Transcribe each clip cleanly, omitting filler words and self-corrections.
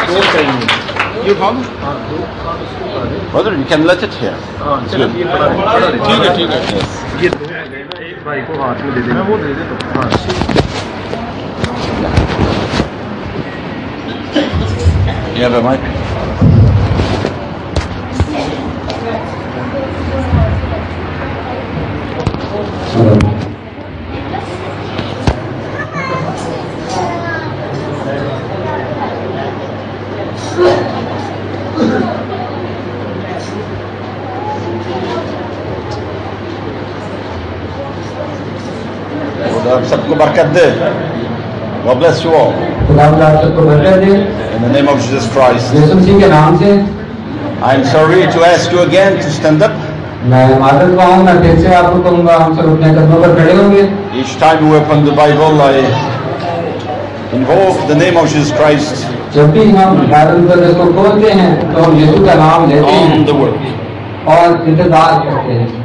You come? Brother, you can let it here. It's good. ठीक है. ये दो एक भाई को हाथ में दे देना. वो दे दे तो. हाँ. You have a mic? सबको बरकत दे. God bless you all. सबको बरकत दे. In the name of Jesus Christ. यीशु मसीह के नाम से. I'm sorry to ask you again to stand up. मैं माफ़ी चाहूँगा, मैं फिर से आपको कहूँगा हम सब अपने कदमों पर खड़े होंगे. Each time we open the Bible, I invoke the name of Jesus Christ. जब भी हम बाइबल मुक़द्दस को खोलते हैं तो हम यीशु का नाम लेते हैं. On the word. और इंतजार करते हैं.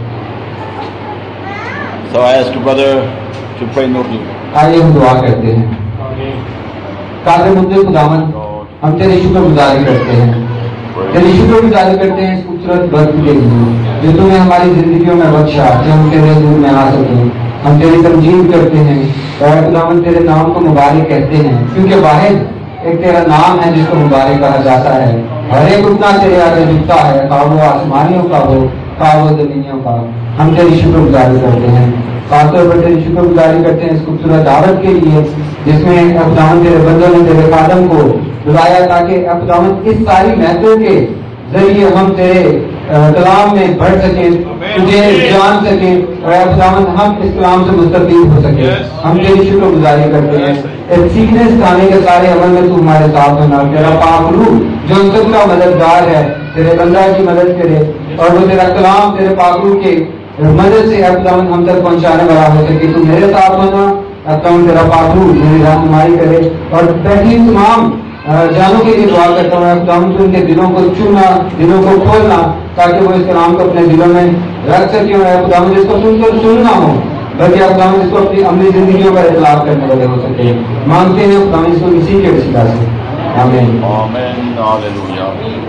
So I ask you, brother, to pray in Urdu. आइए हम दुआ करते हैं. कादिर मुद्दे खुदावन, हम तेरे शुक्रगुजारी करते हैं. तेरी शुक्रगुजारी करते हैं इस खूबसूरत वक्त के लिए जो तूने हमारी जिंदगियों में बख्शा कि हम तेरे हज़ूर में आ सकें. हम तेरी तमजीद करते हैं और खुदावन तेरे नाम को मुबारक कहते हैं क्योंकि वाहिद एक तेरा नाम है जिसको मुबारक कहा जाता है. हर एक उतना तेरे आगे झुकता है, खा वो आसमानियों का हो, खा वो जमीनियों का. हम तेरी शुक्रगुजारी करते हैं. खासतौर पर तेरी शुक्रगुजारी करते हैं इस खूबसूरत दावत के लिए जिसमें खुदावन तेरे बंदों ने तेरे खादम को बुलाया ताकि खुदावन इस सारी महफिल के जरिए हम तेरे कलाम में बढ़ सकें, तुझे जान सकें और खुदावन हम इस कलाम से मुस्तफीद हो सकें. हम तेरी शुक्रगुजारी करते हैं. इस सीखने सिखाने के सारे अमल में तू हमारे साथ होना. तेरा पाक रूह जो हम सबका मददगार है, तेरे बंदा की मदद करे और वो तेरा कलाम तेरे पाक रूह के मदद से खुदावन हम तक पहुंचाने वाला हो सके. तू मेरे साथ होना, खुदावन तेरा पाक रूह मेरी रहनुमाई करे और बैठी तमाम जानों के लिए दुआ करता हूँ. खुदावन तू उनके दिलों को छूना, दिलों को खोलना ताकि वो इस कलाम को अपने दिलों में रख सके. खुदावन जिसको सुनकर सुनना हो बल्कि खुदावन जिसको अपनी अमली जिंदगियों का इतलाफ करने वाले हो सके. मांगते हैं खुदावन इसको इसी के वसीला से. आमीन. Amen. Hallelujah.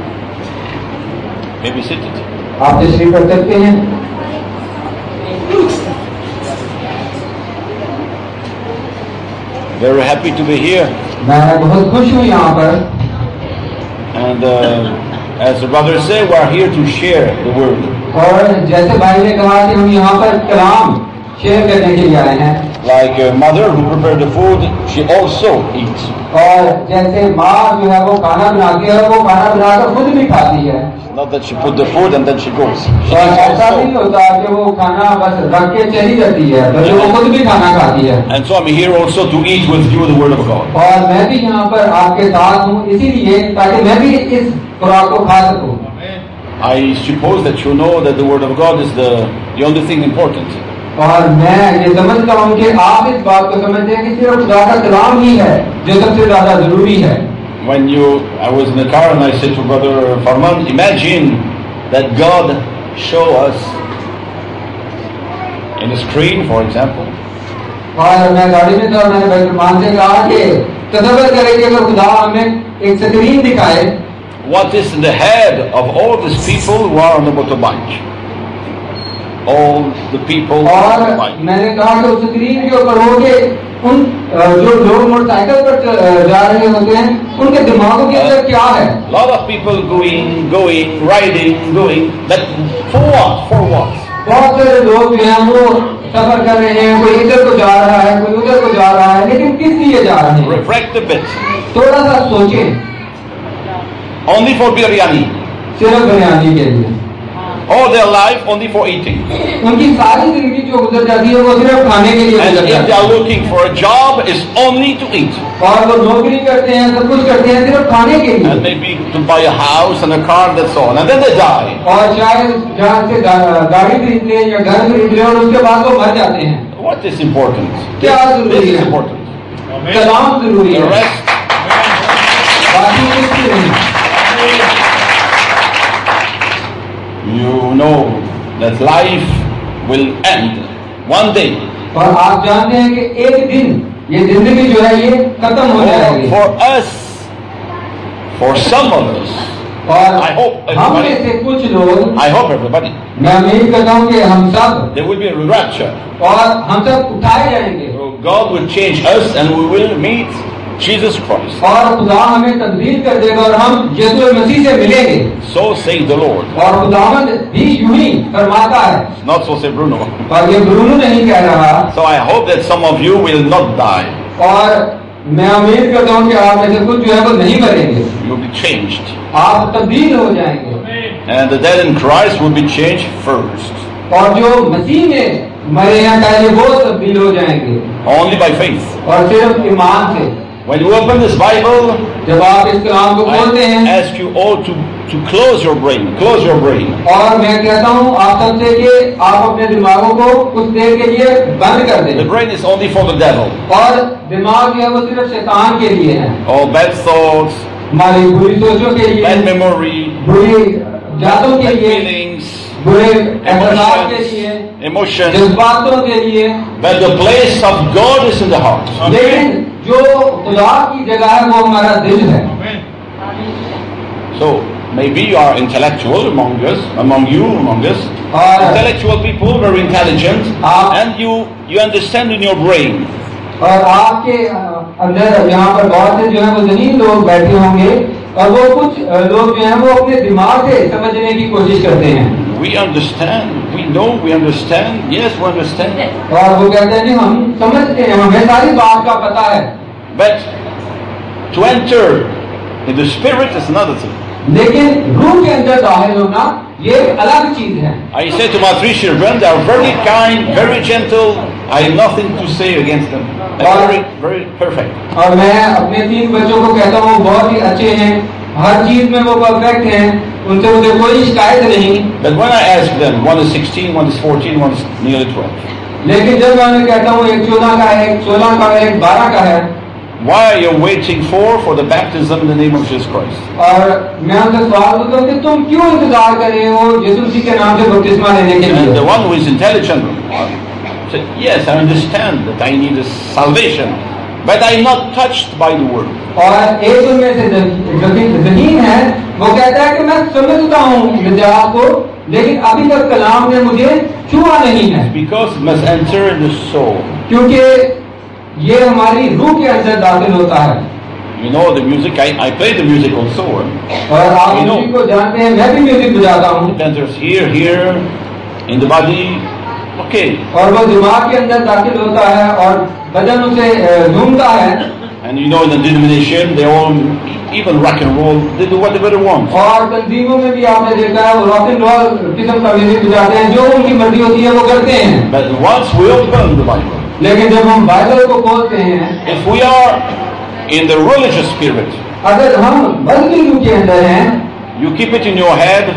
Maybe sit it. आप तशरीफ रख सकते हैं. Very happy to be here. मैं बहुत खुश हूँ यहाँ पर. And as the brother said, we are here to share the word. और जैसे भाई ने कहा कि हम यहाँ पर कलाम शेयर करने के लिए आए हैं. Like a mother who prepared the food, she also eats. और जैसे माँ जो है वो खाना बनाती है, वो खाना बनाकर खुद भी खाती है. Not that she put the food and then she goes. She और eats ऐसा नहीं also. होता कि वो खाना बस रख के चली जाती है, बल्कि वो खुद भी खाना खाती है. And so I'm here also to eat with you the word of God. और मैं भी यहाँ पर आपके साथ हूँ इसीलिए ताकि मैं भी इस खुराक को खा सकूँ. I suppose that you know that the word of God is the only thing important. और मैं ये समझता हूँ कि आप इस बात को समझते हैं कि सिर्फ खुदा का कलाम ही है जो सबसे ज्यादा जरूरी है. I was in the car and I said to Brother Farman, imagine that God show us in a screen, for example. और मैं गाड़ी में था और मैंने भाई फरमान से कहा कि तसव्वुर करें कि अगर खुदा हमें एक स्क्रीन दिखाए. What is in the head of all these people who are on the motorbike? All the people और on the motorbike. मैंने कहा कि उस स्क्रीन के ऊपर हो के उन जो लोग मोटरसाइकिल पर जा रहे होते हैं उनके दिमागों के अंदर क्या है. Lot of people going, riding, but for what? For what? बहुत सारे लोग जो हैं वो सफर कर रहे हैं, कोई इधर को जा रहा है, कोई उधर को जा रहा है, लेकिन किस लिए जा रहे हैं? Reflect a bit. थोड़ा सा सोचें. Only for biryani. सिर्फ बिरयानी के लिए. All their life only for eating. उनकी सारी जिंदगी जो गुजर जाती है वो सिर्फ खाने के लिए And गुजर if जाती they है. are looking for a job, is only to eat. और वो नौकरी करते हैं, सब कुछ करते हैं सिर्फ खाने के लिए. And maybe to buy a house and a car, that's all. And then they die. और शायद जहाँ से गाड़ी खरीद ले या घर खरीद ले और उसके बाद वो मर जाते हैं. What is important? क्या This जरूरी is है? important. कलाम जरूरी The है, rest, बाकी कुछ भी नहीं. you know that life will end one day. और आप जानते हैं कि एक दिन ये जिंदगी जो है ये खत्म हो जाएगी. For some of us, और I hope हम में everybody, से कुछ लोग, I hope everybody, मैं उम्मीद करता हूँ कि हम सब, there will be a rapture. और हम सब उठाए जाएंगे, So God will change us and we will meet Jesus Christ. और खुदा हमें तब्दील कर देगा और हम यीशु मसीह से मिलेंगे। So says the Lord. और खुदावंद भी यूं ही फरमाता है, Not so say Bruno. और ये ब्रूनो नहीं कह रहा। So I hope that some of you will not die. और मैं उम्मीद करता हूँ कि आप में से कुछ जो है वो नहीं मरेंगे, You will be changed. आप तब्दील हो जाएंगे, And the dead in Christ will be changed first. और जो मसीह में मरे हैं पहले वो तब्दील हो जाएंगे, Only by faith. और सिर्फ ईमान से। When you open this Bible, जब आप इस कलाम को खोलते I हैं, ask you all to close your brain. Close your brain. और मैं कहता हूँ आप सबसे कि आप अपने दिमागों को कुछ देर के लिए बंद कर The दें, brain is only for the devil. और दिमाग जो है वो सिर्फ शैतान के लिए है, All bad thoughts, हमारी बुरी सोचों के लिए, bad memory, बुरी यादों के bad लिए, feelings, बुरे एहसास के लिए, emotions. जज्बातों के लिए। But the place of God is in the heart. लेकिन जो खुदा की जगह है वो हमारा दिल है। So maybe you are intellectual among us, among us. Intellectual people, very intelligent, and you understand in your brain. और आपके अंदर यहाँ पर बहुत से जो है वो ज़हीन लोग बैठे होंगे, और वो कुछ लोग जो हैं वो अपने दिमाग से समझने की कोशिश करते हैं। We understand, we know, we understand. Yes, we understand. और वो कहते हैं कि हम समझते हैं, हमें सारी बात का पता है। But to enter in the spirit is another thing. लेकिन रूह के अंदर दाखिल होना ये एक अलग चीज है। I say to my 3 children, they are very kind, very gentle. I have nothing to say against them. Very, very perfect. और मैं अपने 3 बच्चों को कहता हूँ बहुत ही अच्छे हैं, हर चीज में वो परफेक्ट हैं, उनसे मुझे कोई शिकायत नहीं। But when I ask them, one is 16, one is 14, one is nearly 12. लेकिन जब मैं उन्हें कहता हूँ एक 14 का है, एक 16 का है, एक 12 का है, Why are you waiting for the baptism in the name of Jesus Christ? और मैं उनसे सवाल पूछता हूँ कि तुम क्यों इंतजार कर रहे हो यीशु मसीह के नाम से बपतिस्मा लेने के And the लिए? one who is intelligent said, yes, I understand that I need a salvation, but I am not touched by the word. और एक उनमें से ज़हीन है, वो कहता है कि मैं समझता हूँ निजात को, लेकिन अभी तक कलाम ने मुझे छुआ नहीं है, Because it must enter in the soul. क्योंकि ये हमारी रूह के अंदर दाखिल होता है। You know the music, I play the music also. और आप म्यूजिक को जानते हैं, मैं भी म्यूजिक बजाता हूँ, It enters here, in the body. Okay. और वो दिमाग के अंदर दाखिल होता है और बदन उसे झूमता है। And you know in the denomination, they all, even rock and roll, they do whatever they want. और तंजीमों में भी आपने देखा है वो रॉक एंड रोल किस्म का म्यूजिक बजाते हैं, जो उनकी मर्जी होती है वो करते हैं। But once we open the Bible, लेकिन जब हम बाइबल को खोलते हैं, if we are in the religious spirit, अगर हम बल्कि रूह के अंदर हैं, you keep it in your head,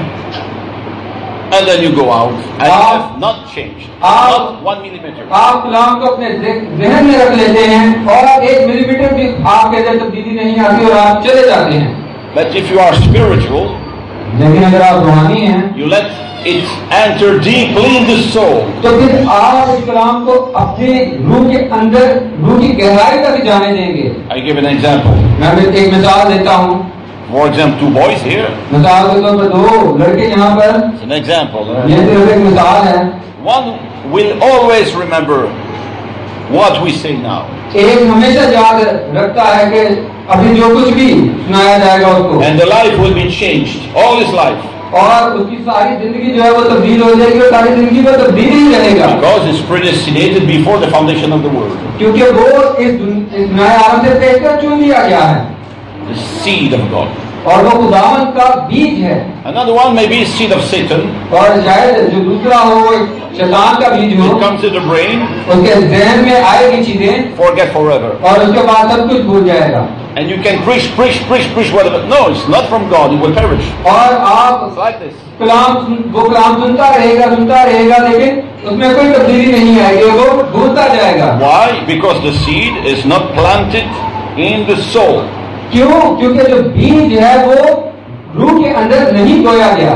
and then you go out, and you have not changed, not 1 millimeter. आप कलाम को अपने जहन में रख लेते हैं और 1 मिलीमीटर भी आपके अंदर तब्दीली नहीं आती और आप चले जाते हैं। But if you are spiritual, लेकिन अगर आप रूहानी हैं, you let it enter deeply in the soul. तो फिर आप इस कलाम को अपने रूह के अंदर, रूह की गहराई तक जाने देंगे। I give an example. मैं एक मिसाल देता हूँ। For example, 2 boys here. मिसाल के तौर पर 2 लड़के यहाँ पर, It's an example. ये सिर्फ एक मिसाल है। One will always remember what we say now. एक हमेशा याद रखता है कि अभी जो कुछ भी सुनाया जाएगा उसको, And the life will be changed, all his life. और उसकी सारी जिंदगी जो है वो तब्दील हो जाएगी और सारी जिंदगी में तब्दील ही रहेगा, Because it's predestinated before the foundation of the world. क्योंकि वो इस नए आरंभ से पहले चुन लिया गया है, The seed of God. और वो खुदावंद का बीज है। Another one may be seed of Satan. और शायद जो दूसरा हो वो शैतान का बीज हो, It comes to the brain, उसके जहन में आएगी चीजें forget forever. और उसके बाद सब कुछ भूल जाएगा। And you can preach whatever. No, it's not from God. It will perish. और आप It's like this. वो कलाम सुनता रहेगा, लेकिन उसमें कोई तब्दीली नहीं आएगी, वो भूलता जाएगा। Why? Because the seed is not planted in the soul. क्यों? क्योंकि जो बीज है वो रूह के अंदर नहीं बोया गया।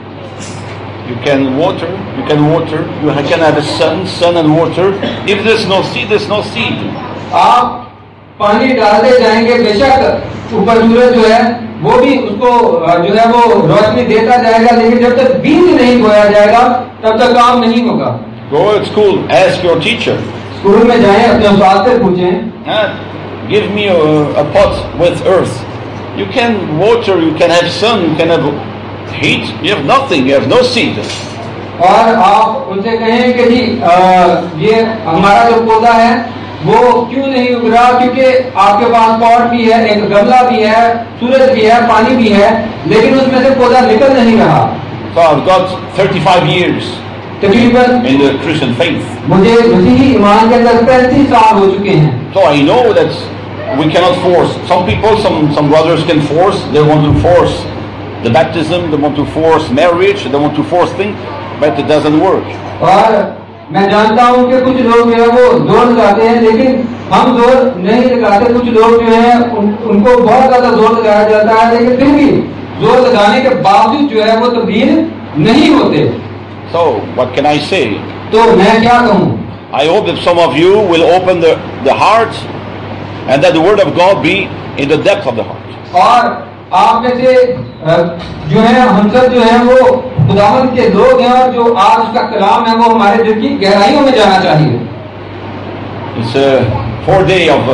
You can water, you can have a sun and water. If there's no seed, there's no seed. आप पानी डालते जाएंगे, बेशक ऊपर सूरज जो है वो भी उसको जो है वो रोशनी देता जाएगा, लेकिन जब तक बीज नहीं बोया जाएगा तब तक काम नहीं होगा। Go at school, ask your teacher. School में जाएं, अपने उस्ताद से पूछें, give me a pot with earth. You can water, you can have sun, you can have heat. You have nothing, you have no seed. और आप उनसे कहें कि जी ये हमारा जो पौधा है वो क्यों नहीं उग रहा, क्योंकि आपके पास पॉट भी है, एक गमला भी है, सूरज भी है, पानी भी है, लेकिन उसमें से पौधा निकल नहीं रहा। So I've got 35 years तकरीबन in the Christian faith. मुझे मसीही ईमान के अंदर 35 साल हो चुके हैं। So I know that we cannot force. Some people, some brothers can force. They want to force the baptism, they want to force marriage, they want to force things, but it doesn't work. और मैं जानता हूं कि कुछ लोग जो है वो जोर लगाते हैं, लेकिन हम जोर नहीं लगाते। कुछ लोग जो है उनको बहुत ज्यादा जोर लगाया जाता है, लेकिन फिर भी जोर लगाने के बावजूद जो है वो तब्दील नहीं होते। So what can I say? तो मैं क्या कहूँ? I hope that some of you will open the heart and that the word of God be in the depth of the heart. और आप में से जो है हम सब जो है वो खुदावंद के लोग हैं, और जो आज उसका कलाम है वो हमारे दिल की गहराइयों में जाना चाहिए। It's a 4 day of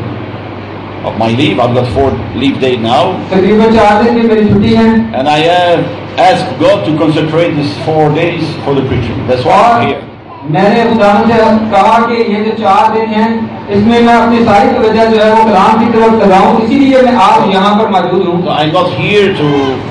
my leave. I've got 4 leave days now. तकरीबन 4 दिन की मेरी छुट्टी है। And I have asked God to consecrate these 4 days for the preaching. That's why I'm here. मैंने खुदावंद से कहा कि ये जो 4 दिन हैं इसमें मैं अपनी सारी तवज्जो जो है वो कलाम की तरफ लगाऊं, इसीलिए मैं आज यहाँ पर मौजूद हूँ। So I'm not here to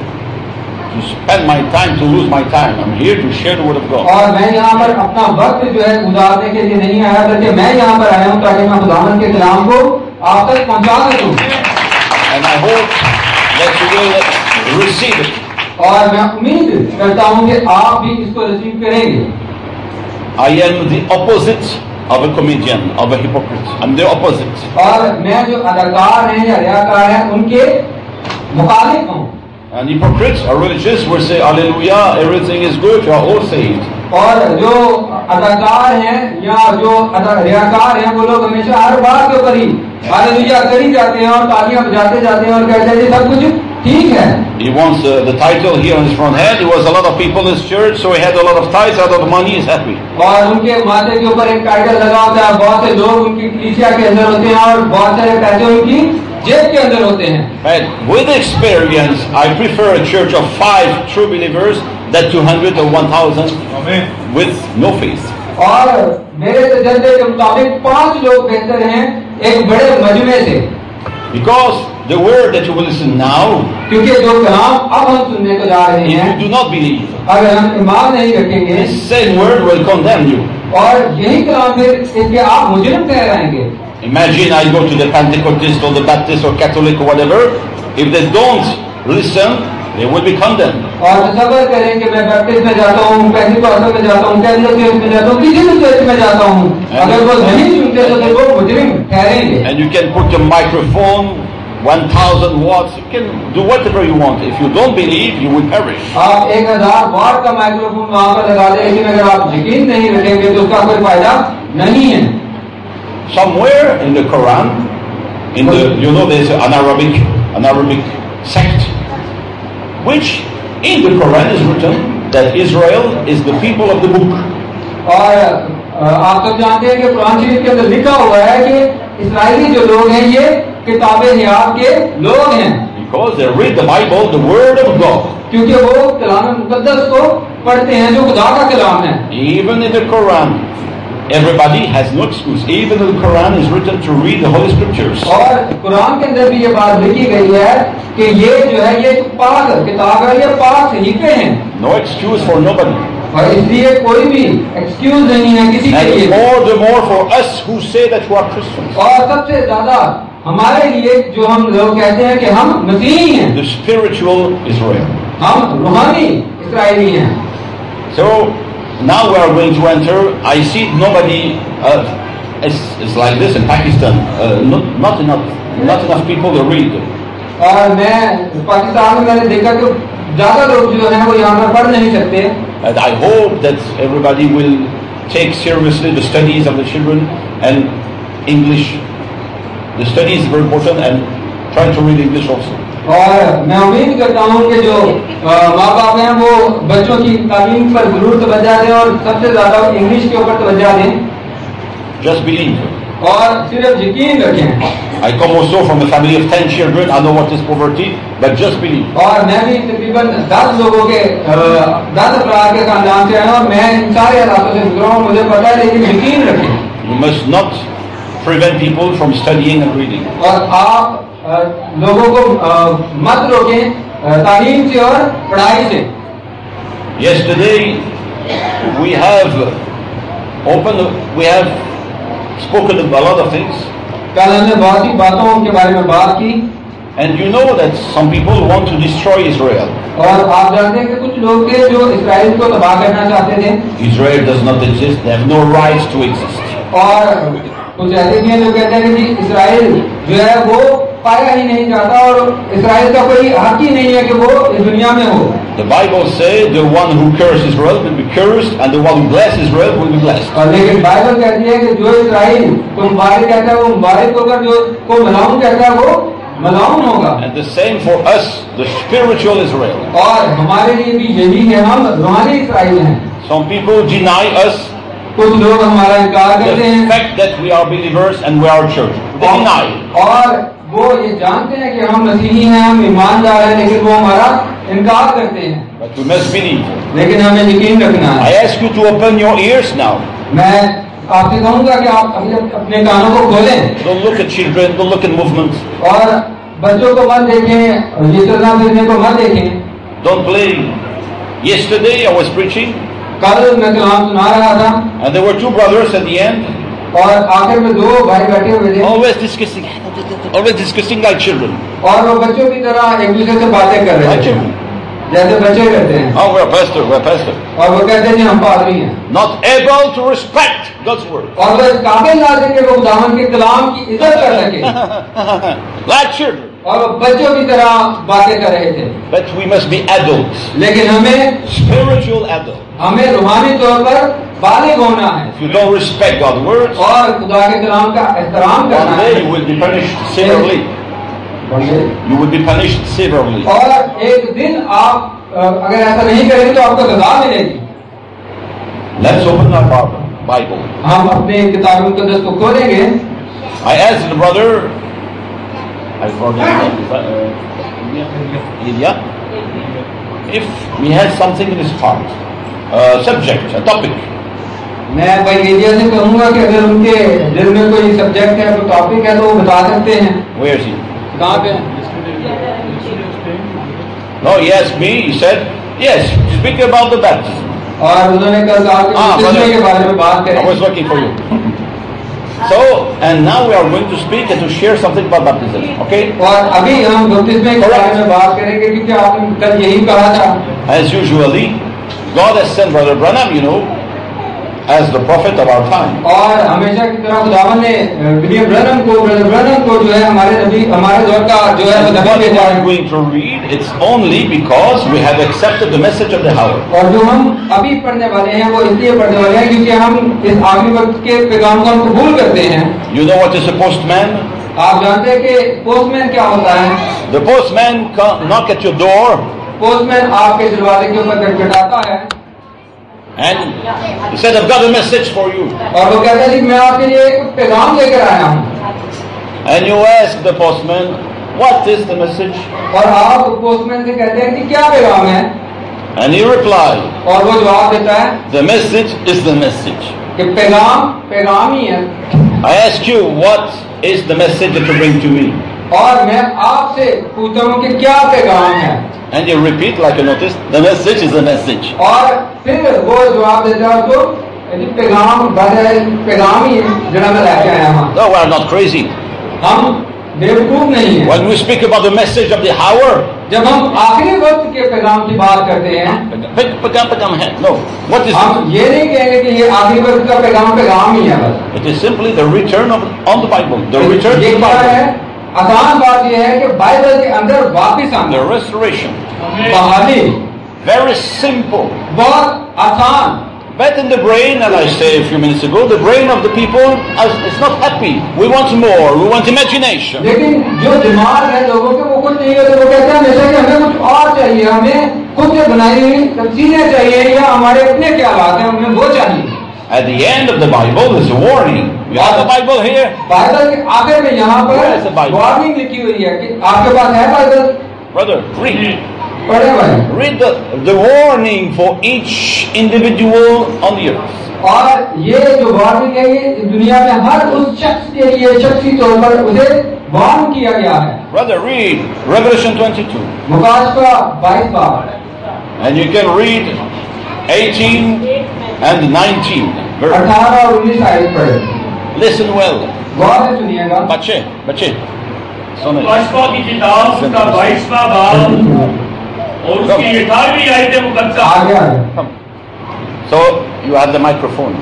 spend my time, to lose my time. I'm here to share the word of God. और मैं यहाँ पर अपना वक्त जो है गुजारने के लिए नहीं आया, बल्कि मैं यहाँ पर आया हूँ ताकि मैं खुदावंद के कलाम को आप तक पहुँचा सकूँ। And I hope that you will receive it. और मैं उम्मीद करता हूँ कि आप भी इसको रिसीव करेंगे। I am the opposite of a comedian, of a hypocrite. I'm the opposite. और मैं जो अदाकार हैं या रियाकार हैं उनके मुखालिफ हूँ। And hypocrites are religious will say, Hallelujah, everything is good, you are all saved. और जो अदाकार हैं या जो रियाकार हैं वो लोग हमेशा हर बात के ऊपर ही हालेलुया करी जाते हैं और तालियां बजाते जाते हैं और कहते हैं सब कुछ ठीक है। He wants the title here on his front head. There was a lot of people in his church, so he had a lot of tithes, a lot of money, he's happy. और उनके माथे के ऊपर एक title लगा होता है, बहुत से लोग उनकी कलीसिया के अंदर होते हैं और बहुत सारे पैसे उनकी जेब के अंदर होते हैं। But with experience, I prefer a church of 5 true believers than 200 or 1,000 with no faith. और मेरे तजर्बे के मुताबिक 5 लोग बेहतर हैं एक बड़े मजमे से। Because the word that you will listen now, क्योंकि जो कलाम अब हम सुनने को जा रहे if हैं, you do not believe, अगर हम ईमान नहीं रखेंगे, this same word will condemn you. और यही कलाम फिर इसके आप मुजरिम ठहराएंगे। Imagine I go to the Pentecostal or the Baptist or Catholic or whatever. If they don't listen, they will be condemned. और तसव्वुर करें कि मैं बैप्टिस्ट में जाता हूँ, पेंटिकॉस्टल में जाता हूँ, कैथोलिक में जाता हूँ, किसी भी चर्च में जाता हूँ, अगर वो नहीं सुनते तो फिर वो मुजरिम ठहरेंगे। And you can put a microphone, 1,000 watts. You can do whatever you want. If you don't believe, you will perish. आप 1000 वाट का माइक्रोफोन वहाँ पर लगा दें, लेकिन अगर आप यकीन नहीं रखेंगे तो उसका कोई फायदा नहीं है। Somewhere in the Quran, there's an Arabic sect, which in the Quran is written that Israel is the people of the book. और आप सब जानते हैं कि कुरान शरीफ के अंदर लिखा हुआ है कि इस्राएली जो लोग हैं ये किताबे हियात के लोग हैं। Because they read the Bible, the word of God. क्योंकि वो कलाम मुकद्दस को पढ़ते हैं जो खुदा का कलाम है। Even in the Quran, everybody has no excuse. Even in the Quran is written to read the Holy Scriptures. और कुरान के अंदर भी ये बात लिखी गई है कि ये जो है ये पाक किताब है, ये पाक सहीफे हैं। No excuse for nobody. और इसलिए कोई भी एक्सक्यूज नहीं है किसी के लिए। And more the more for us who say that we are Christians. और सबसे ज्यादा हमारे लिए जो हम लोग कहते हैं कि हम मसीही हैं, The spiritual Israel. हम रूहानी इस्राएली हैं। So now we are going to enter. I see nobody. It's like this in Pakistan. Not enough people to read. और मैं पाकिस्तान में मैंने देखा कि ज्यादा लोग जो है वो यहाँ पर पढ़ नहीं सकते। And I hope that everybody will take seriously the studies of the children and English. The study is very important, and try to read English also. और मैं उम्मीद करता हूँ कि जो माँ बाप हैं वो बच्चों की तालीम पर जरूर तवज्जो दें और सबसे ज्यादा इंग्लिश के ऊपर तवज्जो दें। Just believe. और सिर्फ यकीन रखें। I come also from a family of 10 children. I know what is poverty, but just believe. और मैं भी तकरीबन 10 लोगों के 10 अफराद के खानदान से आया और मैं इन सारे हालातों से गुजरा हूँ, मुझे पता है, लेकिन यकीन रखें। You must not prevent people from studying and reading. और आप लोगों को मत रोकें तालीम से और पढ़ाई से। Yesterday we have spoken about a lot of things. कल हमने बहुत सी बातों के बारे में बात की। And you know that some people want to destroy Israel. और आप जानते हैं कि कुछ लोग थे जो इस्राइल को तबाह करना चाहते थे। Israel does not exist. They have no rights to exist. और कुछ ऐसे भी हैं जो कहते हैं कि जी इस्राइल जो है वो पाया ही नहीं जाता और इस्राइल का कोई हक ही नहीं है कि वो इस दुनिया में हो। The Bible says the one who curses Israel will be cursed and the one who blesses Israel will be blessed. और लेकिन बाइबल कहती है कि जो इस्राइल को मुबारक कहता है वो मुबारक होगा, जो को मलाउन कहता है वो मलाउन होगा। And the same for us, the spiritual Israel. और हमारे लिए भी यही है, हम रूहानी इस्राइल हैं। Some people deny us कुछ लोग हमारा इनकार करते the हैं fact that we are believers and we are church. They deny. और वो ये जानते हैं कि हम मसीही हैं, हम ईमानदार हैं, लेकिन वो हमारा इनकार करते हैं। But we must believe. लेकिन हमें यकीन रखना I है। ask you to open your ears now. मैं आपसे कहूंगा कि आप अपने कानों को खोलें Don't look at children, don't look at movements. और बच्चों को मत देखें, ये चलना फिरने को मत देखें। Don't play. Yesterday I was preaching कल मैं कलाम सुना रहा था and there were two brothers at the end, और आखिर में दो भाई बैठे हुए थे always discussing like children. और वो बच्चों की तरह एक दूसरे से बातें कर रहे Like थे children. जैसे बच्चे करते हैं। Oh, we're pastor. और वो कहते हैं जी हम पादरी हैं Not able to respect God's word. और वो इस काबिल ना थे कि वो खुदावंद के कलाम की इज्जत कर सके Like children. और वो बच्चों की तरह बातें कर रहे थे। But we must be adults. लेकिन हमें Spiritual adults. हमें रूहानी तौर पर बालिग होना है If you don't respect God's words, और खुदा के कलाम का एहतराम करना one है। day you will be punished severely. You will be punished severely. और एक दिन आप अगर ऐसा नहीं करेंगे तो आपको सजा मिलेगी। Let's open up our Bible. हम अपने किताब मुकद्दस को खोलेंगे। I asked the brother, I forgot Ilya, if he has something in his heart, a subject, a topic. मैं भाई एलिया से कहूंगा कि अगर उनके दिल में कोई सब्जेक्ट है, कोई टॉपिक है तो वो बता सकते हैं। Where is he? कहाँ पे? No, he asked me, he said, yes, speak about the baptism. और उन्होंने कल कहा कि बपतिस्मे के बारे में बात करें। I was looking for you. So, and now we are going to speak and to share something about baptism, okay? और अभी हम बपतिस्मे के बारे में बात करेंगे क्योंकि आपने कल यही कहा था। As usually, God has sent Brother Branham, you know, as the prophet of our time. और हमेशा की तरह खुदावंद ने विलियम ब्रनम को जो है हमारे दौर का जो है And नबी what we भेजा are है। going to read, it's only because we have accepted the message of the hour. और जो हम अभी पढ़ने वाले हैं वो इसलिए पढ़ने वाले हैं क्योंकि हम इस आखिरी वक्त के पैगाम को हम कबूल करते हैं। You know what is a postman? आप जानते हैं कि पोस्टमैन क्या होता है? The postman knock at your door postman आपके दरवाजे के ऊपर खटखटाता है and he said, I've got a message for you. और वो कहता है कि मैं आपके लिए एक पैगाम लेकर आया हूँ। And you ask the postman, what is the message? और आप पोस्टमैन से कहते हैं कि क्या पैगाम है? And he replied, और वो जवाब देता है the message is the message. कि पैगाम ही है। I ask you, what is the message that you bring to me? और मैं आपसे पूछता हूँ कि क्या पैगाम है? And you repeat like you noticed, the message is the message. और फिर वो जवाब देता है तो पैगाम ही जरा मैं लेके आया हूँ। No, we are not crazy. हम बेवकूफ नहीं है। When we speak about the message of the hour, जब हम आखिरी वक्त के पैगाम की बात करते हैं no. What is हम ये नहीं कहेंगे कि ये आखिरी वक्त का पैगाम ही है बस। it? It is simply the return on the Bible. The return to ये the क्या Bible. है? आसान बात यह है कि बाइबल के अंदर वापिस The आना, restoration. बहाली, Very simple. बहुत आसान। But in the brain, as I said a few minutes ago, the brain of the people is not happy. We want more. We want imagination. लेकिन जो दिमाग है लोगों के वो कुछ नहीं होते, वो कहते हैं हमेशा कि हमें कुछ और चाहिए, हमें खुद से बनाई हुई तस्वीरें चाहिए या हमारे अपने ख्यालात हैं हमें वो चाहिए. At the end of the Bible there's a warning. You have the Bible here? Bible के आखिर में यहाँ Where is the पर Bible? वार्निंग लिखी हुई है कि आपके पास है बाइबल? Brother, read. पढ़े भाई. Read the warning for each individual on the earth. और ये जो वार्निंग है ये दुनिया में हर उस शख्स के लिए शख्सी तौर पर उसे वार्न किया गया है. Brother, read Revelation 22. मुकाशफा 22 bar. And you can read 18 and 19 verse. 18 और 19 आयत पढ़े. Listen well. गौर से सुनिएगा. बच्चे सुनो. मुकाशफा की किताब उसका 22वां बाब और उसकी 18वीं आयत मुकद्दस. आगे. So you have the microphone.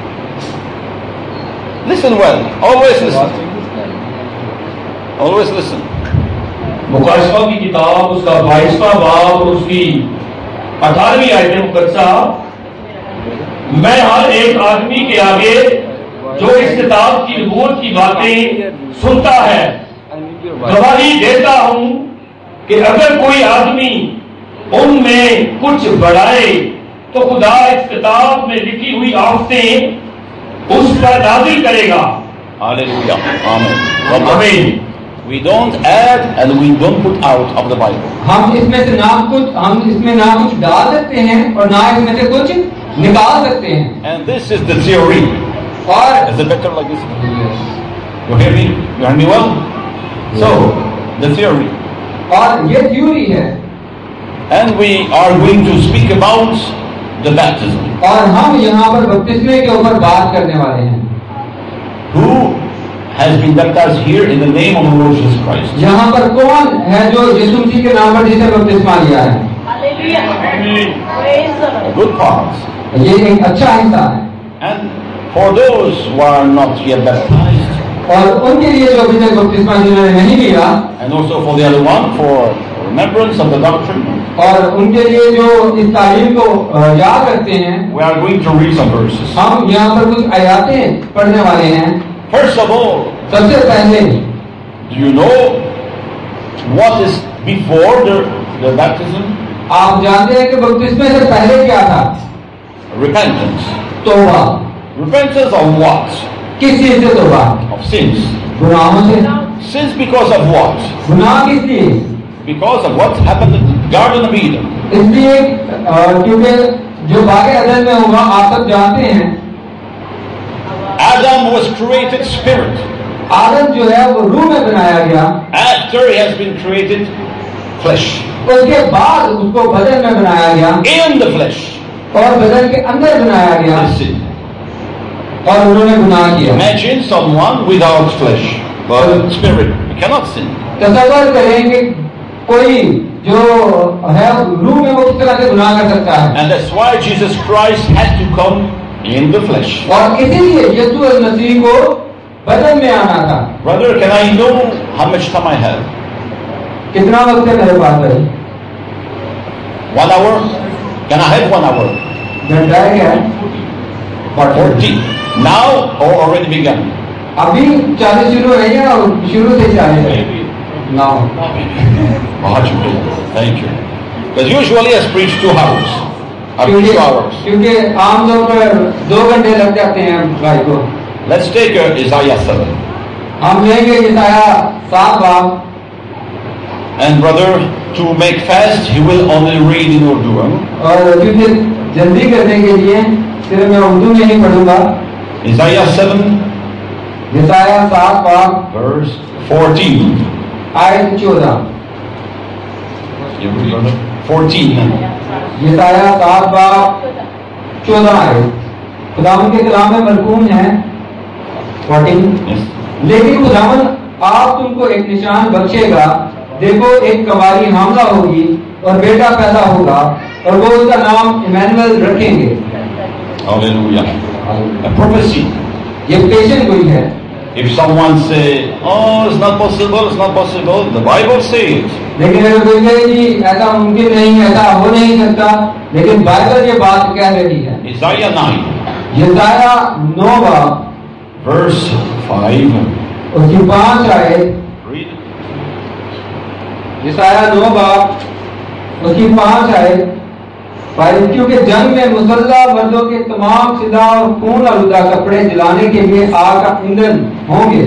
Listen well. Always listen. Always listen. मुकाशफा की किताब उसका 22वां बाब और उसकी 18वीं आयत मुकद्दस. मैं हर एक आदमी के आगे जो इस किताब की नबूवत की बातें सुनता है गवाही देता हूं कि अगर कोई आदमी उनमें कुछ बढ़ाए तो खुदा इस किताब में लिखी हुई आफतें उस पर नाजिल करेगा. Hallelujah. Amen. आमीन. We don't add and we don't put out of the Bible. हम इसमें ना कुछ डाल सकते हैं और ना इसमें से कुछ निकाल सकते हैं. And this is the theory. और Is it better like this? You hear me? You hear me well? So, the theory. और ये थ्योरी है. And we are going to speak about the baptism. और हम यहाँ पर बपतिस्मे के ऊपर बात करने वाले हैं. Who has been baptized here in the name of the Lord Jesus Christ? यहाँ पर कौन है जो यीशु मसीह के नाम पर जिसे बपतिस्मा लिया है? A good part. ये एक अच्छा हिस्सा है. And for those who are not yet baptized, और उनके लिए जो अभी तक बपतिस्मा जिन्होंने नहीं लिया, and also for the other one, for remembrance of the doctrine, और उनके लिए जो इस तालीम को याद रखते हैं, we are going to read some verses. हम यहाँ पर कुछ आयातें पढ़ने वाले हैं. First of all, सबसे पहले do you know what is before the baptism? आप जानते हैं कि बपतिस्मे से पहले क्या था? Repentance. तौबा. Repentance of what? किस चीज से तौबा? Of sins. गुनाहों से. Sins because of what? गुनाह किस लिए? Because of what happened in the Garden of Eden. इसलिए क्योंकि जो बागे अदन में हुआ आप सब जानते हैं. Adam was created spirit. आदम जो है वो रूह में बनाया गया. After he has been created flesh. उसके बाद उसको बदन में बनाया गया. In the flesh. और बदन के अंदर बनाया गया. He sinned. और उन्होंने गुनाह किया. Imagine someone without flesh, but spirit. He cannot sin. तसव्वुर करेंगे कोई जो है रूह में वो किस तरह से गुनाह कर सकता है. And that's why Jesus Christ had to come in the flesh. और इसीलिए यीशु मसीह को बदन में आना था. Brother, can I know how much time I have? कितना वक्त है मेरे पास भाई? 1 hour? Can I have 1 hour? घंटा है क्या? 40. Now or already begun? अभी 40 शुरू है या शुरू से 40 है? Now. Thank you. Because usually I preach 2 hours. Up to 2 hours. क्योंकि आमतौर पर 2 घंटे लग जाते हैं भाई को. Let's take Isaiah 7. हम लेंगे इसाया 7 बाब. And brother, to make fast, he will only read in Urdu. और क्योंकि जल्दी करने के लिए सिर्फ मैं उर्दू में ही पढ़ूंगा. Isaiah 7, इसाया 7 बाब verse 14. आयत 14. 14. इसाया 7 बाब 14 आयत. खुदावन के कलाम में मरकूम है 14. Yes. लेकिन खुदावन आप तुमको एक निशान बख्शेगा. देखो एक कवारी हामला होगी और बेटा पैदा होगा और वो उसका नाम इमैनुअल रखेंगे. Hallelujah. A prophecy. ये पेशन हुई है. If someone say, oh, it's not possible, the Bible says. लेकिन अगर कोई कहे जी ऐसा मुमकिन नहीं, ऐसा हो नहीं सकता, लेकिन बाइबल ये बात कह रही है। Isaiah 9, यशाया 9 बाब verse 5. उसकी 5 आयत। Read. यशाया 9 बाब उसकी 5 आयत। क्योंकि जंग में मुसल्ला मर्दों के तमाम सिला और खून आलूदा कपड़े जलाने के लिए आग का ईंधन होंगे।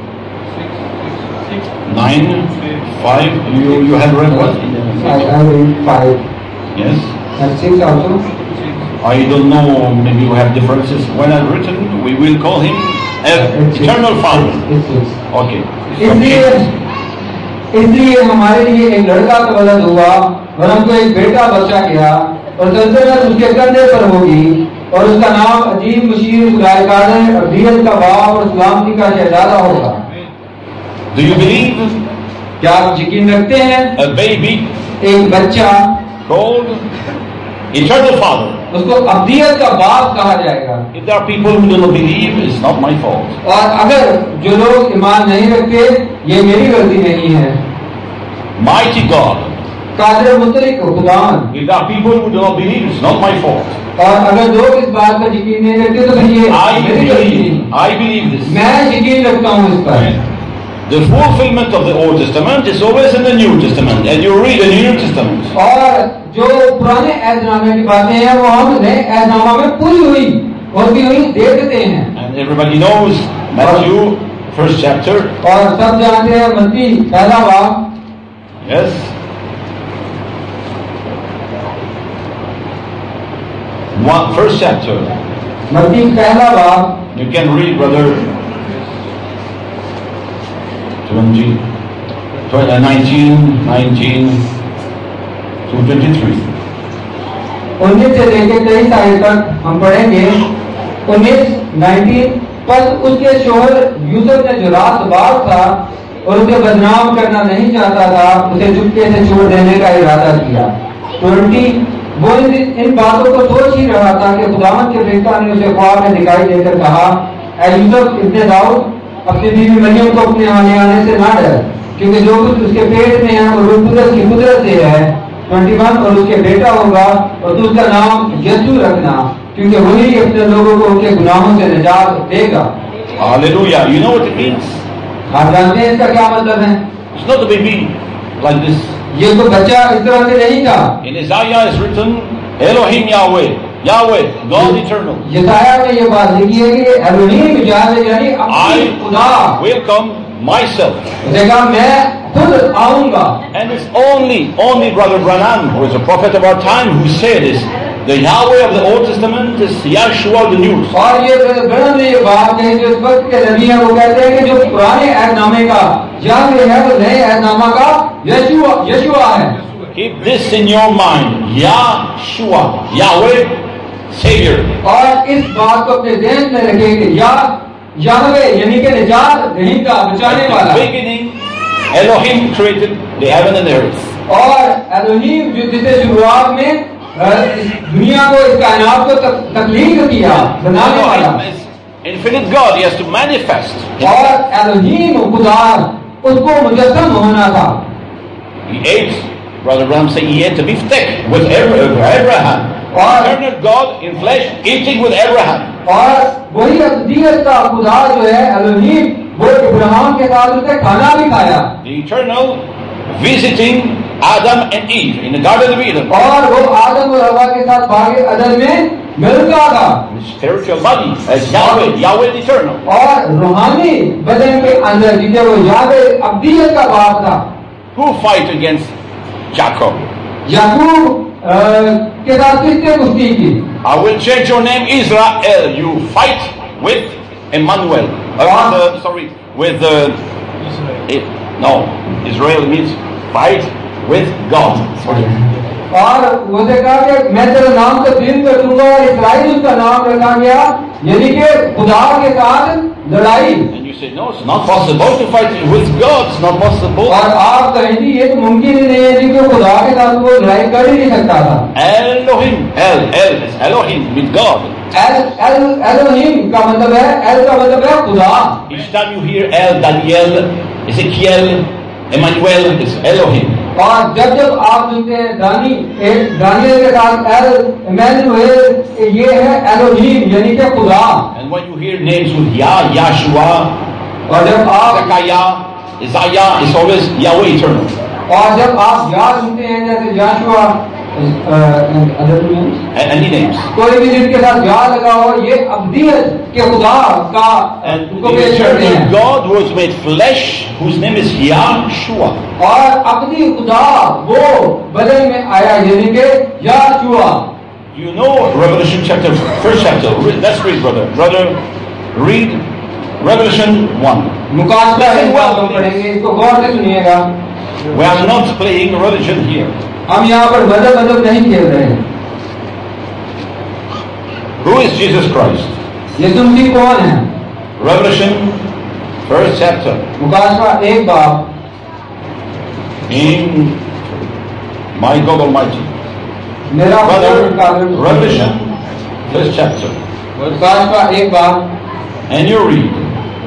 9, 5. You have read what? I read 5 Yes. and 6 also. I don't know, maybe you have differences. When I've written, we will call him Eternal Father. Okay. इसलिए हमारे लिए एक लड़का का वलद हुआ और हमको एक बेटा बच्चा गया और सल्तनत उसके कंधे पर होगी और उसका नाम अजीब मुशीर खुदाकार अब्दियत का बाप और सलामती का शहजादा होगा। Do you believe? क्या आप यकीन रखते हैं? A baby एक बच्चा called Eternal Father. उसको अब्दियत का बाप कहा जाएगा। If there are people who do not believe, it's not my fault. और अगर जो लोग ईमान नहीं रखते, ये मेरी गलती नहीं है। Mighty God. कादिर मुतलिक खुदावन। If there are people who do not believe, it's not my fault. और अगर लोग इस बात पर यकीन नहीं रखते तो फिर ये मेरी गलती नहीं। I believe this. मैं यकीन रखता हूँ इस पर। The fulfillment of the Old Testament is always in the New Testament, and you read the New Testament. और जो पुराने ऐतनामे की बातें हैं वो हम नए ऐतनामा में पूरी हुई होती हुई देखते हैं। And everybody knows Matthew, 1st chapter. और सब जानते हैं मत्ती पहला बाब। Yes. First chapter. मत्ती पहला बाब। You can read, brother. 19 to 23. 19 से लेकर 23 आयत तक हम पढ़ेंगे। 19 पर उसके शोहर यूसुफ ने जो रातबाज था और उसे बदनाम करना नहीं चाहता था, उसे चुपके से छोड़ देने का इरादा किया। 20 वो इन बातों को सोच ही रहा था कि खुदावंद के फरिश्ता ने उसे ख्वाब में दिखाई देकर कहा, ऐ यूसुफ इब्ने दाऊद, अपनी बीवी मरियम को अपने आने से ना डर, क्योंकि जो कुछ उसके पेट में है वो रूह कुदरत की कुदरत से है। 21 और उसके बेटा होगा और तू उसका नाम यीशु रखना, क्योंकि वही अपने लोगों को उनके गुनाहों से निजात देगा। Hallelujah. You know what it means? आप जानते हैं इसका क्या मतलब है? It's not a baby like this. ये तो बच्चा इस तरह से नहीं था। In Isaiah is written Elohim Yahweh, Yahweh, God eternal. यशाया में ये बात लिखी है कि एलोहीम याहवे यानी अपनी खुदा I will come myself. देखा मैं खुद आऊंगा। And it's only Brother Branham, who is a prophet of our time, who said this. The Yahweh of the Old Testament is Yahshua the New. और ये ब्रह्म ने ये बात कही जो इस वक्त के नबी हैं, वो कहते हैं कि जो पुराने ऐतनामे का याहवे है वो नए ऐतनामा का यशुआ है। Keep this in your mind. Yahshua, Yahweh, Savior. और इस बात को अपने ध्यान में रखें कि याहवे यानी कि निजात देहिंदा, बचाने वाला। At the beginning, Elohim created the heaven and earth. और एलोहीम जिसे शुरुआत में दुनिया को, इस कायनात को तख्लीक किया, बनाने वाला। Infinite God, he has to manifest. और एलोहीम खुदा उसको मुजस्सम होना था। He ate, Brother Branham said he ate a beefsteak with Abraham. Eternal God in flesh eating with Abraham. और वही अब्दियत का खुदा जो है एलोहीम, वो इब्राहिम के साथ उसने खाना भी खाया। The eternal visiting Adam and Eve in the Garden of Eden. और वो आदम और हवा के साथ बागे अदन में मिलता था। Spiritual body as Yahweh the eternal. और रूहानी बदन के अंदर जिसे वो याहवे अब्दियत का बाप था। Who fight against Jacob? याकूब के साथ किसने कुश्ती की? I will change your name Israel. You fight with Emmanuel. With Israel means fight with God. और उसे कहा कि मैं तेरा नाम तब्दील कर दूंगा और इस्राइल उसका नाम रखा गया, यानी कि खुदा के साथ लड़ाई। And you say no, it's not possible to fight with God. It's not possible. और आप कहेंगे ये तो मुमकिन ही नहीं है कि खुदा के साथ वो लड़ाई कर ही नहीं सकता था। Elohim, Elohim with God. Elohim का मतलब है, एल का मतलब है खुदा। Each time you hear El, Daniel, Ezekiel, Emmanuel, it's Elohim. और जब जब आप सुनते हैं दानियल के साथ एल इमैनुएल, ये है एलोहीम यानी कि खुदा। And when you hear names with Yah, Yahshua, और जब आप Zechariah, Isaiah, it's always Yahweh eternal. और जब आप याद सुनते हैं जैसे याशुआ Any names. कोई भी जिनके साथ याद लगा हो, ये अब्दियत के खुदा का And उनको the पेश करते eternal हैं। God was made flesh, whose name is Yahshua. और अब्दी खुदा वो बदन में आया यानी कि याशुआ। You know Revelation chapter, first chapter. Let's read, brother. Brother, read Revelation 1. मुकाशफा एक बात हम पढ़ेंगे, इसको गौर से सुनिएगा। We are not playing religion here. हम यहाँ पर मजहब नहीं खेल रहे हैं। Who is Jesus Christ? यीशु मसीह कौन है? Revelation, first chapter. मुकाशफा एक बाब In my God Almighty. मेरा Brother, Revelation, first chapter. मुकाशफा एक बाब And you read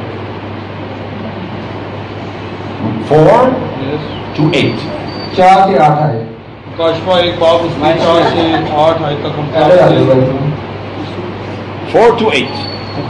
4 to 8. 4 से 8 आए। काशफा एक बाब उसमें 4 से 8 आयत तक हम पहले वाले वर्ष में। 4 to 8.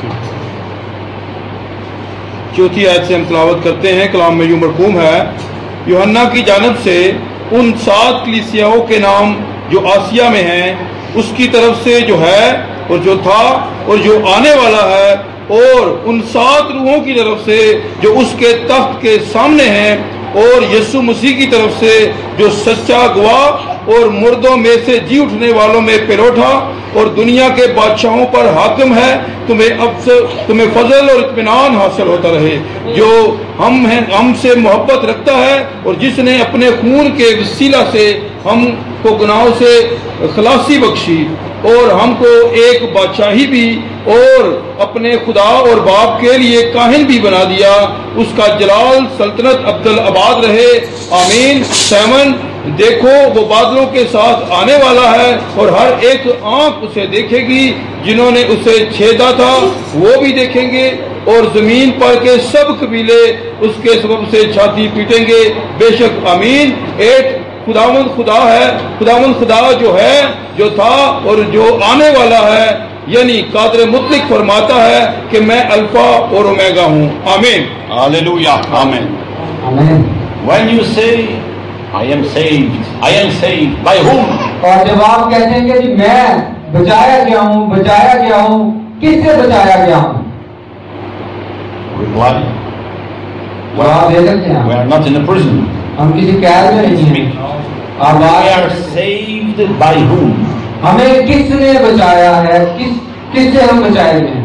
चौथी आयत से हम तिलावत करते हैं। कलाम में यूं मरकूम है, यूहन्ना की जानब से उन 7 कलीसियाओं के नाम जो आसिया में हैं, उसकी तरफ से जो है और जो था और जो आने वाला है, और उन 7 रूहों की तरफ से जो उसके तख्त के सामने हैं, और यीशु मसीह की तरफ से जो सच्चा गवाह और मुर्दों में से जी उठने वालों में पेरोठा और दुनिया के बादशाहों पर हाकिम है, तुम्हें फजल और इत्मीनान हासिल होता रहे, जो हमसे मोहब्बत रखता है और जिसने अपने खून के वसीला से हमको गुनाहों से खलासी बख्शी और हमको एक बादशाही भी और अपने खुदा और बाप के लिए काहिन भी बना दिया। उसका जलाल सल्तनत अब्दुल आबाद रहे, आमीन। 7 देखो वो बादलों के साथ आने वाला है और हर एक आंख उसे देखेगी, जिन्होंने उसे छेदा था वो भी देखेंगे, और जमीन पर के सब कबीले उसके सबब से छाती पीटेंगे, बेशक आमीन। 8 खुदावंद खुदा है, खुदावंद खुदा जो है, जो था और जो आने वाला है, यानी कादर मुतलिक फरमाता है कि मैं अल्फा और ओमेगा हूँ, आमीन। Hallelujah. Amen. आमीन। When you say, I am saved by whom? और जब आप कहते हैं कि मैं बचाया गया हूँ, किससे बचाया गया हूँ? Reply. जवाब दे सकते हैं We आप। are not in a prison. हम किसी कैद में नहीं हैं। We are saved by whom? हमें किसने बचाया है? किससे हम बचाए गए हैं?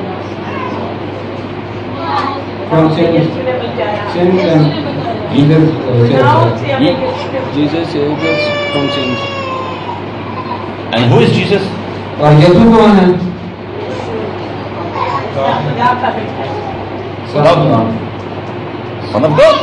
From sin. Sin and Jesus saved us from sins. And who is Jesus? और यीशु कौन है? Son of God.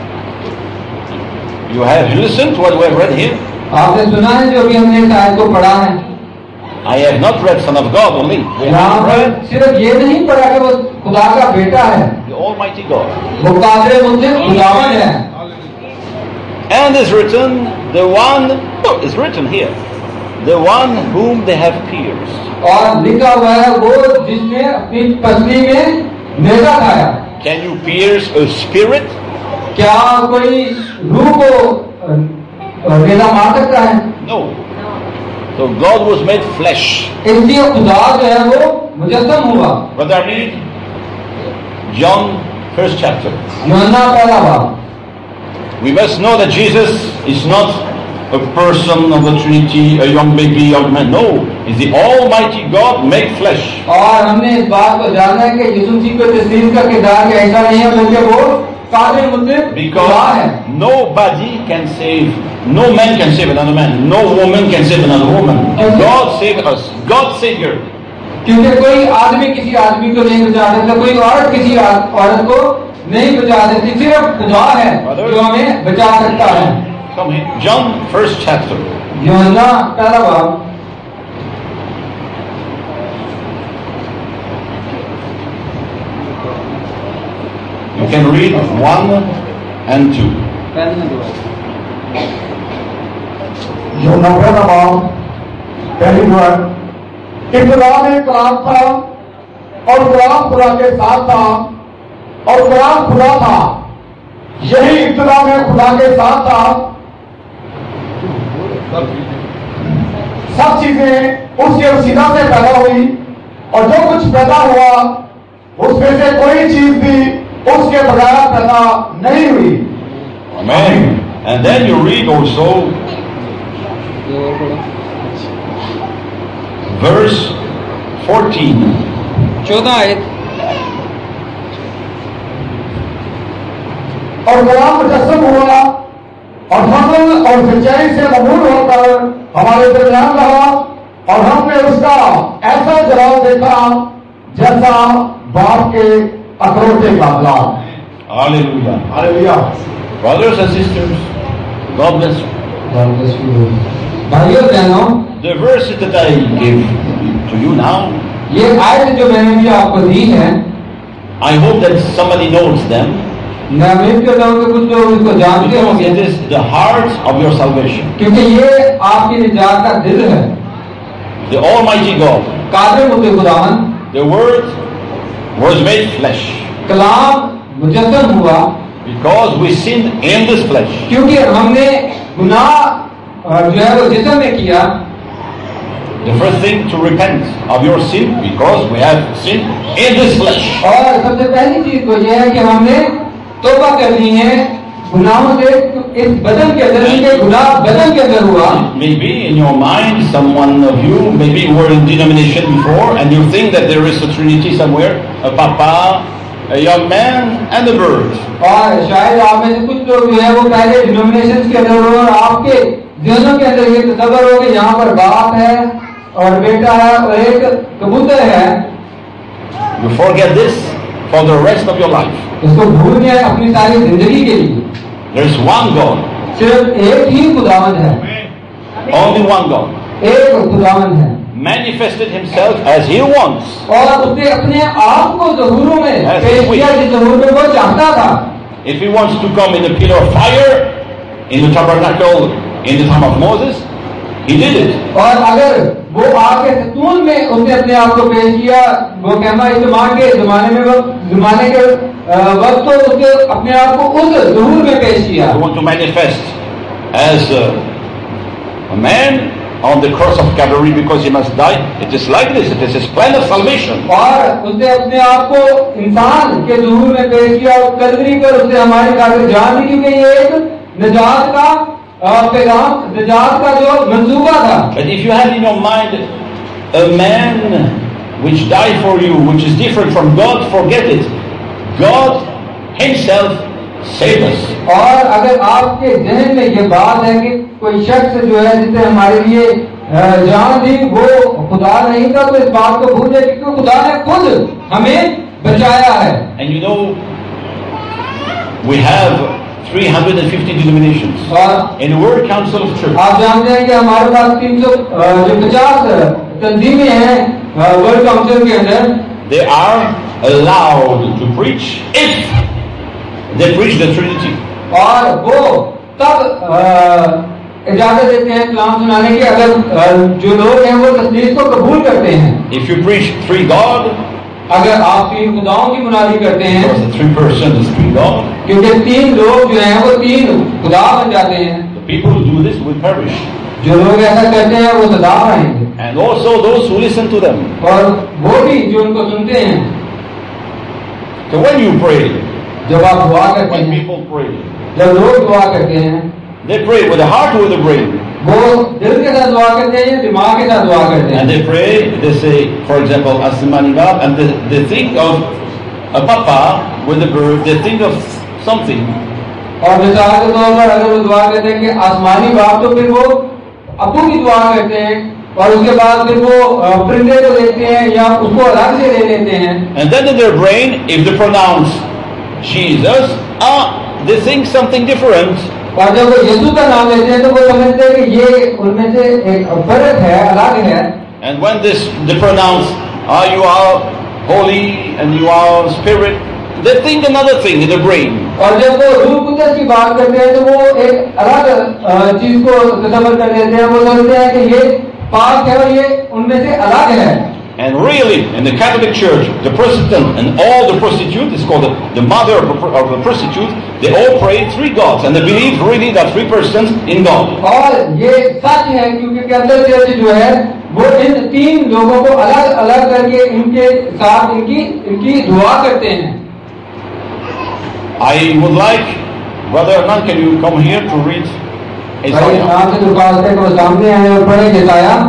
You have listened to what we have read here. आपने सुना है जो भी हमने इस आयत को पढ़ा है। I have not read Son of God only. We यहाँ have पर read सिर्फ ये नहीं पढ़ा कि वो खुदा का बेटा है, the Almighty God. वो कादर मुतलिक खुदावंद है। And is written, the one, oh, is written here, the one whom they have pierced. और लिखा हुआ है वो जिसने अपनी पसली में नेजा खाया। Can you pierce a spirit? क्या कोई रूह को नेजा मार सकता है? No. So God was made flesh. इसलिए खुदा जो है वो मुजस्सम हुआ। Brother, read John 1st chapter. यूहन्ना पहला बाब। We must know that Jesus is not a person of the Trinity, a young baby, young man. No, he's the Almighty God made flesh. और हमने इस बात को जाना है कि यीशु मसीह को तस्लीम का किरदार ऐसा नहीं है, बल्कि वो कादिर मुतलिक खुदा है। Because nobody can save, no man can save another man, no woman can save another woman. God saved us, God Savior. क्योंकि कोई आदमी किसी आदमी को नहीं बचा सकता, कोई औरत किसी औरत को नहीं बचा सकती, सिर्फ खुदा है जो हमें बचा सकता है। Come here, John 1st chapter. यूहन्ना पहला बाब। You can read 1 and 2. यूहन्ना पहला बाब पहली बार, इब्तदा में कलाम था और कलाम खुदा के साथ था और कलाम खुदा था। यही इब्तदा में खुदा के साथ था। सब चीजें उसके वसीला से पैदा हुई और जो कुछ पैदा हुआ उसमें से कोई चीज भी उसके बगैर पैदा नहीं हुई। Amen. And then you read also verse 14. 14 आयत। और कलाम मुजस्सम हुआ और फजल और सच्चाई से मबूल होकर हमारे दरमियान रहा और हमने उसका ऐसा जलाल देखा जैसा बाप के अखरोटे का लाल। Hallelujah. Hallelujah. Brothers and sisters, God bless you. भाइयों बहनों, The verses that I give to you now, ये आयत जो मैंने भी आपको दी है, I hope that somebody knows them. मैं उम्मीद करता हूँ कि कुछ लोग इसको जानते Because होंगे, it is the heart of your salvation. क्योंकि ये आपकी निजात का दिल है। The Almighty God, कादिर मुद्दे खुदावन, the Word was made flesh कलाम मुजस्सम हुआ because we sinned in this flesh. क्योंकि हमने गुनाह जो है वो जिस्म में किया। The first thing to repent of your sin because we have sinned in this flesh. और सबसे पहली चीज तो यह है कि हमने तौबा करनी है गुनाहों से। इस बदन के अंदर, इनके गुनाह बदन के अंदर हुआ। Maybe in your mind, someone of you maybe were in denomination before and you think that there is a Trinity somewhere, a Papa, a young man and a bird. और शायद आप में से कुछ लोग जो है वो पहले डिनोमिनेशन के अंदर हो और आपके जहनों के अंदर ये तस्वर हो कि यहाँ पर बाप है और बेटा है और एक कबूतर है। You forget this for the rest of your life. इसको भूल गए अपनी सारी जिंदगी के लिए। There is one God, सिर्फ एक ही खुदावंद है, only one God, एक खुदावंद है manifested himself as he wants. और उसने अपने आप को ज़हूरों में पेश किया जिस ज़हूर में वो चाहता था। If he wants to come in a pillar of fire in the tabernacle in the time of Moses, he did it. और अगर वो आके सतून में उसने अपने आप को पेश किया, वो कहना इस्तेमाल के जमाने के वक्त तो उसने अपने आप को उस ज़हूर में पेश किया। He want to manifest as a man on the cross of Calvary because he must die. It is like this. It is his plan of salvation. और उसने अपने आप को इंसान के ज़हूर में पेश किया और कलवरी पर उसने हमारी खातिर जान दी, क्योंकि ये एक निजात का पैगाम, निजात का जो मंसूबा था। But if you have in your mind a man which died for you, which is different from God, forget it. God himself saved us. और अगर आपके जहन में ये बात है कि कोई शख्स जो है जिसने हमारे लिए जान दी वो खुदा नहीं था, तो इस बात को भूल जाए क्योंकि खुदा ने खुद हमें बचाया है। And you know, we have 350 denominations in the World Council of Church. आप जानते हैं कि हमारे पास 350 तंजीमें हैं वर्ल्ड काउंसिल के अंदर। They are allowed to preach if they preach the Trinity. और वो तब इजाजत देते हैं कलाम सुनाने की अगर जो लोग हैं वो तस्दीक को कबूल करते हैं। If you preach three God, अगर आप 3 खुदाओं की मुनादी करते हैं, because the 3 persons is 3 God, क्योंकि 3 लोग जो हैं वो 3 खुदा बन जाते हैं। the people who do this will perish. जो लोग ऐसा करते हैं वो सदा पाएंगे, And also those who listen to them. और वो भी जो उनको सुनते हैं। So when you pray, जब आप दुआ करते when हैं, people pray, जब लोग दुआ करते हैं, they pray with the heart or with the brain. वो दिल के साथ दुआ करते हैं या दिमाग के साथ दुआ करते हैं। And they pray, they say, for example, Asmani God, and they think of a papa with a bird, they think of something. और मिसाल के तौर पर अगर वो दुआ करते हैं कि आसमानी बाप, तो फिर वो अब्बू की दुआ करते हैं और उसके बाद फिर वो परिंदे को देखते हैं या उसको अलग से ले लेते हैं। And then in their brain, if they pronounce Jesus, they think something different. और जब वो यीशु का नाम लेते हैं तो वो समझते हैं कि ये उनमें से एक फर्क है, अलग है। And when they pronounce, you are holy and you are spirit, they think another thing in the brain. और जब वो रूह कुदस की बात करते हैं तो वो एक अलग चीज को तस्वर कर लेते हैं। वो सोचते हैं कि ये पाप है और ये उनमें से अलग है। And really, in the Catholic Church, the prostitute and all the prostitute is called the mother of the prostitute. They all pray three gods, and they believe really that three persons in God. और ये सच है क्योंकि Catholic church जो है वो इन तीन लोगों को अलग अलग करके इनके साथ इनकी दुआ करते हैं। I would like, Brother Anand, can you come here to read Isaiah? आपसे दरख्वास्त है कि वो सामने आए और पढ़े Isaiah.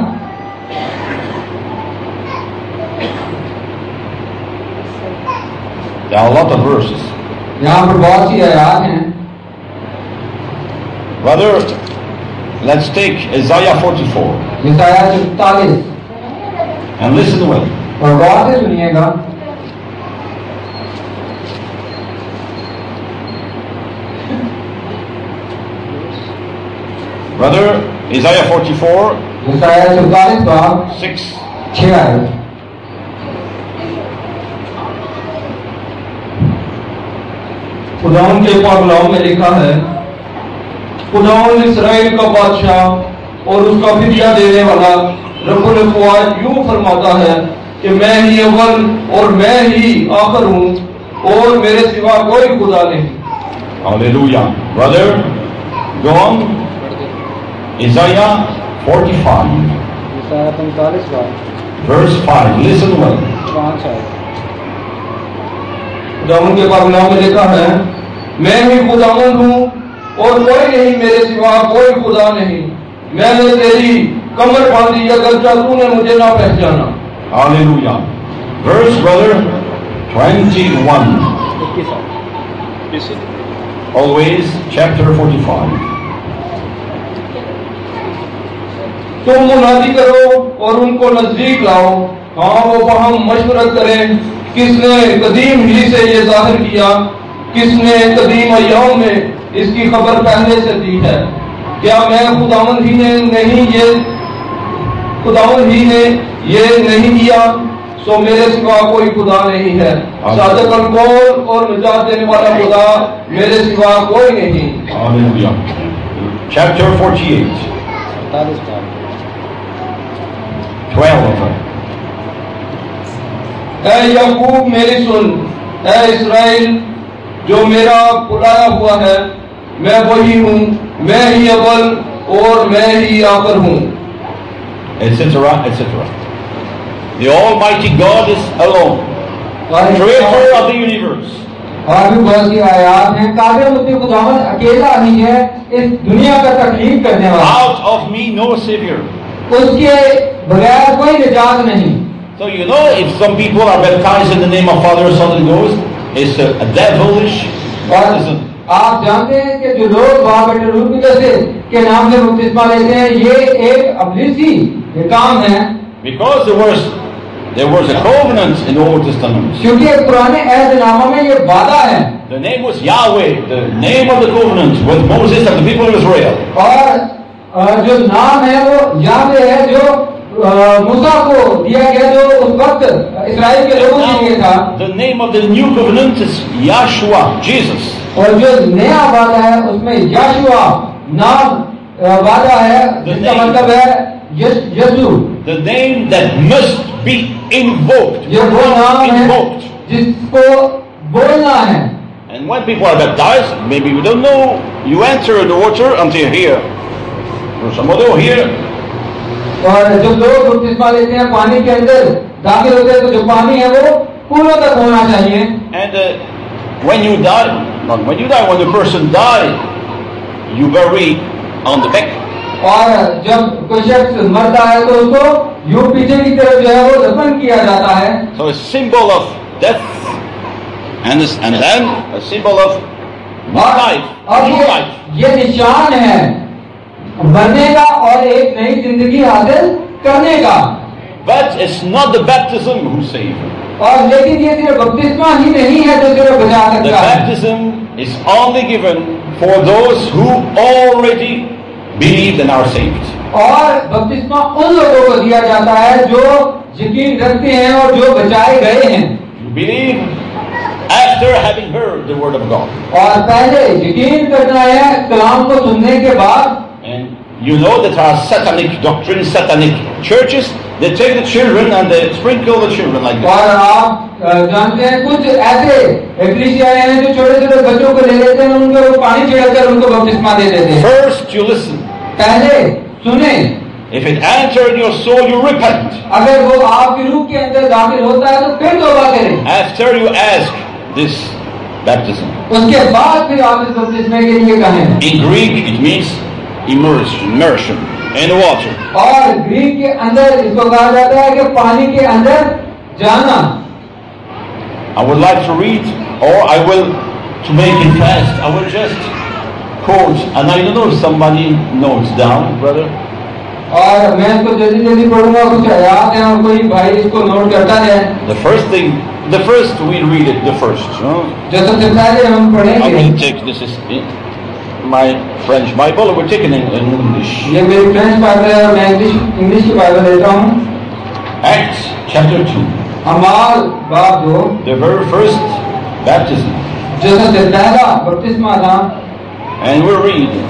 There are a lot of verses. यहाँ पर बहुत सी आयत हैं। Brother, let's take Isaiah 44 Isaiah 44 and listen well. और गौर से सुनिएगा। Brother, Isaiah 44, इसाया 44 बाब 6. आयत। खुदावंद के पाकलाम में लिखा है, खुदावंद इस्राएल का बादशाह और उसका फिदिया देने वाला रब्बुल क़ुव्वात यूं फरमाता है कि मैं ही अव्वल और मैं ही आखिर हूँ और मेरे सिवा कोई खुदा नहीं। Hallelujah. Brother, go on. Isaiah 45, Isaiah 45 बाब verse 5. Listen well. 5 आयत। खुदावंद के पाकलाम में लिखा है, मैं ही खुदावंद हूँ और कोई नहीं, मेरे सिवा कोई खुदा नहीं। मैंने तेरी कमर बांधी अगरचा तूने मुझे ना पहचाना। Hallelujah. Verse, brother, 21. Always, chapter 45. तुम मुनादी करो और उनको नजदीक लाओ, हाँ वो वहां मशवरत करें। किसने कदीम ही से ये जाहिर किया, किसने कदीम अय्याम में इसकी खबर पहले से दी है। क्या मैं खुदावंद ही ने ये नहीं किया, सो मेरे सिवा कोई खुदा नहीं है। सादिक अलकौल और निजात देने वाला खुदा मेरे सिवा कोई नहीं। Hallelujah. Chapter 48. 12. ऐ याकूब मेरी सुन, ऐ इस्राएल जो मेरा बुलाया हुआ है, मैं वही हूँ, मैं ही अव्वल और मैं ही आखिर हूँ। Etc. etc. The Almighty God is alone, creator of the universe. और भी बहुत सी आयात हैं। कादिर मुद्दे खुदावंद अकेला ही है इस दुनिया का तकलीफ करने वाला। Out of me no savior. उसके बगैर कोई निजात नहीं। So you know, if some people are baptized in the name of Father, Son, and Ghost, it's a devilish baptism. आप जानते हैं कि जो लोग बाप बेटे रूह कुदस के नाम से बपतिस्मा लेते हैं, ये एक अब्लिसी ये काम है। Because there was a covenant in the Old Testament. क्योंकि पुराने अहदनामा में ये वादा है। The name was Yahweh, the name of the covenant with Moses and the people of Israel. और जो नाम है वो याहवे है, जो मूसा को दिया गया, जो उस वक्त इस्राएल के लोगों के लिए था। The name of the new covenant is Yahshua, Jesus. और जो नया वादा है उसमें यशुआ नाम वादा है, जिसका मतलब है यीशु। The name that must be invoked. ये वो नाम है जिसको बोलना है। And when people are baptized, maybe we don't know, you enter the water until here. Or some other here. और जब लोग बपतिस्मा लेते हैं पानी के अंदर दाखिल होते हैं, तो जो पानी है वो पूरा तक होना चाहिए। And when you die, when the person dies, you bury on the back. और जब कोई शख्स मरता है तो उसको यूं पीछे की तरफ जो है वो दफन किया जाता है। So a symbol of death, and then a symbol of life. और ये निशान है मरने का और एक नई जिंदगी हासिल करने का। But it's not the baptism who saves. और लेकिन ये सिर्फ बपतिस्मा ही नहीं है जो सिर्फ बचा The सकता है। baptism is only given for those who already believed and are saved. और बपतिस्मा उन लोगों को दिया जाता है जो यकीन रखते हैं और जो बचाए गए हैं। You believe after having heard the word of God. और पहले यकीन करना है कलाम को सुनने के बाद। And you know that our satanic doctrines, satanic churches, they take the children and they sprinkle the children like this. और आप जानते हैं कुछ ऐसे एक्लीसियाएं हैं जो छोटे छोटे बच्चों को ले लेते हैं, उनको पानी छिड़ककर उनको बपतिस्मा दे देते हैं। First you listen. पहले सुने। If it entered your soul, you repent. अगर वो आपकी रूह के अंदर दाखिल होता है तो फिर तौबा करें। After you ask this baptism. उसके बाद फिर आप इस बपतिस्मे के लिए कहें। In Greek it means immersion in water. और ग्रीक के अंदर इसको कहा जाता है कि पानी के अंदर जाना। I would like to read, or I will, to make it fast, I will just quote, and I don't know if somebody notes down, brother. और मैं इसको जल्दी जल्दी पढ़ूंगा, कुछ आयात हैं और कोई भाई इसको नोट करता है। The first we read it, the first. जो सबसे पहले हम I पढ़ेंगे। will take, this is my French Bible, we're taking it in English. ये मेरी फ्रेंच बाइबल है और मैं इंग्लिश की बाइबल लेता हूँ। Acts chapter 2. अमाल बाब 2, The very first baptism. जो सबसे पहला बपतिस्मा था। And we read,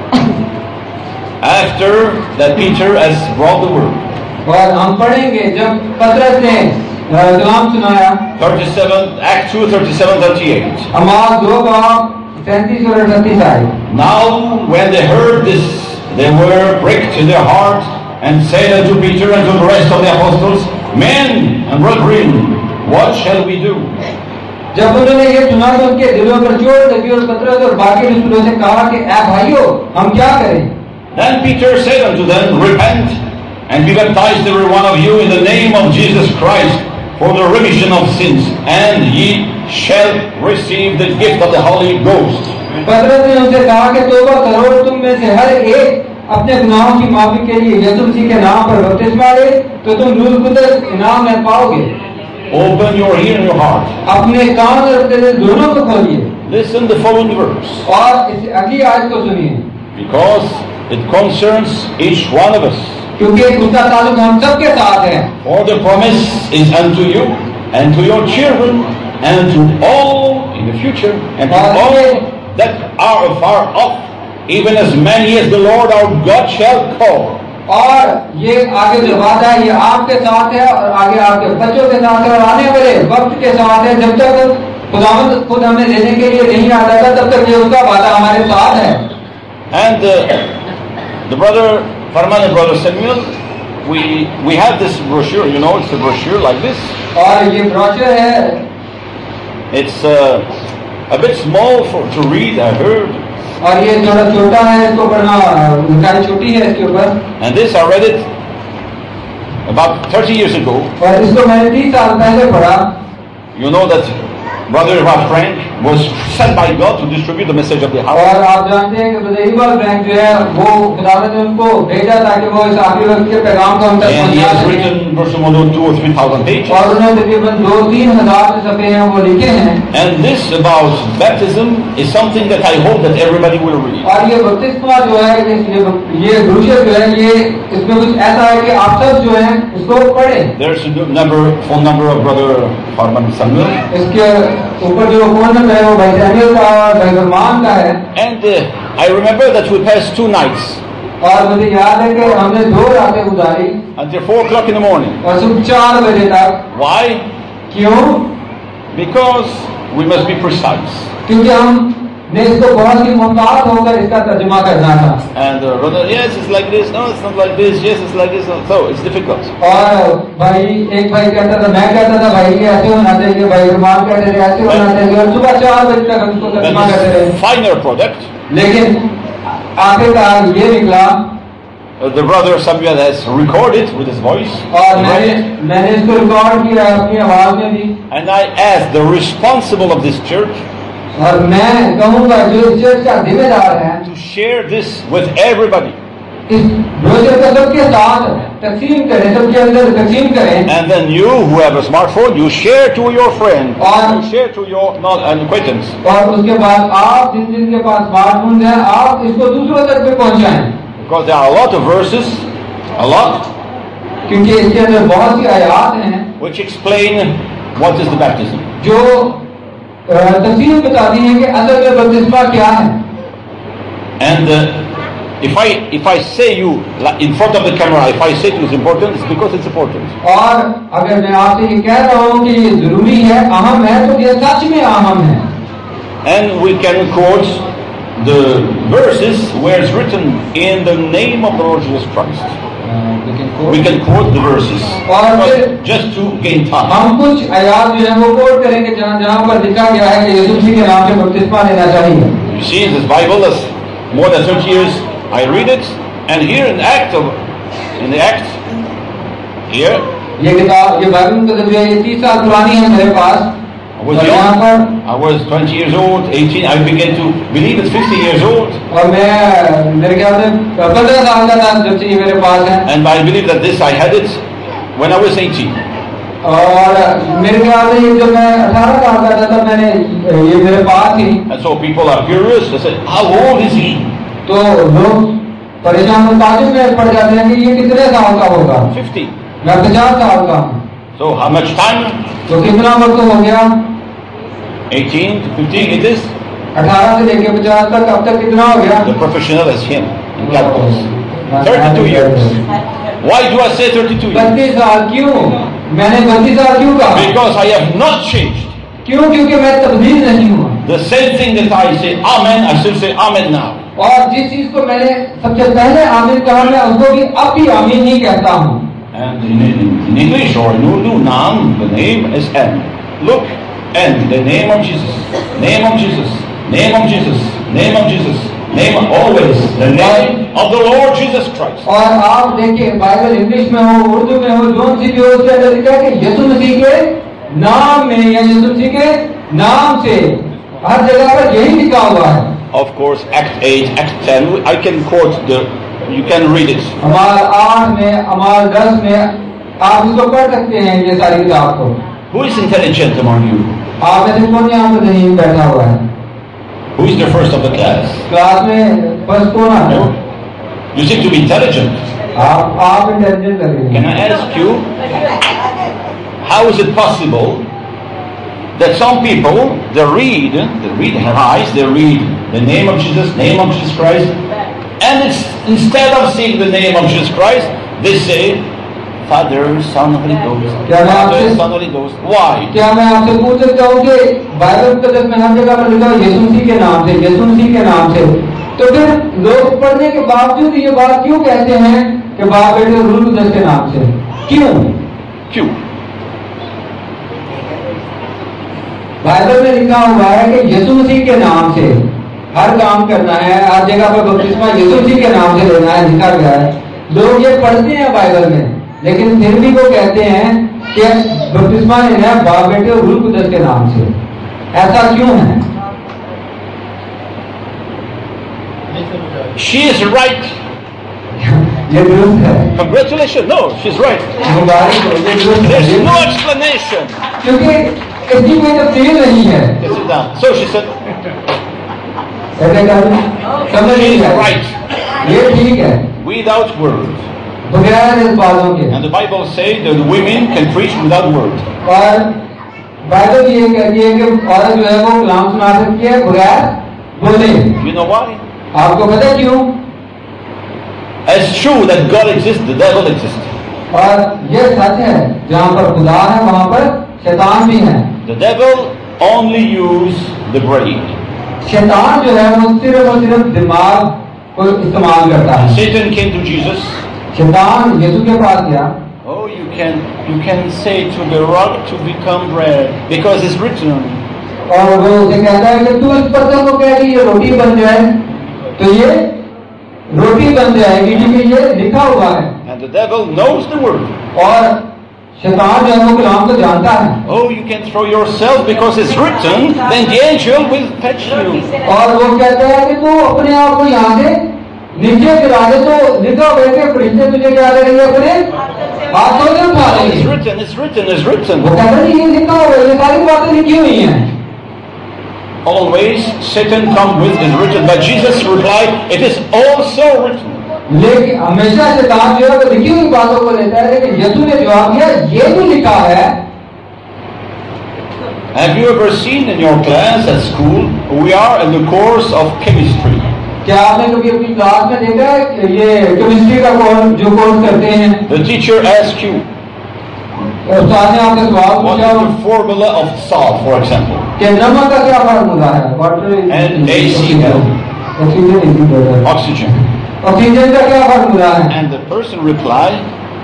after that Peter has brought the word. और हम पढ़ेंगे जब पतरस ने कलाम सुनाया। 37, Acts 2, 37, 38. अमाल 2 बाब 37 और 38 आए। Now when they heard this, they were pricked in their heart, and said unto Peter and to the rest of the apostles, Men and brethren, what shall we do? जब उन्होंने ये सुना तो उनके दिलों पर चोट लगी और पतरस और बाकी रसूलों से कहा कि ऐ भाइयों, हम क्या करें? Then Peter said unto them, Repent and be baptized every one of you in the name of Jesus Christ for the remission of sins, and ye shall receive the gift of the Holy Ghost. पतरस ने उनसे कहा कि तौबा करो, तुम में से हर एक अपने गुनाहों की माफी के लिए यीशु मसीह के नाम पर बपतिस्मा ले, तो तुम रूह कुदस इनाम में पाओगे। Open your ear and your heart. अपने कान और अपने दिल दोनों को खोलिए। Listen the following verse. और इस अगली आयत को सुनिए। Because it concerns each one of us. क्योंकि उसका ताल्लुक हम सबके साथ है। For the promise is unto you and to your children and to all in the future and to all that are afar off, even as many as the Lord our God shall call. और ये आगे जो वादा है ये आपके साथ है और आगे आपके बच्चों के साथ है और आने वाले वक्त के साथ है। जब तक खुदावंद खुद हमें लेने के लिए नहीं आ जाता तब तक ये उसका वादा हमारे साथ है। And the brother Farman and brother Samuel, we have this brochure, you know, it's a brochure like this. और ये ब्रोशर है। It's a bit small to read, I heard. और ये थोड़ा छोटा है, इसको पढ़ना ऊंचाई छोटी है इसके ऊपर। And this I read it about 30 years ago. और इसको मैंने 30 साल पहले पढ़ा। You know that brother Frank was sent by God to distribute the message of the hour. और आप जानते हैं कि ब्रदर इवाल फ्रैंक जो है वो खुदावंद ने उनको भेजा ताकि वो इस आखिरी वक्त के पैगाम को हम तक And he पहुंचा has सकें। written verse 2,000 or 3,000 pages. और उन्होंने तकरीबन 2-3 हजार से सफ़े हैं वो लिखे हैं। And this about baptism is something that I hope that everybody will read. और ये बपतिस्मा जो है ये ब्रोशर जो है ये इसमें कुछ ऐसा है कि आप सब जो है इसको पढ़ें। There's a phone number of brother Farman Samuel. इसके ऊपर जो फोन नंबर है वो भाई सैमुअल का और भाई फरमान का है। And I remember that we passed 2 nights और मुझे याद है कि हमने 2 रातें गुजारी until 4 o'clock in the morning. और सुबह 4 बजे तक। Why? क्यों? Because we must be precise. क्योंकि हमने इसको बहुत ही मुमताज होकर इसका तर्जुमा करना था। And brother, yes, it's like this. No, it's not like this. Yes, it's like this. So it's difficult. और भाई एक भाई कहता था, मैं कहता था भाई ये ऐसे होना चाहिए, भाई फरमान कहते थे ऐसे होना चाहिए, और सुबह 4 बजे तक हम इसको तर्जुमा करते रहे। Final product. लेकिन आखिरकार ये निकला। The brother Samuel has recorded with his voice. और मैंने इसको रिकॉर्ड किया अपनी आवाज में भी। And I asked the responsible of this church और मैं कहूँगा जो इस चर्च का जिम्मेदार है to share this with everybody. इस ब्रोशर को सबके साथ तकसीम करें, सबके अंदर तकसीम करें। And then you who have a smartphone, you share to your friend, और you share to your acquaintance. और उसके बाद आप जिनके पास स्मार्टफोन है आप इसको दूसरों तक भी पहुँचाएं। Because there are a lot of verses, a lot, क्योंकि इसके अंदर बहुत सी आयात हैं which explain what is the baptism. जो तफसील बताती है कि असल में बपतिस्मा क्या है। And if I say you in front of the camera, if I say it is important, it's because it's important. और अगर मैं आपसे ये कह रहा हूँ कि ये जरूरी है, अहम है, तो ये सच में अहम है। And we can quote the verses where it's written in the name of the Lord Jesus Christ. We can quote the verses just to gain time. हम कुछ आयात जो है वो कोट करेंगे जहाँ पर लिखा गया है कि यीशु मसीह के नाम से बपतिस्मा लेना चाहिए। You see, this Bible is more than 30 years. I read it, and here in the Acts, here. ये किताब, ये बाइबल मुकद्दस है, ये 30 साल पुरानी है मेरे पास। I was young. I was 20 years old, 18. I began to believe it's 50 years old. और मैं मेरे ख्याल से 15 साल का था जब से ये मेरे पास है। And I believe that this I had it when I was 18. और मेरे ख्याल से ये जब मैं 18 साल का था तब मैंने ये मेरे पास थी। And so people are curious. They say, how old is he? तो लोग परेशान और ताजुब में पड़ जाते हैं कि ये कितने साल का होगा। 50. मैं 50 साल का हूँ। So how much time? तो कितना वक्त हो गया? 18 to 50 it is. 18 से लेकर 50 तक, अब तक कितना हो गया? The professional is him in calculus. 32 years. Why do I say 32 years? 32 साल क्यों? मैंने 32 साल क्यों कहा? Because I have not changed. क्यों? क्योंकि मैं तब्दील नहीं हुआ। The same thing that I say amen, I still say amen now. और जिस चीज को मैंने सबसे पहले आमीन कहा, मैं उसको भी अब भी आमीन ही कहता हूँ। And in English or in Urdu, Naam, the name is N. Look, N, the name of Jesus, name of Jesus, name of Jesus, name of Jesus, name of, always the name of the Lord Jesus Christ. और आप देखिए Bible English में हो, उर्दू में हो, zone सी भी हो, उसके अंदर लिखा है कि यीशु मसीह के नाम में या यीशु मसीह के नाम से हर जगह पर यही लिखा हुआ है। Of course, Act 8, Act 10, I can quote you can read it. अमाल 8 में, अमाल 10 में आप इसको पढ़ सकते हैं ये सारी किताब को। Who is intelligent among you? आप में से कौन यहाँ पर नहीं बैठा हुआ है? Who is the first of the class? Class में फर्स्ट कौन आता है? You seem to be intelligent. आप इंटेलिजेंट लग रहे हैं। Can I ask you, how is it possible that some people they read their eyes, they read the name of Jesus Christ, and it's, instead of seeing the name of Jesus Christ, they say Father, Son, Holy Ghost. Father, Son, Holy Ghost. Why? क्या मैं आपसे पूछ सकता हूँ कि Bible मुकद्दस में हर जगह पर लिखा है यीशु मसीह के नाम से, यीशु मसीह के नाम से, तो फिर लोग पढ़ने के बावजूद ये बात क्यों कहते हैं कि बाप बेटे रूह कुदस के नाम से? क्यों? बाइबल में लिखा हुआ है कि यीशु मसीह के नाम से हर काम करना है, हर जगह पर बपतिस्मा यीशु मसीह के नाम से लेना है, लिखा गया है। लोग ये पढ़ते हैं बाइबल में, लेकिन फिर भी वो कहते हैं कि बपतिस्मा लेना है बाप बेटे और रूह कुदस के नाम से। ऐसा क्यों है? She is right. ये दुरुस्त है। Congratulations. No, she's right. मुबारक हो, ये दुरुस्त है। There's no explanation. क्योंकि इसकी कोई तफसील नहीं है। Sit down. So she said, ऐसे कर समझ she नहीं is है। right. ये ठीक है Without words. बगैर इस बातों के। And the Bible says that women can preach without words. और बाइबल ये कहती है कि औरत जो है वो कलाम सुना सकती है बगैर बोले। You know why? आपको पता क्यों? It's true that God exists, the devil exists. और ये सच है, जहाँ पर खुदा है वहाँ पर शैतान भी है। The devil only uses the brain. शैतान जो है वो सिर्फ और सिर्फ दिमाग को इस्तेमाल करता है। Satan came to Jesus. शैतान यीशु के पास गया। Oh, you can say to the rock to become bread because it's written. और वो उसे कहता है कि तू इस पत्थर को कह कि ये रोटी बन जाए, तो ये रोटी बन जाएगी क्योंकि ये लिखा हुआ है। And the devil knows the word. और शैतान जो है वो कलाम को जानता है। Oh, you can throw yourself because it's written, then the angel will fetch you. और वो कहता है कि तू अपने आप को यहाँ से नीचे गिरा दे, तो लिखा हुआ है कि फरिश्ते तुझे क्या करेंगे, अपने हाथों से उठा It's लेंगे। written, it's written, it's written. वो कहता है ये लिखा हुआ है, ये सारी बातें लिखी हुई हैं। Always Satan comes with is written, but Jesus replied, it is also written. लेकिन हमेशा शैतान जो है वो लिखी हुई बातों को लेता है, लेकिन यीशु ने जवाब दिया ये भी लिखा है। Have you ever seen in your class at school, we are in the course of chemistry. क्या आपने कभी अपनी क्लास में देखा है कि ये केमिस्ट्री का जो कोर्स करते हैं, The teacher asks you, उस्ताद ने आपसे सवाल what पूछा is the formula of salt, for example? कि नमक का क्या फार्मूला है, NaCl. Oxygen. ऑक्सीजन का क्या फार्मूला है? And the person replied,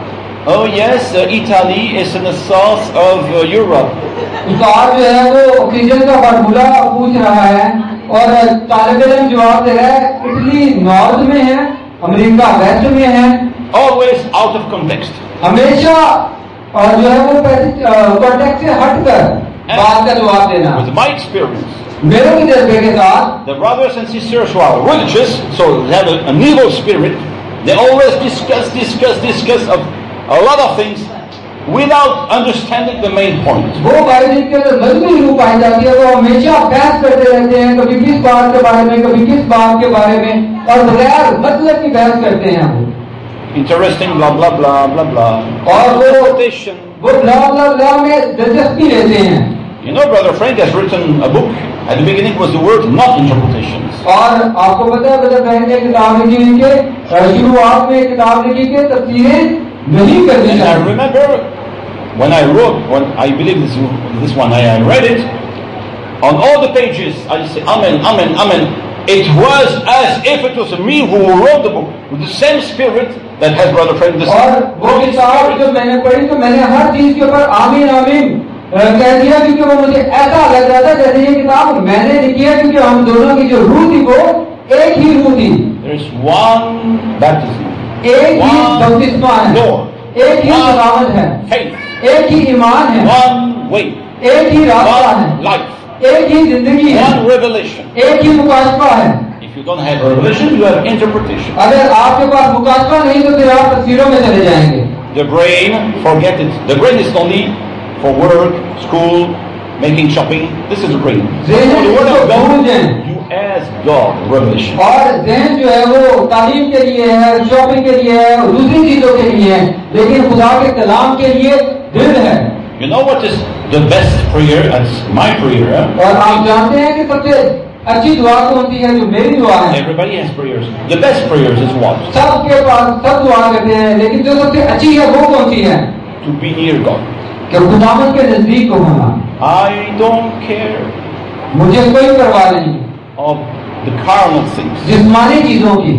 oh yes, Italy is in the south of Europe. उस्ताद जो है वो ऑक्सीजन का फार्मूला पूछ रहा है और तालिब इल्म जवाब दे रहा है इटली नॉर्थ में है, अमेरिका वेस्ट में है। Always out of context. हमेशा और जो है वो कॉन्टेक्स्ट से हटकर बात का जवाब देना। With my experience, मेरे की तजर्बे के साथ the brothers and sisters who are religious, so they have an evil spirit, they always discuss of a lot of things without understanding the main point. वो भाई जिनके अंदर मजबूरी रूप पाई जाती है, वो हमेशा बहस करते रहते हैं, कभी किस बात के बारे में, कभी किस बात के बारे में, और बगैर मतलब की बहस करते हैं वो। Interesting, blah blah blah blah blah. और Interpretation. वो blah blah blah में दिलचस्पी लेते हैं। You know, Brother Frank has written a book. At the beginning was the word, not interpretations. और आपको पता है ब्रदर फ्रैंक ने किताब लिखी है कि शुरुआत में किताब लिखी कि तफसीरें नहीं करनी And I चाहिए। remember when I wrote, when I believe this one, I read it, on all the pages, I say, Amen, Amen, Amen. It was as if it was me who wrote the book, with the same spirit that has Brother Frank this. और वो किताब जो मैंने पढ़ी तो मैंने हर चीज के ऊपर आमीन आमीन कह दिया, क्योंकि वो मुझे ऐसा लग रहा था जैसे ये किताब मैंने लिखी है, क्योंकि हम दोनों की जो रूह थी वो एक ही रूह थी। There is one baptism, एक ही बपतिस्मा है, Lord, एक ही खुदावंद है, faith, एक ही ईमान है, one way, एक ही रास्ता one है, life, एक ही जिंदगी है, one revelation. एक ही मुकाशफा है। If you don't have revelation, you have interpretation. अगर आपके पास मुकाशफा नहीं तो फिर आप तस्वीरों में चले जाएंगे। The brain, forget it. The brain is only for work, school, making shopping. This is the brain. For the word of God, you ask God revelation. और ज़हन जो है वो तालीम के लिए है, शॉपिंग के लिए है, और दूसरी चीजों के लिए है, लेकिन खुदा के कलाम के लिए दिल है। You know what is the best prayer? That's my prayer. और आप जानते हैं कि सबसे अच्छी दुआ कौन सी है? जो मेरी दुआ है। Everybody has prayers. The best prayers is what? सबके पास सब दुआ करते हैं, लेकिन जो सबसे अच्छी है वो कौन सी है? To be near God. कि खुदावंद के नजदीक को होना। I don't care मुझे कोई परवाह नहीं of the carnal things. जिस्मानी चीजों की।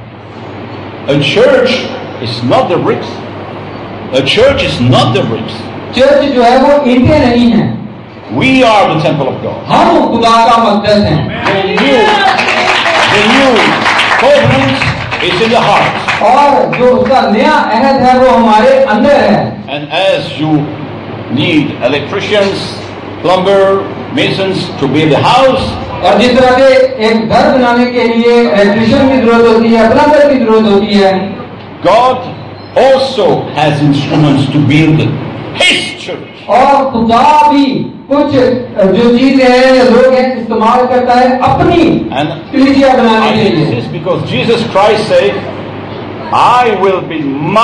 A church is not the bricks. A church is not the bricks. Church जो है वो ईंटें नहीं है, We are the temple of God. हम खुदा का मक़दस हैं। The new covenant is in the heart. और जो उसका नया अहद है वो हमारे अंदर है। And as you need electricians, plumber, masons to build the house, और जिस तरह से एक घर बनाने के लिए इलेक्ट्रिशियन की जरूरत होती है, प्लम्बर की जरूरत होती है, God also has instruments to build His church. और खुदा भी कुछ जो चीजें हैं लोग हैं इस्तेमाल करता है अपनी कलीसिया बनाने I के think लिए। this is because Jesus Christ said, I will be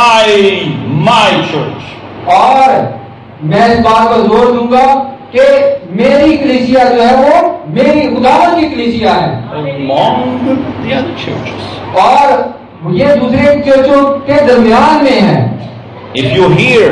my church. और मैं इस बात पर जोर दूंगा कि मेरी कलीसिया जो है वो मेरी खुदावंद की कलीसिया है Among the other churches. और ये दूसरे चर्चों के दरमियान में है। If you hear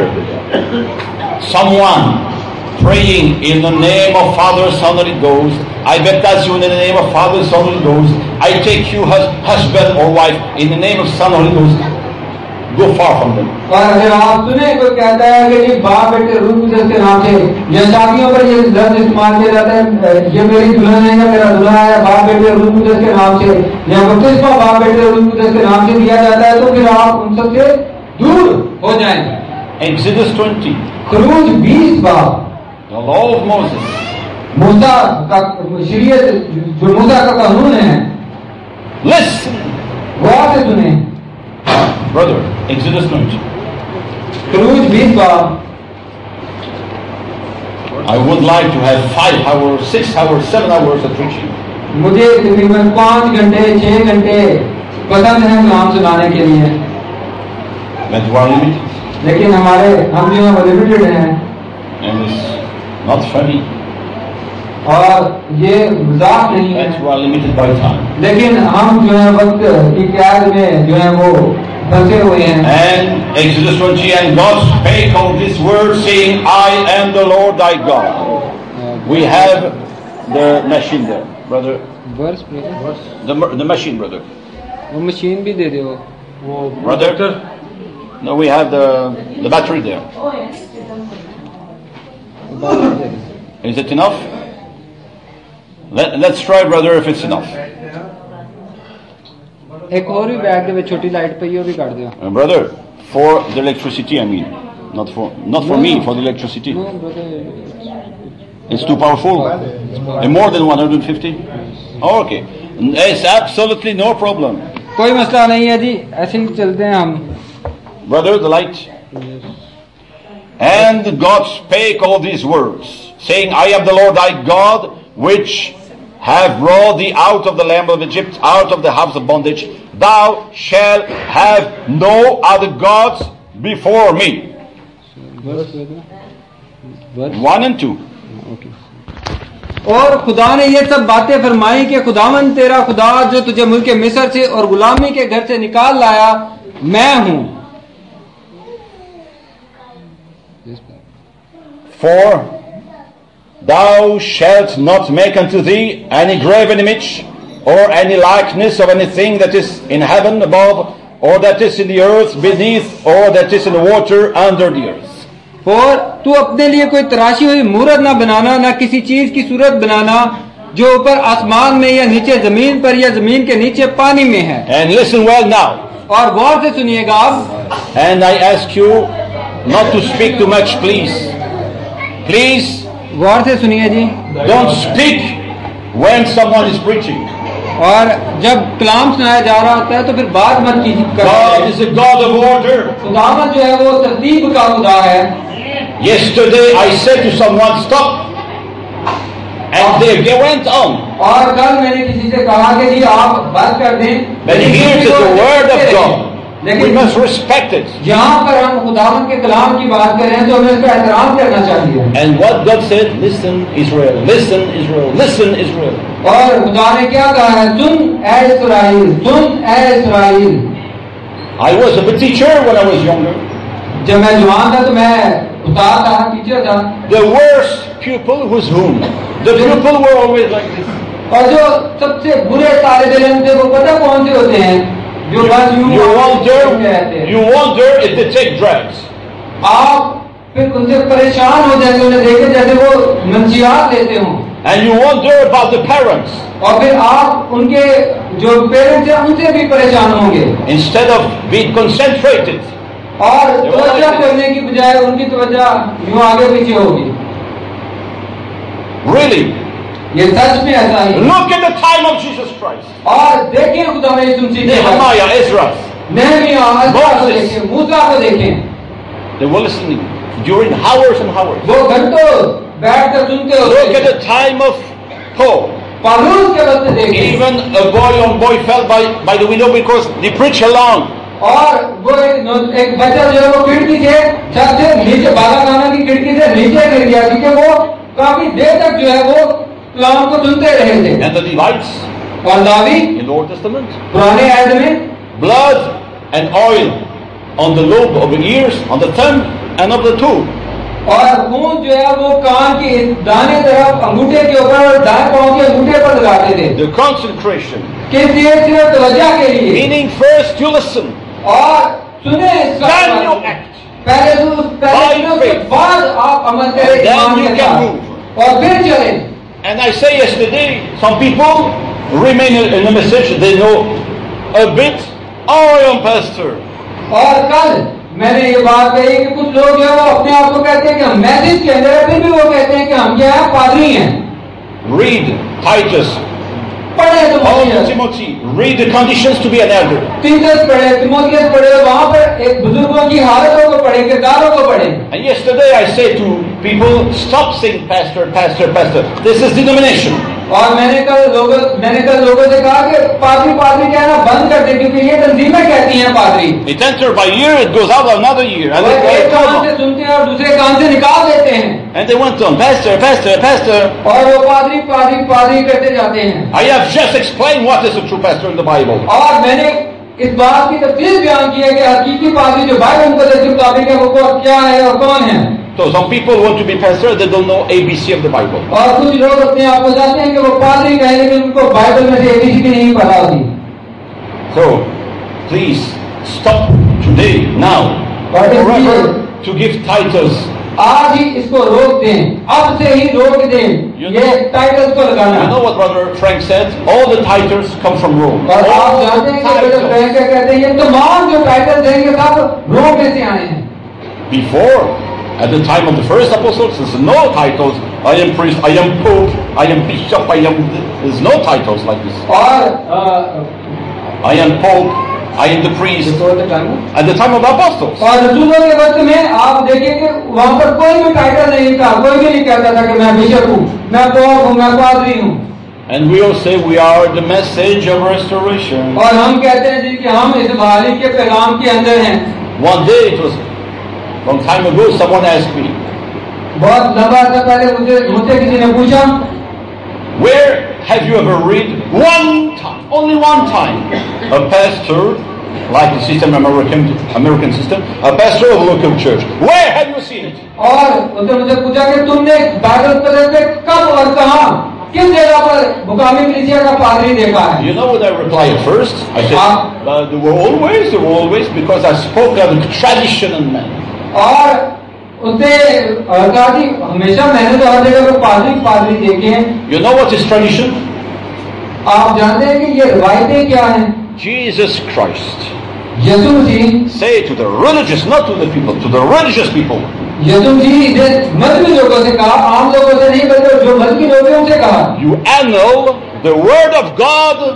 someone praying in the name of Father, Son, and Holy Ghost, I baptize you in the name of Father, Son, and Holy Ghost, I take you husband or wife in the name of Son, and Holy Ghost, go far from them. और अगर आप सुने कोई कहता है कि जी बाप बेटे रूह कुदस के नाम से, या शादियों पर ये लफ्ज इस्तेमाल किया जाता है, ये मेरी दुल्हन है या मेरा दूल्हा है, बाप बेटे रूह कुदस के नाम से, या बपतिस्मा बाप बेटे रूह कुदस के नाम से दिया जाता है, तो फिर आप उन सबसे दूर हो जाएंगे। Exodus 20, खरूज 20 बाप, the law of Moses. मूसा का शरीयत जो मूसा का कानून है, Listen, गौर से सुने। brother, Exodus 20. खरूज 20 बाप। I would like to have 5 hours, 6 hours, 7 hours of preaching. मुझे तकरीबन 5 घंटे 6 घंटे पसंद है कलाम सुनाने के लिए, But we are limited. लेकिन हम जो है लिमिटेड हैं And it's not funny. और ये मजाक नहीं है, But we are limited by time. लेकिन हम जो है वक्त की कैद में जो है वो फंसे हुए हैं। And Exodus 20, and God spake all these words, saying, I am the Lord thy God. We have the machine there, brother. Verse The machine, brother. वो मशीन भी दे दो वो Brother? No, we have the battery there. Is it enough? Let's try, brother, if it's enough. एक और भी bag दे छोटी light पे, ये भी काट दियो। Brother, for the electricity, I mean, not for me, for the electricity. No, brother, It's too powerful. And more than 150? Oh, okay. It's absolutely no problem. कोई मसला नहीं है जी, ऐसे ही चलते हैं हम। Brother, the light. And God spake all these words, saying, I am the Lord thy God, which have brought thee out of the land of Egypt, out of the house of bondage. Thou shalt have no other gods before me. 1 and 2. और खुदा ने ये सब बातें फरमाई कि खुदावन तेरा खुदा जो तुझे मुल्क मिस्र से और गुलामी के घर से निकाल लाया मैं हूं। For thou shalt not make unto thee any graven image, or any likeness of anything that is in heaven above, or that is in the earth beneath, or that is in the water under the earth. और तू अपने लिए कोई तराशी हुई मूरत ना बनाना, ना किसी चीज की सूरत बनाना जो ऊपर आसमान में या नीचे जमीन पर या जमीन के नीचे पानी में है। And listen well now. और गौर से सुनिएगा आप। And I ask you not to speak too much, please. Please. गौर से सुनिए जी। Don't speak when someone is preaching. और जब कलाम सुनाया जा रहा होता है तो फिर बात मत कीजिए। God is a God of order. खुदावंद जो है वो तरतीब का खुदा है। Yesterday I said to someone, stop. And they went on. और कल मैंने किसी से कहा कि जी आप बंद कर दें। But here is the word of God. We must respect it. जहाँ पर हम खुदावंद के कलाम की बात कर रहे हैं तो हमें उसका एहतराम करना चाहिए। And what God said, listen Israel, listen Israel, listen Israel. और खुदा ने क्या कहा है, सुन ऐ इस्राएल, सुन ऐ इस्राएल। I was a teacher when I was younger. जब मैं जवान था तो मैं उस्ताद था, टीचर था। The worst pupil was whom? The pupil were always like this. और जो सबसे बुरे तालिब इल्म थे वो पता कौन से होते हैं? जो बस you wonder if they take drugs. आप फिर उनसे परेशान हो जाएंगे उन्हें देखे जैसे वो मंशियात लेते हों। And you wonder about the parents. और फिर आप उनके जो पेरेंट्स हैं उनसे भी परेशान होंगे। Instead of being concentrated. और तवज्जो करने की बजाय उनकी तवज्जो यूं आगे पीछे होगी। Really? ये सच में ऐसा ही। Look at the time of Jesus Christ. और देखिए खुदा में यीशु मसीह Nehemiah, Ezra, नेहमिया, को देखें, मूसा को देखें। They were listening during hours and hours. वो घंटों बैठकर सुनते होते। Look at the time of Paul. पौलुस के वक्त देखें। Even a boy on boy fell by the window because they preach along. और वो एक बच्चा जो है वो खिड़की से छत से नीचे बागा खाना की खिड़की से नीचे गिर गया क्योंकि वो काफी देर तक जो है वो कलाम को सुनते रहे थे। And the Levites और लावी in the Old Testament, पुराने ऐड में blood and oil on the lobe of the ears, on the thumb and of the toe. और खून जो है वो कान की दाने तरफ अंगूठे के ऊपर और दाएं पांव के अंगूठे पर लगाते थे। The consecration. किस लिए? सिर्फ तवज्जो के लिए। Meaning first you listen. और सुने Then you act. पहले उसके बाद आप अमल करें ईमान के साथ और फिर चलें। And I say yesterday, some people remain in the message, they know a bit. Oh, I am pastor. और कल मैंने ये बात कही कि कुछ लोग जो है वो अपने आप को कहते हैं कि हम मैसेज के अंदर है, फिर भी वो कहते हैं कि हम क्या है, पादरी हैं। Read Titus. पढ़े Timothy. Read the conditions to be an elder. तीतस पढ़े, तिमोथियस पढ़े, वहां पर एक बुजुर्गों की हालतों को पढ़े, किरदारों को पढ़े। And yesterday I said to people, stop saying pastor, pastor, pastor. This is denomination. और मैंने कल लोगों से कहा कि पादरी कहना बंद कर दे, क्योंकि ये तंजीमें कहती हैं पादरी। It enters by ear, it goes out another ear. And एक कान से सुनते हैं और दूसरे कान से निकाल देते हैं। they went on, pastor, pastor, pastor. और वो पादरी करते जाते हैं। I have just explained what is a true pastor in the Bible. और मैंने इस बात की तफसील बयान की है कि हकीकी पादरी जो बाइबल मुकद्दस के मुताबिक है वो क्या है और कौन है। So some people want to be pastor, they don't know ABC of the Bible. और कुछ लोग अपने आप को जानते हैं कि वो पादरी कहें, लेकिन उनको बाइबल में से ABC भी नहीं पता होती। So please stop today, now, forever to give titles. आज ही इसको रोक दें, अब से ही रोक दें ये टाइटल्स को लगाना। You know what Brother Frank said? All the titles come from Rome. और आप जानते हैं कि ब्रदर फ्रैंक क्या कहते हैं, ये तमाम जो टाइटल्स देंगे सब रोम में से आए हैं। Before, at the time of the first apostles, there's no titles. I am priest, I am pope, I am bishop, there's no titles like this. और I am pope, I am the priest. At the time of the apostles. और रसूलों के वक्त में आप देखिए कि वहां पर कोई भी टाइटल नहीं था, कोई भी नहीं कहता था कि मैं बिशप हूँ, मैं पोप हूँ, मैं पादरी हूँ। And we all say we are the message of restoration. और हम कहते हैं जी कि हम इस बहाली के पैगाम के अंदर हैं। One day it was long time ago, someone asked me, बहुत लंबा अर्सा पहले मुझसे किसी ने पूछा, where have you ever read one time, only one time, a pastor like the system, American system, a pastor of a local church? Where have you seen it? और उसने मुझे पूछा कि तुमने बाइबल पढ़ते कब और कहाँ, किस जगह पर मुकामी कलीसिया का पादरी देखा है? You know what I replied at first? I said, there were always, because I spoke of the traditional man. और उसने कहा कि हमेशा मैंने तो हर जगह पर पादरी देखे हैं। You know what is tradition? आप जानते हैं कि ये रवायतें क्या हैं? Jesus Christ. Yeshu Masih. Say to the religious, not to the people, to the religious people. यीशु मसीह इसे मजहबी लोगों से कहा, आम लोगों से नहीं बल्कि जो मजहबी लोग हैं उनसे कहा। You annul the word of God.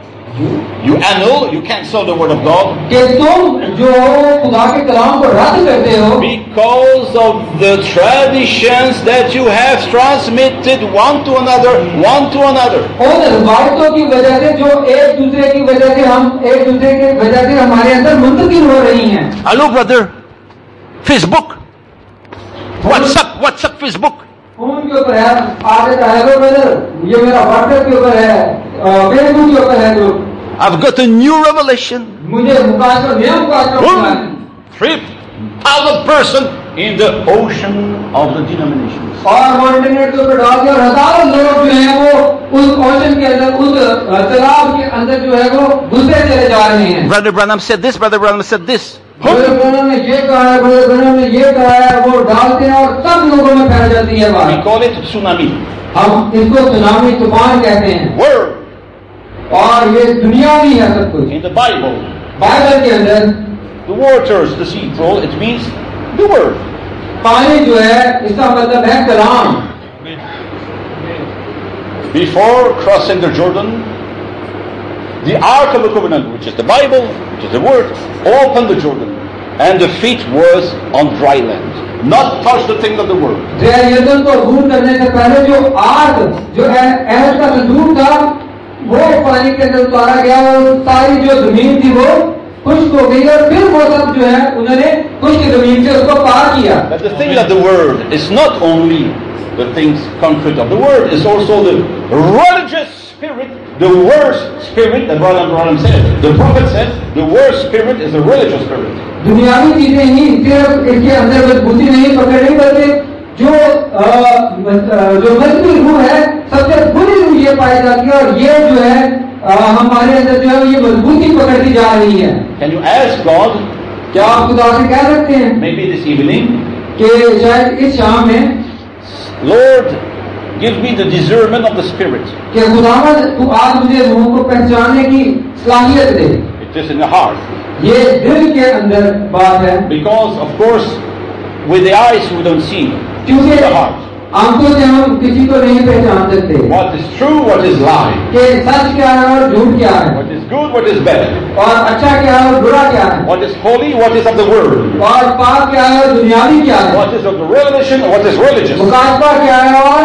You cancel the word of God. कि तुम जो खुदा के कलाम को रद्द करते हो because of the traditions that you have transmitted one to another. उन रवायतों की वजह से जो एक दूसरे की वजह से हमारे अंदर मुंतकिल हो रही हैं। Hello brother, Facebook, WhatsApp, Facebook. Phone के ऊपर है, आगे हेलो ब्रदर, ये मेरा व्हाट्सएप के ऊपर है, फेसबुक के ऊपर है। जो I've got a new revelation. मुझे नया मुकाशरा 3,000 person in the ocean of the denominations. और वो इंटरनेट के ऊपर डाल दिया और हजारों लोग जो हैं वो उस ओशन के अंदर, उस तालाब के अंदर जो है वो घुसते चले जा रहे हैं। Brother Branham said this, Brother Branham said this. Brother Branham ने ये कहा है, ब्रदर ब्रैनम ने ये कहा है, वो डालते हैं और सब लोगों में फैल जाती है बात। We call it tsunami. हम इसको सुनामी तूफान कहते हैं। Word. और ये दुनिया भी है सब कुछ। In the Bible, बाइबल के अंदर the waters, the sea troll, it means the word. पानी जो है इसका मतलब है कलाम। Before crossing the Jordan, the Ark of the Covenant, which is the Bible, which is the Word, opened the Jordan, and the feet was on dry land, not touch the thing of the Word. यरदन को अबूर करने से पहले जो आग जो है अहद का संदूक था, वो पानी के अंदर उतारा गया और सारी जो जमीन थी वो खुश्क हो गई और फिर वो सब जो है उन्होंने खुश्क जमीन से उसको पार किया। But the thing of the Word is not only the things concrete of the Word, is also the religious spirit, the word spirit that Branham said. The prophet said the word spirit is the religious spirit. दुनियावी चीजें ही सिर्फ इसके अंदर मजबूती नहीं पकड़नी, बल्कि जो मजबूती रूह है सबसे बुरी रूह ये पाई जाती है और ये जो है हमारे अंदर जो है ये मजबूती पकड़ती जा रही है। Can you ask God? क्या आप खुदा से कह सकते हैं maybe this evening कि शायद इस शाम में, Lord, give me the discernment of the spirit. कि खुदावंद तू आज मुझे रूह को पहचानने की सलाहियत दे। It is in the heart. ये दिल के अंदर बात है, Because of course with the eyes we don't see, क्योंकि the heart. आंखों से हम किसी को नहीं पहचान सकते What is true, what is lie, कि सच क्या है और झूठ क्या है, what is good, what is bad, और अच्छा क्या है और बुरा क्या है, what is holy, what is of the world, और पाप क्या है और दुनियावी क्या है, what is of the revelation, what is religious. मुकाशफा क्या है और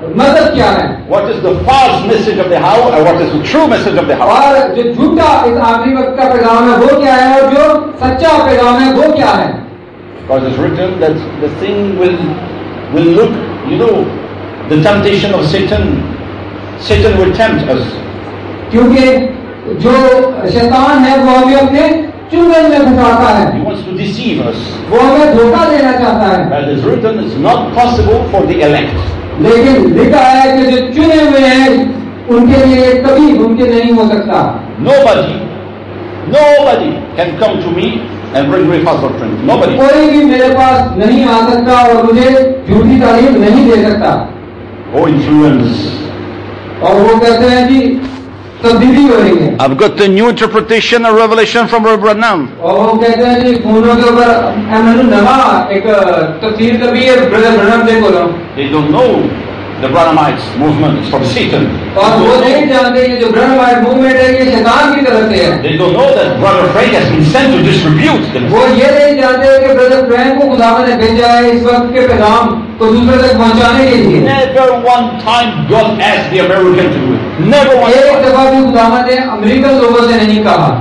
मतलब क्या है, what is the false message of the hour, and what is the true message of the hour. और जो झूठा इस आखिरी वक्त का पैगाम है वो क्या है, और जो सच्चा पैगाम है वो क्या है. Because it's written that the thing will look, the temptation of Satan will tempt us. क्योंकि जो शैतान है वो हमें अपने चुंगल में फंसाता है. He wants to deceive us. वो हमें धोखा देना चाहता है. As is written, it's not possible for the elect. लेकिन लिखा है कि जो चुने हुए हैं उनके लिए कभी मुमकिन नहीं हो सकता. Nobody can come to me and bring me false doctrine. Nobody. कोई भी मेरे पास नहीं आ सकता और मुझे झूठी तालीम नहीं दे सकता. Oh, influence. और वो कहते हैं कि तब्दीली हो रही है. I've got a new interpretation and revelation from Rabbi Branham. और वो कहते हैं कि फोनों के ऊपर मैंने नवा एक तफसीर कभी है ब्रदर ब्रनम से बोला. They don't know the Branhamites movement is from Satan. और वो नहीं जानते कि जो ब्रह्माइट मूवमेंट है ये शैतान की तरफ से है. They don't know that Brother Frank has been sent to distribute them. वो ये नहीं जानते कि ब्रदर फ्रैंक को खुदावंद ने भेजा है इस वक्त के पैगाम को दूसरे तक पहुंचाने के लिए. Never one time God asked the American to do it. Never one time. एक दफा भी खुदावंद ने अमेरिकन लोगों से नहीं कहा.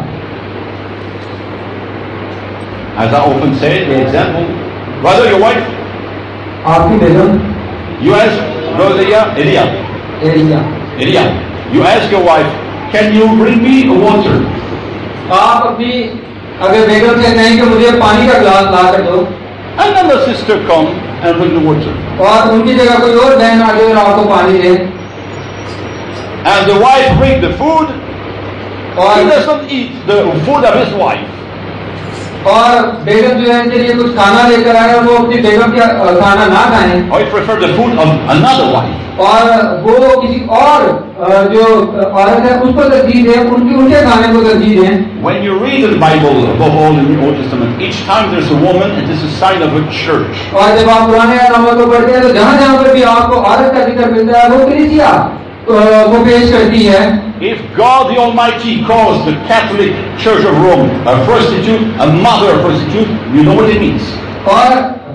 As I often say, the example, brother, your wife, आपकी बेगम you ask brother Elia, you ask your wife, can you bring me a water? आप अपनी अगर बेगम से कहें कि मुझे पानी का गिलास ला कर दो, And then the sister come and bring the water. और उनकी जगह कोई और बहन आ जाए और आपको पानी दे. And the wife bring the food. He और doesn't eat the food of his wife. और बेगम जो है इनके लिए कुछ खाना लेकर आए और वो अपनी बेगम का खाना ना खाएं, Or he prefer the food of another wife. और वो किसी और जो औरत है उस पर तरजीह दें, उनके खाने को तरजीह दें. When you read the Bible, above all in the Old Testament, each time there's a woman, it is a sign of a church. और जब आप पुराने नामों को पढ़ते हैं तो जहाँ जहाँ पर भी आपको औरत का जिक्र मिलता है वो कलीसिया वो पेश करती है. If God the Almighty calls the Catholic Church of Rome a prostitute, a mother of prostitute, you know what it means. और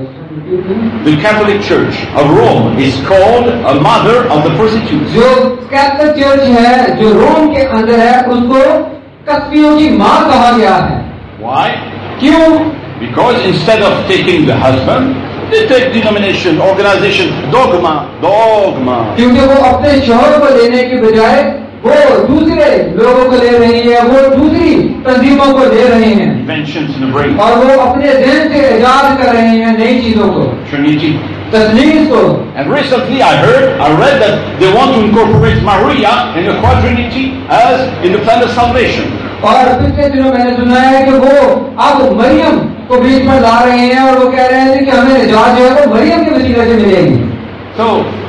The Catholic Church of Rome is called a mother of the prostitutes. जो Catholic church है जो रोम के अंदर है उसको कस्बियों की माँ कहा गया है. Why? क्यों? Because instead of taking the husband, they take denomination, organization, dogma. क्योंकि वो अपने शोहर को लेने की बजाय वो दूसरे लोगों को ले रही है, वो दूसरी तंजीमों को ले रहे हैं. Inventions in the brain. और वो अपने ज़हन से इजाद कर रहे हैं नई चीजों को, Trinity. तस्लीम को. And recently I read that they want to incorporate Maria in the quadrinity as in the plan of salvation. और पिछले दिनों मैंने सुना है कि वो अब मरियम को बीच में ला रहे हैं और वो कह रहे हैं कि हमें निजात जो है वो मरियम के वसीले से मिलेगी. So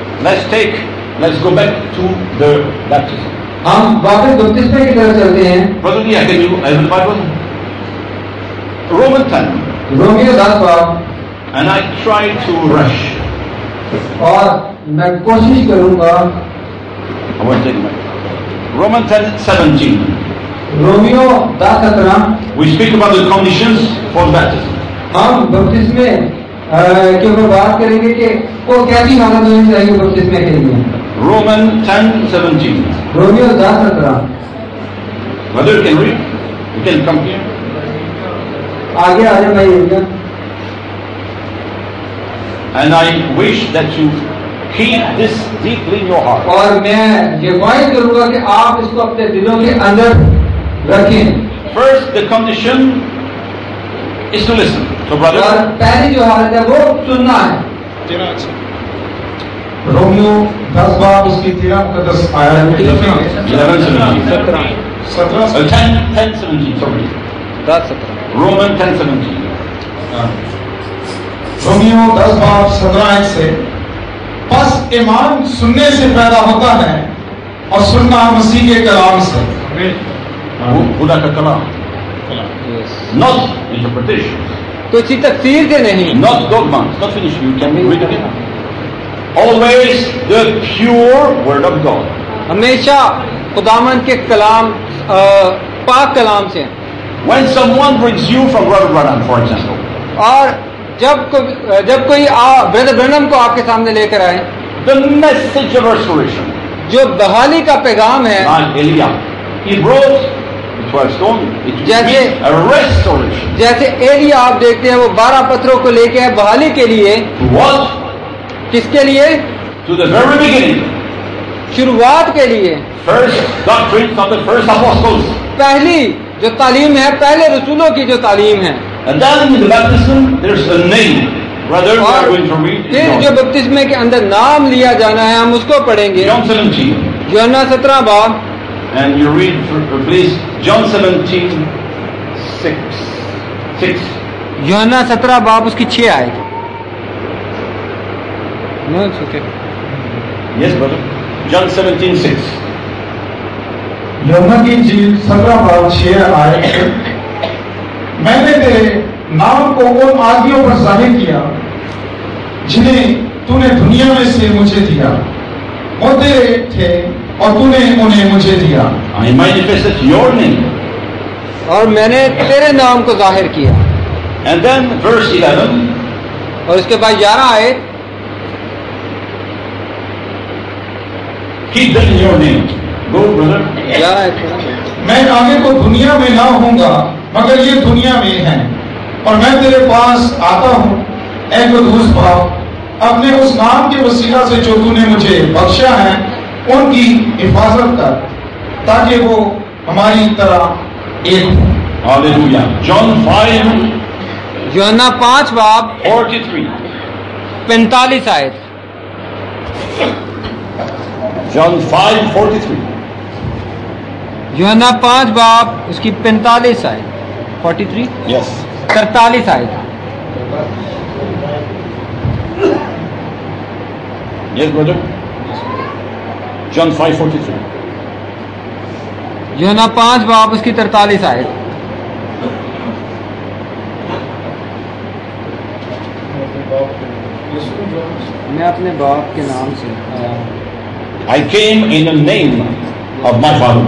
let's go back to the baptism. हम वापस बपतिस्मे की तरफ चलते हैं. Brother Lee, can you have the Bible? Roman 10. रोमियो 10 बाब. And I try to rush. और मैं कोशिश करूंगा. I want to take my Roman 10:17. रोमियो 10:17. We speak about the conditions for baptism. हम बपतिस्मे के ऊपर बात करेंगे कि वो कैसी हालत होनी चाहिए बपतिस्मे के लिए. Roman 10:17. रोमियो 10:17. Brother, you can read. You can come here. आगे आ जाए भाई. And I wish that you keep this deeply in your heart. और मैं ये वायद करूंगा कि आप इसको अपने दिलों के अंदर रखें. First, the condition is to listen. So, brother. और पहली जो हालत है वो सुनना है. रोमियो 10 बाब उसकी 13 मुकद्दस आयत 10:17. Sorry. 10:17. Roman 10:17. रोमियो 10 बाब 17 आयत से, बस ईमान सुनने से पैदा होता है और सुनना मसीह के कलाम से. खुदा का कलाम. Not interpretation. तो इसी तफसीर से नहीं. Not dogma. It's not finished. You can read it again. Always the pure word of God. हमेशा खुदावंद के कलाम पाक कलाम से. When someone brings you from Brother Branham, for example. और जब कोई ब्रदर ब्रनम को आपके सामने लेकर आए. the message of restoration. जो बहाली का पैगाम है, Like Elijah, he brought the 12 stones. It जैसे- means a restoration. जैसे एलिया आप देखते हैं वो 12 पत्थरों को लेके आए बहाली के लिए। To what? किसके लिए? To the very beginning. शुरुआत के लिए। First doctrines of the first apostles. पहली जो तालीम है, पहले रसूलों की जो तालीम है। And then in the baptism, there's a name. Brother, we are और going to read फिर जो John. बपतिस्मे के अंदर नाम लिया जाना है हम उसको पढ़ेंगे। John 17. यूहन्ना 17 बाब, And you read, please, John 17, 6. यूहन्ना 17 बाब उसकी 6 आएगी। No, it's okay. Yes, brother. John 17, 6. यूहन्ना की इंजील 17:6 आए। मैंने तेरे नाम को उन आदमियों पर जाहिर किया जिन्हें तूने दुनिया में से मुझे दिया। वो तेरे थे और तूने उन्हें मुझे दिया। I manifested your name. और मैंने तेरे नाम को जाहिर किया। And then verse 11. और उसके बाद 11 आए, Keep them in your name. Go, brother. 11 आए थोड़ा। मैं आगे को दुनिया में ना होऊंगा मगर ये दुनिया में है और मैं तेरे पास आता हूँ ऐ कदूस भाव अपने उस नाम के वसीला से जो तूने मुझे बख्शा है उनकी हिफाजत कर ताकि वो हमारी तरह एक हो। Hallelujah. John 5, यूहन्ना 5 बाब 43. 45 आए। John 5, 43. यूहन्ना 5 बाब उसकी 45 आए। 43 Yes. 43 आए। Yes, brother. John 5, 43. यूहन्ना 5 बाब उसकी 43 आए। मैं अपने बाप के नाम से आया हूँ। I came in the name of my Father.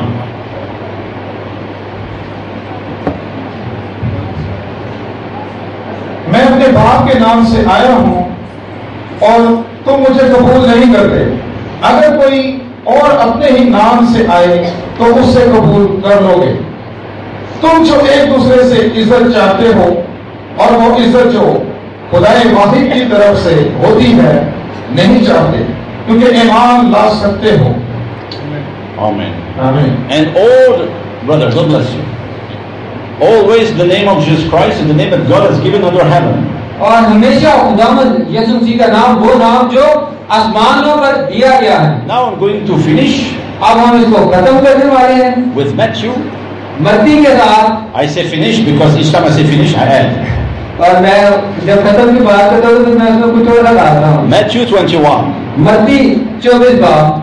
मैं अपने बाप के नाम से आया हूँ और तुम मुझे कबूल नहीं करते। अगर कोई और अपने ही नाम से आए तो उससे कबूल कर लोगे। तुम जो एक दूसरे से इज्जत चाहते हो और वो इज्जत जो खुदाए वाहिद की तरफ से होती है नहीं चाहते क्योंकि ईमान ला सकते हो। Amen. आमीन। And all, brother, God bless you. Always the name of Jesus Christ and the name that God has given under heaven. और हमेशा खुदावंद यीशु मसीह का नाम वो नाम जो आसमानों पर दिया गया है। Now I'm going to finish अब हम इसको खत्म करने वाले हैं with Matthew. मत्ती के साथ। I say finish because each time I say finish, I add. और मैं जब खत्म की बात करता हूँ तो मैं उसमें कुछ और लगाता हूँ। Matthew 21. मत्ती 24 बाब,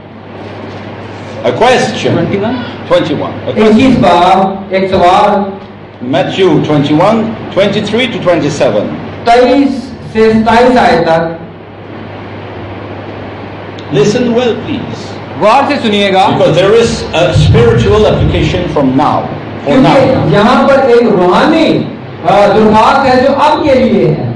A question. 21 A question. 21 बाब एक सवाल, Matthew 21, 23 to 27. 23 से 27 आए तक। Listen well, please. गौर से सुनिएगा Because there is a spiritual application from now. For now. क्योंकि यहाँ पर एक रूहानी दुर्भाग्य है जो अब के लिए है।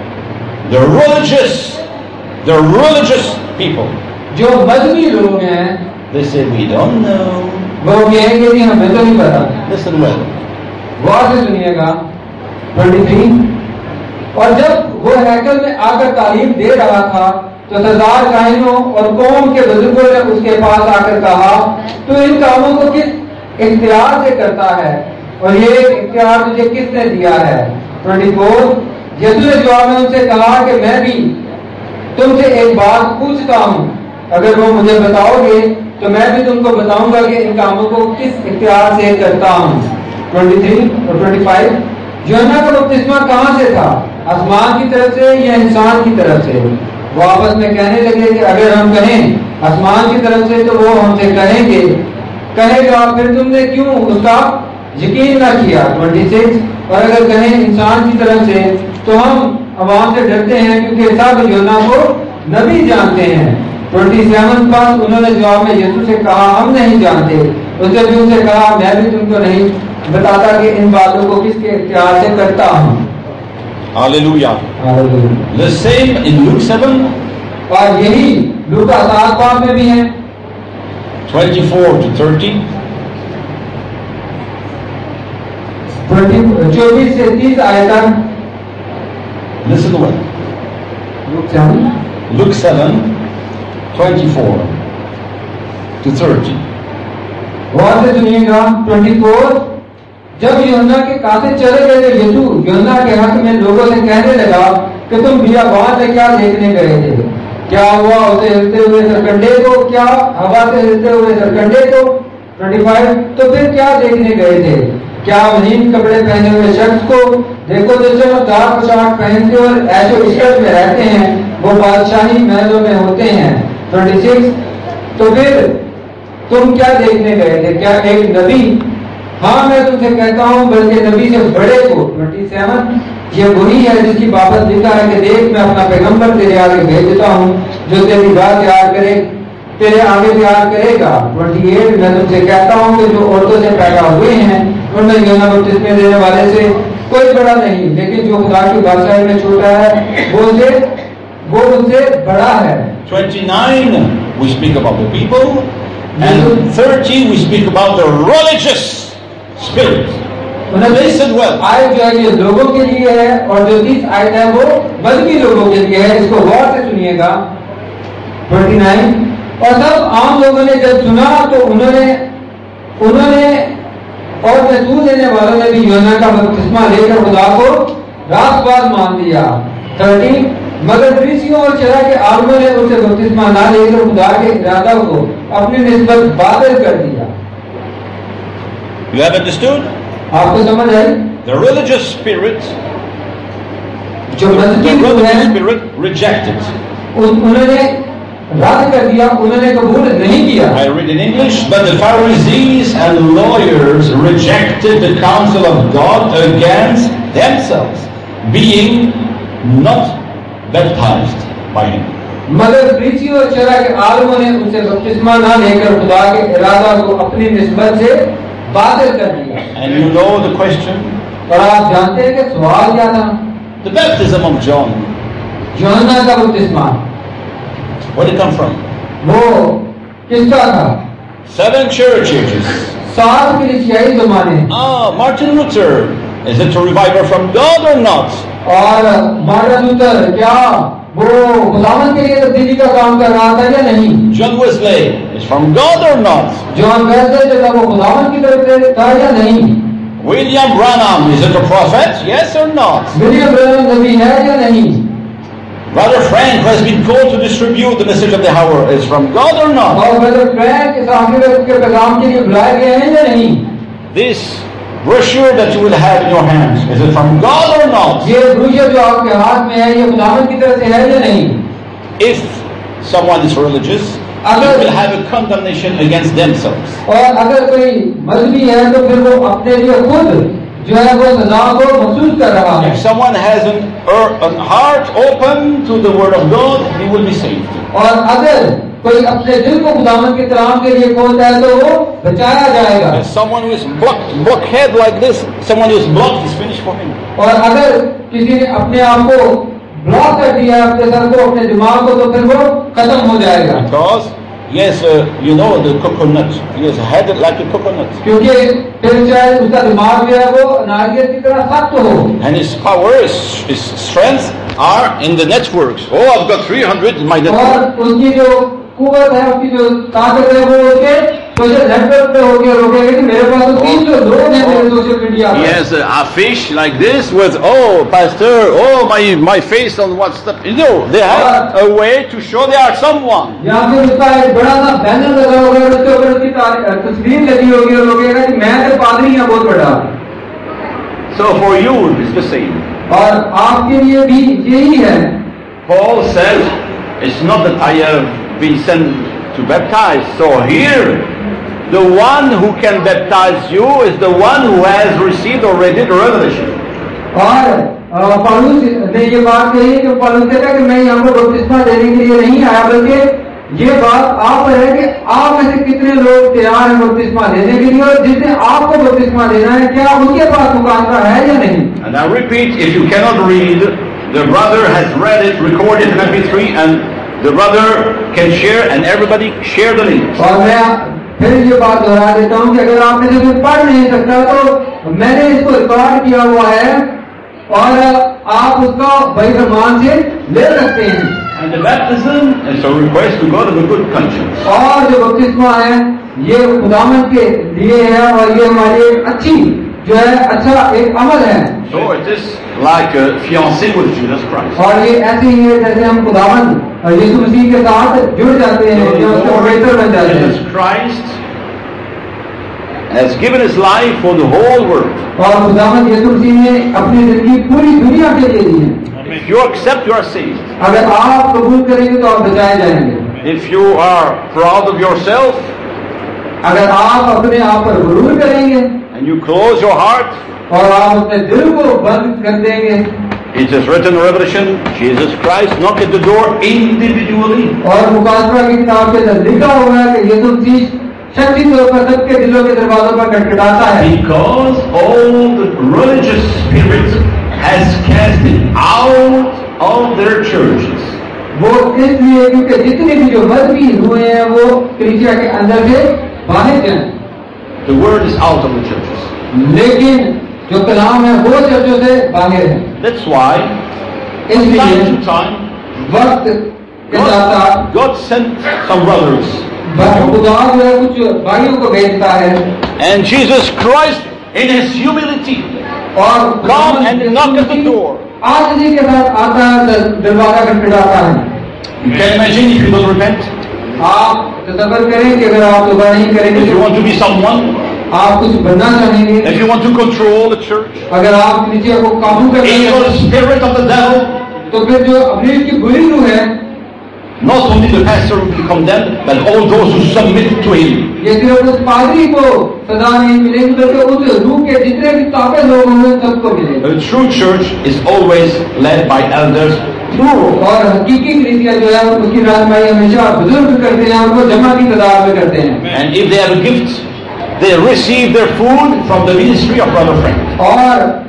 The religious people, जो मजहबी लोग हैं they say, we don't know. वो कहेंगे कि हमें तो नहीं पता। Listen well. गौर से सुनिएगा 23। और जब वो हैकल में आकर तालीम दे रहा था तो सरदार काहिनों और कौम के बुजुर्गों ने उसके पास आकर कहा, तू इन कामों को किस इख्तियार से करता है और ये इख्तियार तुझे किसने दिया है? 24। यीशु ने जवाब में उनसे कहा कि मैं भी तुमसे एक बात पूछता हूँ, अगर वो मुझे बताओगे तो मैं भी तुमको बताऊंगा कि इन कामों को किस इख्तियार से करता हूँ। 23 और 25। यूहन्ना का बपतिस्मा कहाँ से था, आसमान की तरफ से या इंसान की तरफ से? वो आपस में कहने लगे कि अगर हम कहें आसमान की तरफ से तो वो हमसे कहेगा फिर तुमने क्यों उसका यकीन न किया। 26। और अगर कहें इंसान की तरफ से तो हम अवाम से डरते हैं क्योंकि सब यूहन्ना को नबी जानते हैं। 27 पर उन्होंने जवाब में यीशु से कहा, हम नहीं जानते। उसने भी उनसे कहा, मैं भी तुमको नहीं बताता कि इन बातों को किसके इख्तियार से करता हूँ। Hallelujah. Hallelujah. The same in Luke 7. और यही लूका 7 में भी है। 24 to 30. 24 से 30 आयत तक। Listen well. Luke 7, 24 to 30. गौर से सुनिएगा। 24, जब यूहन्ना के कासे चले गए थे यीशु यूहन्ना के हक में लोगों से कहने लगा कि तुम बियाबान में क्या देखने गए थे? क्या हुआ उसे हिलते हुए सरकंडे को? क्या हवा से हिलते हुए सरकंडे को? 25, तो फिर क्या देखने गए थे? क्या महीन कपड़े पहने हुए शख्स को? देखो जो चमकदार पोशाक पहनते और ऐशो इशरत में रहते हैं वो बादशाही महलों में होते हैं। 26, तो फिर तुम क्या देखने गए थे? क्या एक नबी? हाँ मैं तुमसे कहता हूँ बल्कि नबी से बड़े को। 27, ये वही है जिसकी बाबत लिखा है कि देख मैं अपना पैगंबर तेरे आगे भेज देता हूँ जो तेरी राह तैयार करे तेरे आगे तैयार करेगा। 28, मैं तुमसे कहता हूँ कि जो औरतों से पैदा हुए हैं उनमें यूहन्ना बपतिस्मा देने वाले से कोई बड़ा नहीं, लेकिन जो खुदा की बादशाही में छोटा है वो उनसे बड़ा है। 29 we speak about the people, and 30 we speak about the religious spirit. Listen well. आयत जो है ये लोगों के लिए है और जो 30 आयत है वो बल्कि लोगों के लिए है। इसको गौर से सुनिएगा। 29, और तब आम लोगों ने जब सुना तो उन्होंने और महसूस देने वालों ने भी यूहन्ना का बपतिस्मा लेकर खुदा को रास्तबाज मान लिया। 30, मगर फरीसियों और शरा के आलिमों ने उसे बपतिस्मा ना लेकर खुदा के इरादा को अपनी निस्बत बातिल कर दिया। You have understood? आपको समझ आई? The religious spirit, जो religious spirit rejected. उन्होंने रद्द कर दिया, उन्होंने कबूल नहीं किया। I read in English, but the Pharisees and lawyers rejected the counsel of God against themselves, being not baptized by him. मगर फरीसी और शरा के आलिमों ने उनसे बपतिस्मा ना लेकर खुदा के इरादा को अपनी निस्बत से बातिल कर दिया। And you know the question? और आप जानते हैं कि सवाल क्या था? The baptism of John. यूहन्ना का बपतिस्मा Where did it come from? वो किसका था? 7 church ages. 7 कलीसियाई ज़माने। Martin Luther. Is it a revival from God or not? और मार्टिन लूथर क्या वो खुदावंद के लिए तब्दीली का काम कर रहा था या नहीं? John Wesley is from God or not? John Wesley जो था वो खुदावंद की तरफ से था या नहीं? William Branham, is it a prophet? Yes or not? William Branham नबी है या नहीं? Brother Frank, who has been called to distribute the message of the hour, is from God or not? और ब्रदर फ्रैंक इस आखिरी वक्त के पैगाम के लिए बुलाए गए हैं या नहीं? This brochure that you will have in your hands, is it from God or not? ये ब्रोशर जो आपके हाथ में है ये खुदावंद की तरफ से है या नहीं? If someone is religious, they will have a condemnation against themselves. और अगर कोई मजहबी है तो फिर वो अपने लिए खुद जो है वो सजा को महसूस कर रहा है। If someone has a heart open to the word of God, he will be saved. और अगर कोई अपने दिल को खुदावंद के कलाम के लिए खोलता है तो वो बचाया जाएगा। If someone who is blockhead like this, someone who is blocked, is finished for him. और अगर किसी ने अपने आप को ब्लॉक कर दिया अपने सर को अपने दिमाग को तो फिर वो खत्म हो जाएगा। Because yes, you know the coconut. He has a head like a coconut. क्योंकि फिर चाहे उसका दिमाग जो है वो नारियल की तरह सख्त हो। And his power, his strength are in the networks. Oh, I've got 300 in my network. और उसकी जो कुवत है उसकी जो ताकत है वो उसके सोशल नेटवर्क पे होके रोकेगा कि मेरे पास तो 300 लोग हैं मेरे सोशल मीडिया पे। Yes, a fish like this with pastor, my face on WhatsApp. You know, they have a way to show they are someone. या फिर उसका एक बड़ा सा बैनर लगा होगा उसके ऊपर उसकी तस्वीर लगी होगी और रोकेगा कि मैं तो पादरी हूँ बहुत बड़ा। So for you it's the same. और आपके लिए भी यही है। Paul said, it's not that I have been sent to baptize. So here, the one who can baptize you is the one who has received already the revelation. और पौलुस ने ये बात कही कि पौलुस कहता है कि मैं यहाँ पर बपतिस्मा देने के लिए नहीं आया बल्कि ये बात आप पर है कि आप में से कितने लोग तैयार हैं बपतिस्मा देने के लिए और जिसने आपको बपतिस्मा देना है क्या उनके पास मुकाबला है या नहीं? And I repeat, if you cannot read, the brother has read it, recorded in MP3, and the brother can share and everybody share the link. और मैं फिर ये बात दोहरा देता हूँ कि अगर आप में से कोई पढ़ नहीं सकता तो मैंने इसको रिकॉर्ड किया हुआ है और आप उसका बड़ी प्रमाण से ले सकते हैं। And the baptism is a request to God of a good conscience. और जो बपतिस्मा है ये खुदावंद के लिए है और ये हमारी एक अच्छी जो है अच्छा एक अमल है। So it is like a fiancé with Jesus Christ. और ये ऐसे ही है जैसे हम खुदावंद यीशु मसीह के साथ जुड़ जाते हैं, जो उसके पवित्र बन जाते हैं। Jesus Christ has given his life for the whole world. और खुदावंद यीशु मसीह ने अपनी जिंदगी पूरी दुनिया के लिए दी है। If you accept, you are saved. अगर आप कबूल करेंगे तो आप बचाए जाएंगे। If you are proud of yourself, अगर आप अपने आप पर गुरूर करेंगे and you close your heart, और आप अपने दिल को बंद कर देंगे, it is written in Revelation, Jesus Christ knocked at the door individually. और मुकाशवा की किताब के अंदर लिखा हुआ है कि यीशु मसीह शक्ति तौर पर सबके दिलों के दरवाजों पर खटखटाता है। Because all the religious spirits has cast it out of their churches. वो इसलिए क्योंकि जितने भी जो मजहबी हुए हैं वो कलीसिया के अंदर से बाहर जाएं। The word is out of the churches. लेकिन जो कलाम है वो चर्चों से बाहर है। That's why, इसलिए time to time, वक्त के साथ साथ God sent some brothers, खुदा जो है कुछ भाइयों को भेजता है and Jesus Christ, in his humility, और come and knock at the door. आजिज़ी के साथ आता है, दरवाजा खटखटाता है। You can imagine if you don't repent, आप तसव्वुर करें कि अगर आप तौबा नहीं करेंगे, if you want to be someone, आप कुछ बनना चाहेंगे, if you want to control the church, अगर आप कलीसिया को काबू करना in your चाहेंगे, spirit of the devil, तो फिर जो अपनी की बुरी रूह है, not only the pastor will be condemned, but all those who submit to him. ये सिर्फ उस पादरी को सजा नहीं मिलेगी बल्कि उस रूह के जितने भी ताकत लोग होंगे सबको मिलेगी। A true church is always led by elders, plural. और हकीकी कलीसिया जो है उसकी रहनुमाई हमेशा बुजुर्ग करते हैं, उनको जमा की तादाद में करते हैं। And if they have a gift, they receive their food from the ministry of Brother Frank. और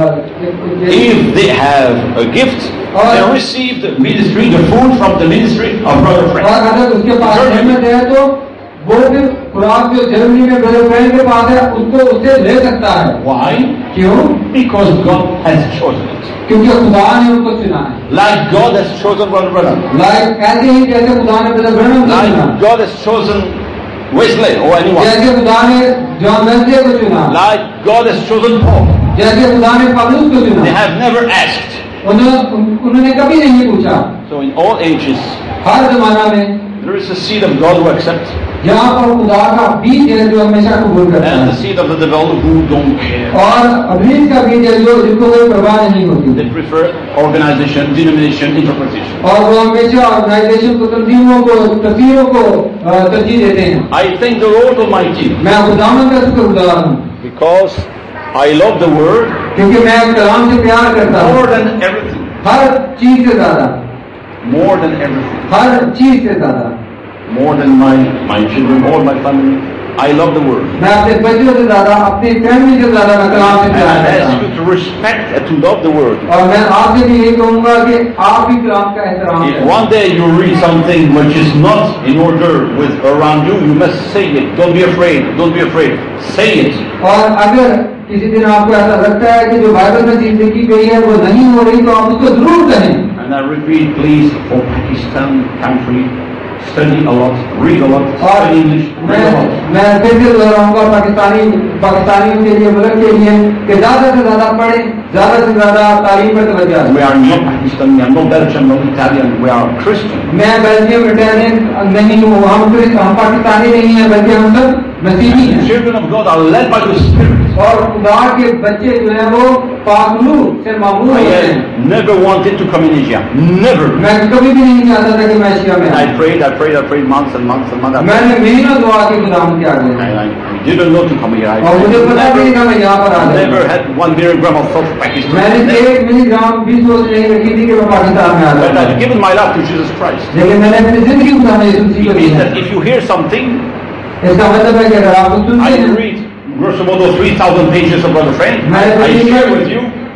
If they have a gift, they receive the ministry, the food from the ministry of Brother Frank. और अगर उसके पास हिम्मत है तो वो फिर खुराक जो जर्मनी में ब्रदर फ्रैंक के पास है उसको उससे ले सकता है। Why? क्यों? Because God has chosen it. क्योंकि खुदा ने उनको चुना है। Like God has chosen Brother Branham. Like ऐसे ही जैसे खुदा ने ब्रदर ब्रैनम को चुना, Like God has chosen Wesley or anyone. जैसे खुदा ने जॉन वेस्ले को चुना, Like God has chosen Paul. जैसे खुदा ने पौलुस को They चुना। have never asked. उन्होंने कभी नहीं पूछा। So in all ages, हर जमाना में there is a seed of God who accepts, यहाँ पर खुदा का बीज है जो हमेशा कबूल करता and the है, seed of the devil who don't care. और अब्लीस का बीज है जो जिनको कोई परवाह नहीं होती, They prefer organization, denomination, interpretation. और वो हमेशा ऑर्गेनाइजेशन को, तंजीमों को, तफसीरों को तरजीह देते हैं। I thank the Lord Almighty मैं खुदावंद का शुक्रगुजार हूँ because I love the Word क्योंकि मैं कलाम से प्यार करता हूँ, more than everything. हर चीज से ज्यादा, More than everything. हर चीज से ज्यादा। More than my children or my family. I love the Word. मैं अपने बच्चों से ज्यादा, अपनी फैमिली से ज्यादा मैं कलाम से And प्यार I करता ask हूँ। you to respect and to love the Word. और मैं आपसे भी यही कहूंगा कि आप भी कलाम का एहतराम If करें। one day you read something which is not in order with around you, you must say it. Don't be afraid. Don't be afraid. Say it. और अगर किसी दिन आपको ऐसा लगता है कि जो बाइबल में चीज लिखी गई है वो नहीं हो रही तो आप उसको जरूर कहें। And I repeat, please, for Pakistan country, study a lot, read a lot, और study English, read a lot. मैं फिर से दोहराऊंगा पाकिस्तानियों के लिए, मुल्क के लिए कि ज्यादा से ज्यादा पढ़ें, ज्यादा से ज्यादा तालीम पर तवज्जो दें। We are not Pakistan, we are not Belgian, not Italian, we are Christian. मैं बेल्जियम इटालियन नहीं हूँ, हम पाकिस्तानी नहीं हैं बल्कि हम सब मसीही The हैं। children of God are led by the Spirit. और खुदा के बच्चे जो हैं वो पाकलू से मामूल I होते हैं। never wanted to come in Asia. Never. मैं कभी भी नहीं चाहता था कि मैं एशिया में I आऊं। prayed months and months and months. मैंने महीनों दुआ की खुदावंद के आगे, And I didn't know to come here. और मुझे पता भी नहीं था मैं यहाँ पर आ never गया। had 1 milligram of thought of Pakistan. मैंने Never. 1 मिलीग्राम भी सोच नहीं रखी थी कि मैं पाकिस्तान में आ But गया, I've given my life to Jesus Christ. लेकिन मैंने अपनी जिंदगी खुदा में यीशु मसीह It को दी means है। that if you hear something, इसका मतलब है कि अगर आप कुछ सुनते I हैं, read first of all those 3,000 pages of Brother Frank. मैंने I share पढ़ी with you.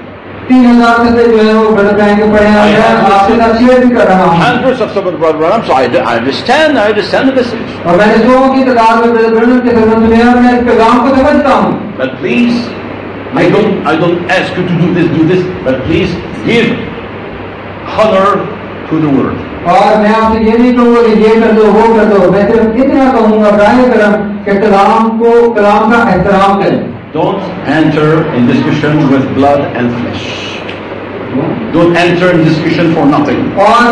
3000 से जो है वो ब्रदर ब्रैनम के पढ़े हैं, मैं आपके साथ शेयर भी कर रहा हूँ। Hundreds of Brother Branham, so I understand the message. और मैंने सौ की तादाद में ब्रदर ब्रैनम के संबंध में और मैं इस पैगाम को समझता हूँ। But please, I don't ask you to do this, but please give honor to the word. और मैं आपसे ये नहीं कहूँगा कि ये कर दो वो कर दो, मैं सिर्फ इतना कहूँगा ब्राय करम कि कलाम का एहतराम करें। Don't enter in discussion with blood and flesh. Don't enter in discussion for nothing.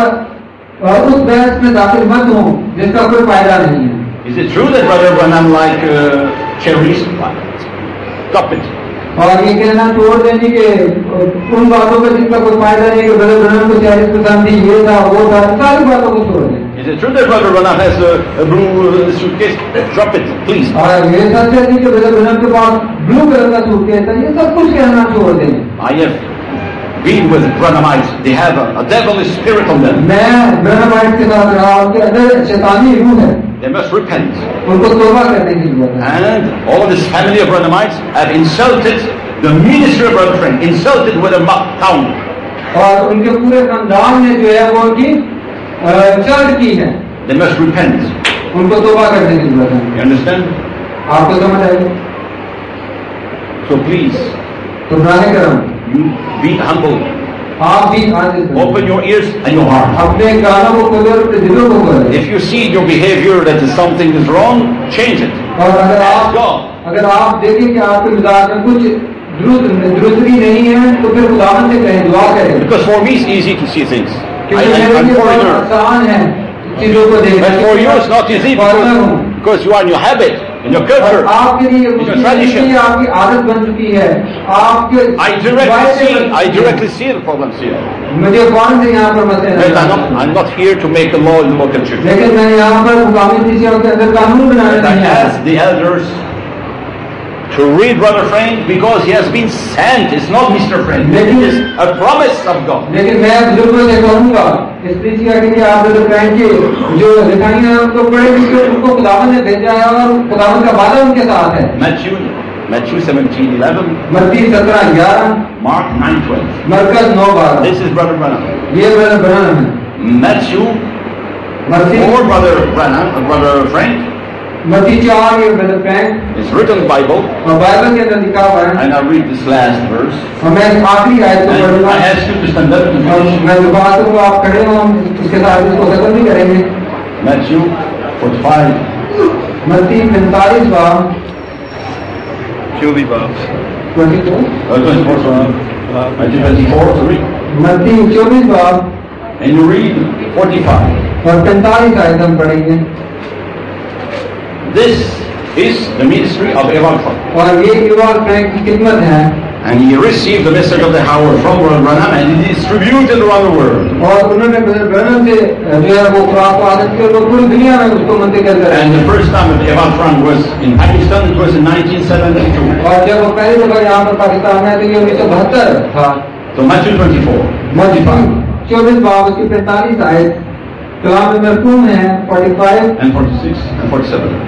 और उस बहस में दाखिल मत हो जिसका कोई फायदा नहीं है। Is it true that Brother Branham like cherries? Stop it. और ये कहना छोड़ देने के उन बातों का जिनका कोई फायदा नहीं कि ब्रदर ब्रैनम को चेरिस पसंद थी, ये था वो था, सारी बातों को छोड़ दें। Is it true that Brother Branham has a blue suitcase? Drop it, please. और ये सच है कि ब्रदर ब्रैनम के पास ब्लू कलर का सूटकेस है, ये सब कुछ कहना छोड़ दें। I have been with Branhamites. They have a devilish spirit on them. मैं ब्रैनमाइट्स के साथ रहा, उनके अंदर शैतानी रूह है। They must repent. उनको तौबा करने की जरूरत है। And all of this family of Branhamites have insulted the ministry of Brother Frank, insulted with a town. और उनके पूरे खानदान ने जो है वो उनकी चर्च की है। They must repent. उनको तौबा करने की जरूरत है। You understand? आपको समझ आएगी? So please, तो ब्राय करम you be humble. आप भी आजिज़ Open your ears and your heart. अपने कानों को खोलें और अपने दिलों को खोलें। If you see in your behavior that something is wrong, change it. और Ask God. अगर आप देखें कि आपके मिजाज में कुछ दुरुस्ती नहीं है तो फिर खुदावंद से कहें, दुआ करें। Because for me it's easy to see things. क्योंकि मेरे लिए बहुत आसान है चीजों को देखना। But for you it's not easy because you are in your habit, in your culture, आपके लिए in your tradition. आपकी आदत बन चुकी है। आपके I directly see the problems here. मुझे कौन से यहाँ पर मसले But I'm not here to make a law in the local church. लेकिन मैं यहाँ पर मुकामी कलीसिया के अंदर कानून बनाने But I नहीं आया। ask the elders to read Brother Frank because he has been sent. It's not Mr. Frank. It is a promise of God. लेकिन मैं बुजुर्गों से कहूँगा इस कलीसिया के लिए आप ब्रदर फ्रैंक की जो लिखाइयाँ हैं उनको पढ़े, क्योंकि उनको खुदावंद ने भेजा है और खुदावंद का वादा उनके साथ है। Matthew 17:11. मत्ती 17:11, Mark 9:12. मरकज 9:12। This is Brother Branham. ये ब्रदर ब्रैनम है। Matthew मत्ती 4, Brother Branham, Brother Frank. मत्ती 4 ये Brother Frank It's written in the Bible. और बाइबल के अंदर लिखा हुआ है। And I'll read this last verse. और मैं आखिरी आयत को And पढ़ूंगा। I ask you to stand up and और finish. मैं जो बात करूँगा आप खड़े हो, हम इसके साथ इसको खत्म भी करेंगे। Matthew 45. मत्ती 45 बाब 24. 22 Matthew 24, to read. मत्ती 24 बाब And you read 45. और 45 आयत हम पढ़ेंगे। This is the ministry of Evan Frank. और ये युवा फ्रैंक की खिदमत है। And he received the message of the hour from Brother Branham and he distributed around the world. और उन्होंने ब्रदर ब्रैनम से जो है वो खुराक को आदत की और वो पूरी दुनिया में उसको मुंतकिल कर। And the first time that Evan Frank was in Pakistan, it was in 1972. और जब वो पहली दफा यहाँ पर पाकिस्तान में आए तो ये 1972 था। So Matthew 24. मत्ती 24 बाब उसकी 45 आयत कलाम में मरकूम है 45 And 46 and 47.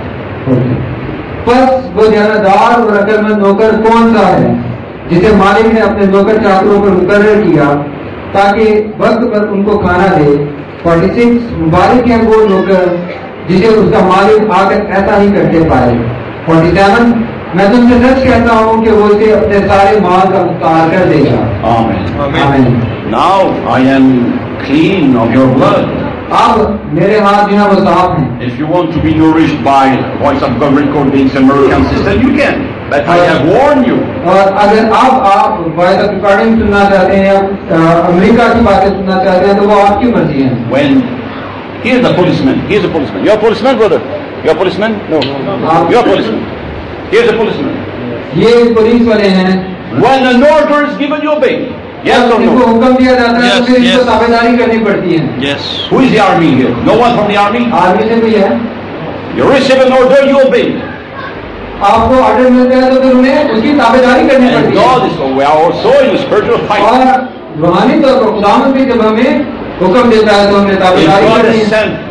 बस वो जानदार और अकलमंद नौकर कौन सा है जिसे मालिक ने अपने नौकर चाकरों पर मुकर्रर किया ताकि वक्त पर उनको खाना दे। 46 मुबारक है वो नौकर जिसे उसका मालिक आकर ऐसा ही करते पाए। 47 मैं तुमसे सच कहता हूँ कि वो इसे अपने सारे माल का मुख्तार कर देगा। Amen. आमीन। Now I am clean of your blood. अब मेरे हाथ जो है वो साफ हैं। If you want to be nourished by Voice of God recordings and American system, you can. But I have warned you. और अगर आप वॉइस ऑफ रिकॉर्डिंग सुनना चाहते हैं या अमेरिका की बातें सुनना चाहते हैं तो वो आपकी मर्जी है। When here's the policeman. Here's a policeman. You're a policeman, brother. You're a policeman? No. You're a policeman. Here's a policeman. ये पुलिस वाले हैं। When an order is given, you obey. Yes or इनको no? हुक्म दिया जाता है तो फिर इनको ताबेदारी करनी पड़ती है। Yes. Who is the army here? No one from the army? Army से कोई है? You receive an order, you obey. आपको ऑर्डर मिलता है तो फिर उन्हें उसकी ताबेदारी करनी And पड़ती है। God is, we are also in the spiritual fight. और रूहानी तौर पर खुदावंद भी जब हमें हुक्म देता है तो हमने If ताबेदारी God करनी has है। sent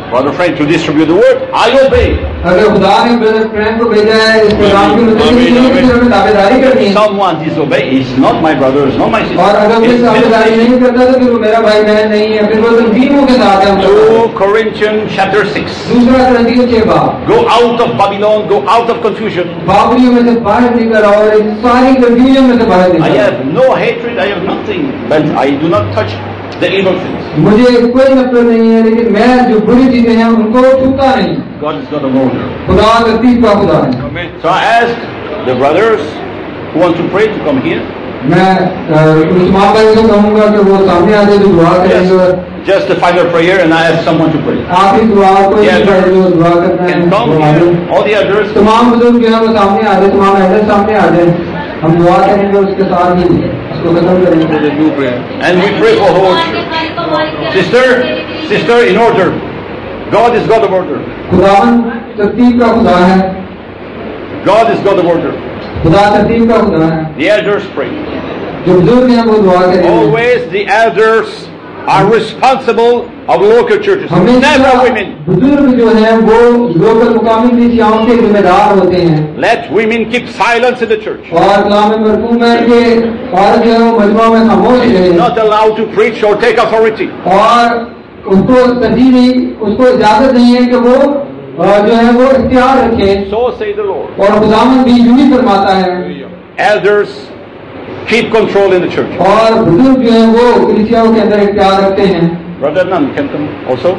brother Frank to distribute the word, I obey. अगर खुदा ने ब्रदर फ्रैंक को भेजा है इस प्रोग्राम की मदद के लिए तो हमें दावेदारी करनी है। Someone disobey, it's not my brother, it's not my sister. और अगर कोई दावेदारी नहीं करता तो फिर वो मेरा भाई बहन नहीं है, फिर वो तंजीमों के साथ है। 2 Corinthians chapter 6. दूसरा कुरिन्थियों 6 बाब। Go out of Babylon, go out of confusion. बाबुलियों में से बाहर निकल और इस सारी कंफ्यूजन में से बाहर I निकल। have no hatred, I have nothing, but I do not touch the evil things. मुझे कोई नफरत नहीं है, लेकिन मैं जो बुरी चीजें हैं उनको छूता नहीं। God is not a order. खुदा तरतीब का खुदा है। So I ask the brothers who want to pray to come here. मैं मुसलमान भाई को कहूँगा कि वो सामने आते जो दुआ करेंगे। Just the final prayer, and I ask someone to pray. आप इस दुआ को जो दुआ करना And come है here, all the others. तमाम बुजुर्ग जो है वो सामने आ जाए, तमाम अहले सामने आ जाए, हम दुआ करेंगे उसके साथ ही उसको खत्म करेंगे। And we pray for whole church. Sister, in order. God is God of order. खुदावन तरतीब का खुदा है। God is God of order. खुदा तरतीब का खुदा है। The elders pray. जो बुजुर्ग हैं वो दुआ करेंगे। Always the elders are responsible of local churches. Never women. बुजुर्ग जो हैं वो लोकल मुकामी कलीसियाओं के जिम्मेदार होते हैं। Let women keep silence in the church. और कलाम में मरकूम है कि औरत जो है वो मजमा में खामोश रहे। Not allowed to preach or take authority. और उसको तरजीह नहीं, उसको इजाजत नहीं है कि वो जो है वो इख्तियार रखे। So say the Lord. और खुदावंद भी यूं ही फरमाता है। Elders keep control in the church. और बुजुर्ग जो है वो कलीसियाओं के अंदर इख्तियार रखते हैं। Brother Nan can come also.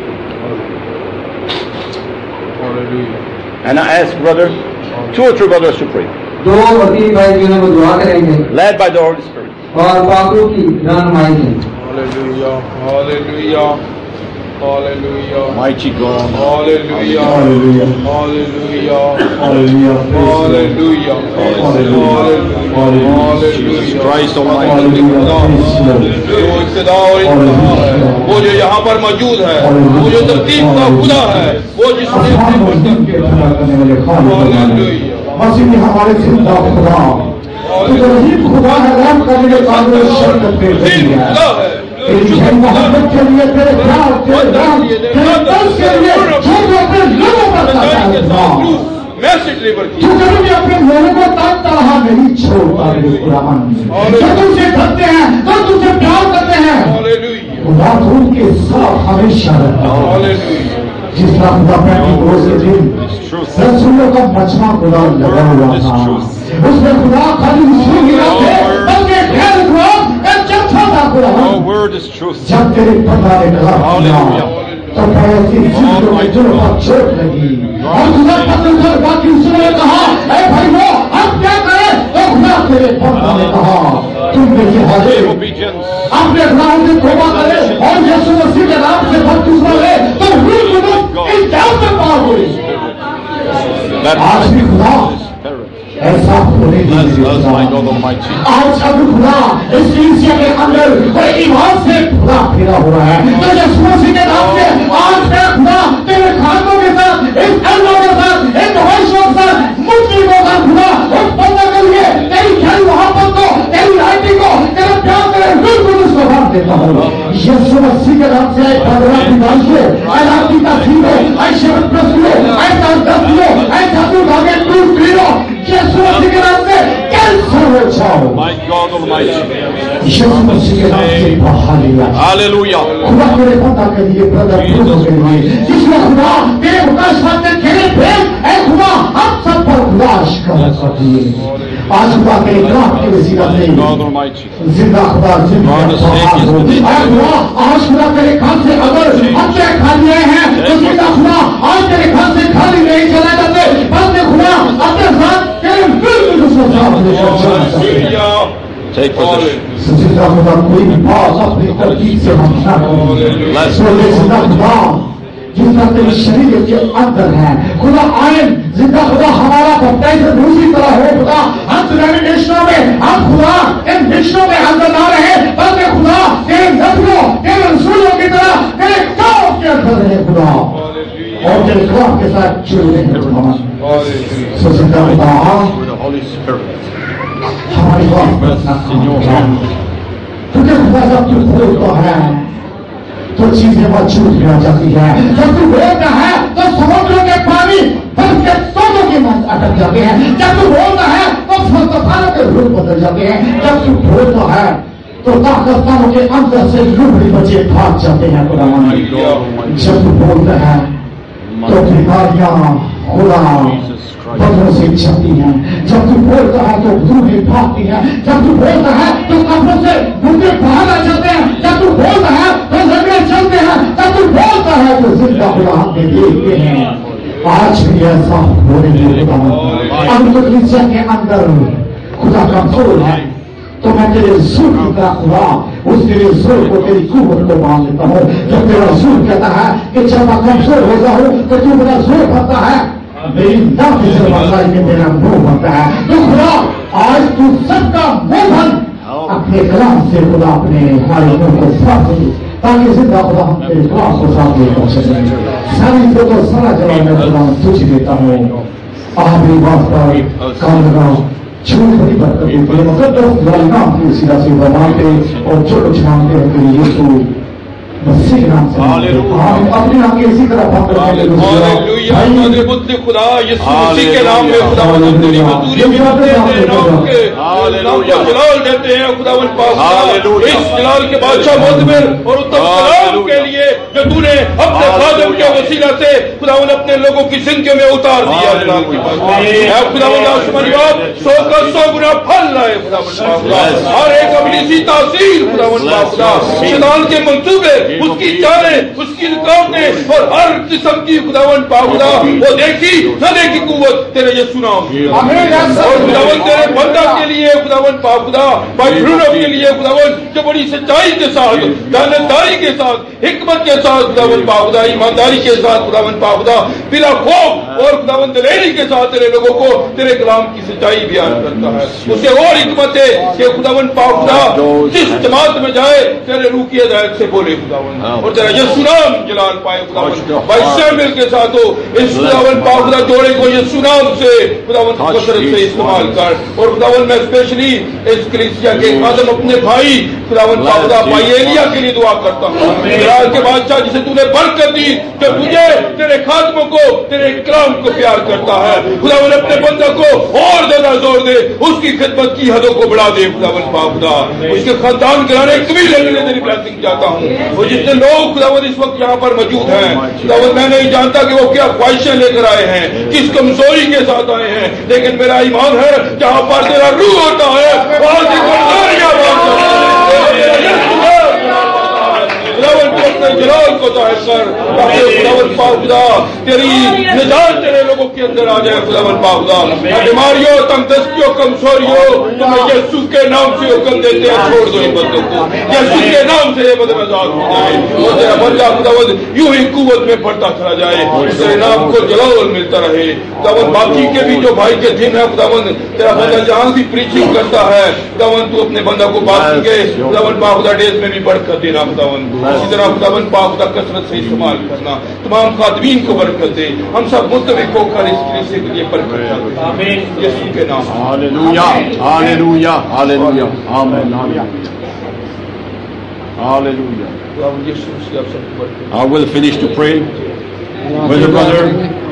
And I ask brother, 2 or 3 brothers to pray. 2 और 3 भाई जो है वो दुआ करेंगे। Led by the Holy Spirit. और पाकों की रहनुमाई से। Hallelujah, hallelujah, hallelujah. Mighty God. Hallelujah, Hallelujah. hallelujah, Hallelujah. hallelujah, hallelujah, Jesus Christ Almighty. जो इब्तिदा और इंतहा है, वो जो यहाँ पर मौजूद है, वो जो तरतीब का खुदा है, वो जिसने मसीह में हमारे जिंदा खुदा तो रहीम खुदा है, रहम करने के काबिल शर्कत पे तेरी मोहब्बत के लिए, तेरे प्यार, तेरे नाम, तेरे दर्द के लिए जो जो अपने लोगों पर करता है मैसेज लेबर की, तू कभी भी अपने लोगों को तक तरह नहीं छोड़ता। मेरे कुरान जो तुझसे डरते हैं, जो तुझसे प्यार करते हैं, खुदा तो उनके साथ हमेशा रहता है। जिस तरह खुदा पेंटिकोस्त के दिन रसूलों का मजमा खुदा लगा हुआ था, उसमें खुदा खाली उसमें गिरा थे बल्कि ढेर हुआ जत्था था खुदा। जब तेरे पिता ने कहा तो ऐसी चीजों में जो चोट लगी और खुदा पत्थर बाकी उसने कहा ऐ भाई वो हम क्या करें, तो खुदा तेरे पिता ने कहा तुम में से हर अपने गुनाहों से तौबा करे और यीशु मसीह के नाम से बपतिस्मा ले तो इस जान में पार हुई। आज भी खुदा ऐसा होने आज अब खुदा इस कलीसिया के अंदर कोई ईमान से खुदा फिरा हुआ है, तो यीशु मसीह के नाम से आज मैं खुदा तेरे खानों के साथ, इस अल्लाह के साथ, इन ख्वाहिशों के साथ मुस्लिमों का खुदा उस बंदा के लिए तेरी ख्याल मोहब्बत को, तेरी राइटिंग को, तेरा प्यार, तेरे बिल्कुल उसको भर देता हूँ। यीशु मसीह के नाम से पदरा दिमाग को ऐलान की तस्वीर हो, ऐसे प्रश्न हो, ऐसा दर्द हो, ऐसा तू भागे टूट गिरो, यीशु मसीह के नाम से कैंसर हो जाओ। My God Almighty. यीशु मसीह के नाम से बहालिया। Hallelujah. खुदा तेरे बंदा के लिए, ब्रदर प्रूफ के लिए, जिसमें खुदा तेरे मुकाशफत के खेले प्रेम ऐ खुदा हम सब पर खुदा शिकवा करती है। आज खुदा के नाम के वसीला से जिंदा खुदा जिंदा खुदा आज खुदा तेरे खान से अगर हम क्या खाली आए हैं तो जिंदा खुदा आज तेरे खान से खाली नहीं चला जाते, बल्कि खुदा अपने साथ तेरे बिल्कुल उसको साथ लेकर चला सकते। जिंदा खुदा कोई भी बात अपनी तरकीब से हम ना करें। जिंदा खुदा जिंदा तेरे शरीर के अंदर है खुदा आयन जिंदा खुदा हमारा बपटाइजर दूसरी तरह हो खुदा, हम तुम्हारे मिशनों में हम खुदा इन मिशनों में अंदर ना रहे, बल्कि खुदा तेरे नबियों, तेरे रसूलों की तरह तेरे काम के अंदर रहे खुदा और तेरे काम के साथ जुड़े हैं खुदा। जिंदा खुदा हमारी बात तुझे खुदा जब तू खोलता है तो चीजें मजबूत हो जाती है। जब तू बोलता है तो समुद्रों के पानी बर्फ के तोड़ों के मंच अटक जाते हैं। जब तू बोलता है तो तूफानों के रूप बदल जाते हैं। जब तू बोलता है तो ताकतों के अंदर से लुबड़ी बचे भाग जाते हैं। जब तू बोलता है तो बीमारियां खुदा बदलों से चलती हैं। जब तू बोलता है तो रूहें भागती हैं। जब तू बोलता है तो कब्रों से मुर्दे बाहर आ जाते हैं। जब तू बोलता है तो लड़के चलते हैं। जब तू बोलता है तो जिंदा खुदा हमें देखते हैं। आज भी ऐसा हो रही है खुदा। अब तो कलीसिया के अंदर खुदा कमजोर है तो मैं तेरे सुर की तरह खुदा उस तेरे सुर को तेरी कुव्वत को मान लेता हूँ। जब तेरा सुर कहता है कि जब मैं कमजोर हो जाऊं तो तू मेरा जोर भरता है। मेरी नाम से बनता है कि मेरा मुंह बनता है। तो खुदा आज तू सबका मुंह बन अपने कलाम से खुदा अपने हमारे मुंह को साफ दे ताकि जिंदा खुदा हम तेरे कलाम को साफ दे पहुंचे। सारी फोटो सारा जवाब मैं खुदा तुझ देता हूँ। आखिरी बात पर काम लगाओ झूठ बड़ी बरकत मतलब नाम की सीधा सीधा मांगते और जो कुछ मांगते हैं तेरे यीशु मसीह के नाम से हम अपने नाम के इसी तरह खुदा यीशु मसीह के नाम में खुदा तेरी मंजूरी जलाल देते हैं। खुदावन पाक इस जलाल के बादशाह मुदबिर और उत्तम सलाम के लिए जो तूने अपने खादम के वसीला से खुदावन अपने लोगों की जिंदगी में उतार दिया। खुदावन आसमानी बाप 100 का 100 गुना फल लाए। खुदावन हर एक अबलीसी तासीर खुदावन पाक शैतान के मंसूबे उसकी चालें उसकी रुकावटें और हर किस्म की खुदावन पाखुदा वो देखी न देखी कुव्वत तेरे यीशु नाम और खुदावन तेरे बंदा के लिए खुदावन पाखुदा भाई ब्रूनो के लिए खुदावन जो बड़ी सच्चाई के साथ जानदारी के साथ हिकमत के साथ खुदावन पाखुदा ईमानदारी के साथ खुदावन पाखुदा बिला खौफ और खुदावन दलेरी के साथ तेरे लोगों को तेरे कलाम की सच्चाई बयान करता है। उसे और हिकमत है कि खुदावन पाखुदा जिस जमात में जाए तेरे रूह की हिदायत से बोले खुदावन और तेरा यीशु नाम जलाल पाए। खुदावन भाई शामिल के साथ हो इस खुदावन पाखुदा जोड़े को यीशु नाम से खुदावन कसरत से इस्तेमाल कर। और खुदावन मैं स्पेशली इस कलीसिया के खादम अपने भाई खुदावन पाखुदा भाई एलिया के लिए दुआ करता हूँ। इजराइल के बादशाह जिसे तूने बरकत दी जो तुझे तेरे खादमों को तेरे कलाम को प्यार करता है खुदावन अपने बंदा को और ज्यादा जोर दे उसकी खिदमत की हदों को बढ़ा दे। खुदावन पाखुदा उसके खानदान कराने कबीले के लिए तेरी ब्लेसिंग चाहता हूँ। वो जितने लोग खुदावन इस वक्त यहाँ पर मौजूद हैं खुदावन मैं नहीं जानता कि वो क्या ख्वाहिशें लेकर आए हैं किस कमजोरी के साथ आए हैं लेकिन मेरा ईमान है जहाँ पर तेरा रूह होता है वहां से कमजोरियां जलाल को जाहिर कर ताकि खुदावन पाखुदा तेरी निजात तेरे लोगों के अंदर आ जाए। खुदावन पाखुदा बीमारियों तंगदस्तियों कमजोरियों तुम्हें यीशु के नाम से हुक्म देते हैं छोड़ दो इन बंदों को यीशु के नाम से ये बंदे आजाद हो जाए और तेरा बंदा खुदावन यूं ही कुव्वत में बढ़ता चला जाए तेरे नाम को जलाल मिलता रहे। खुदावन बाकी के भी जो भाई के दिन है खुदावन तेरा बंदा जहां भी प्रीचिंग करता है खुदावन तू अपने बंदा को बाकी के खुदावन पाखुदा डेज में भी बढ़कर देना। खुदावन इसी तरह खुदावन पाखुदा कसरत से इस्तेमाल करना तमाम खादमीन को बरकत दे हम सब मुत्तफिक होकर इस कलीसिया के लिए बरकत चाहते हैं यीशु के नाम हालेलुया हालेलुया हालेलुया आमीन hallelujah. I will finish to pray with the brother.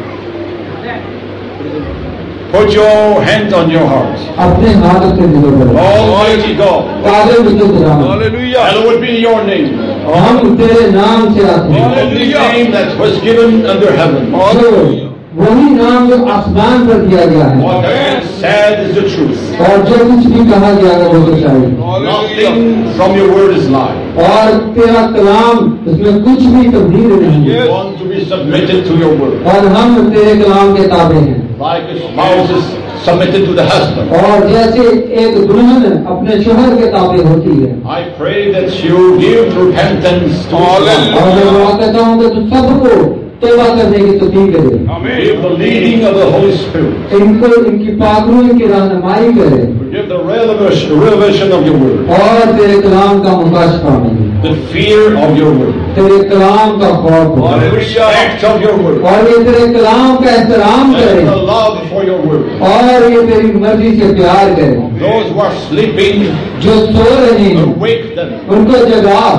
Put your hand on your heart. अपने हाथ पे दिलो करो। Almighty God. Hallelujah. Hallowed be your name. हम तेरे नाम से आते हैं। The name that was given under heaven. वही नाम जो आसमान पर दिया गया है। What is said is the truth. और जो कुछ भी कहा गया है वो सच्चाई है। Nothing from your word is lie. और तेरा कलाम उसमें कुछ भी तब्दील नहीं है। We want to be submitted to your word. और हम तेरे कलाम के ताबे हैं। Like a spouse is submitted to the husband. और जैसे एक दुल्हन अपने शोहर के ताबे होती है। I pray that you give repentance to और मैं दुआ करता हूँ कि तू सबको तौबा करने की तौफीक दे। give the leading of the Holy Spirit. इनको इनकी पागलों की रहनुमाई करे। Give the revelation of your word. और तेरे कलाम का मुकाशफा मिले। The fear of your word. तेरे कलाम का खौफ हो। The respect of your word. और ये तेरे कलाम का एहतराम करे। The love for your word. और ये तेरी मर्जी से प्यार करे। Those who are sleeping, जो सो रहे हैं awake them. उनको जगा।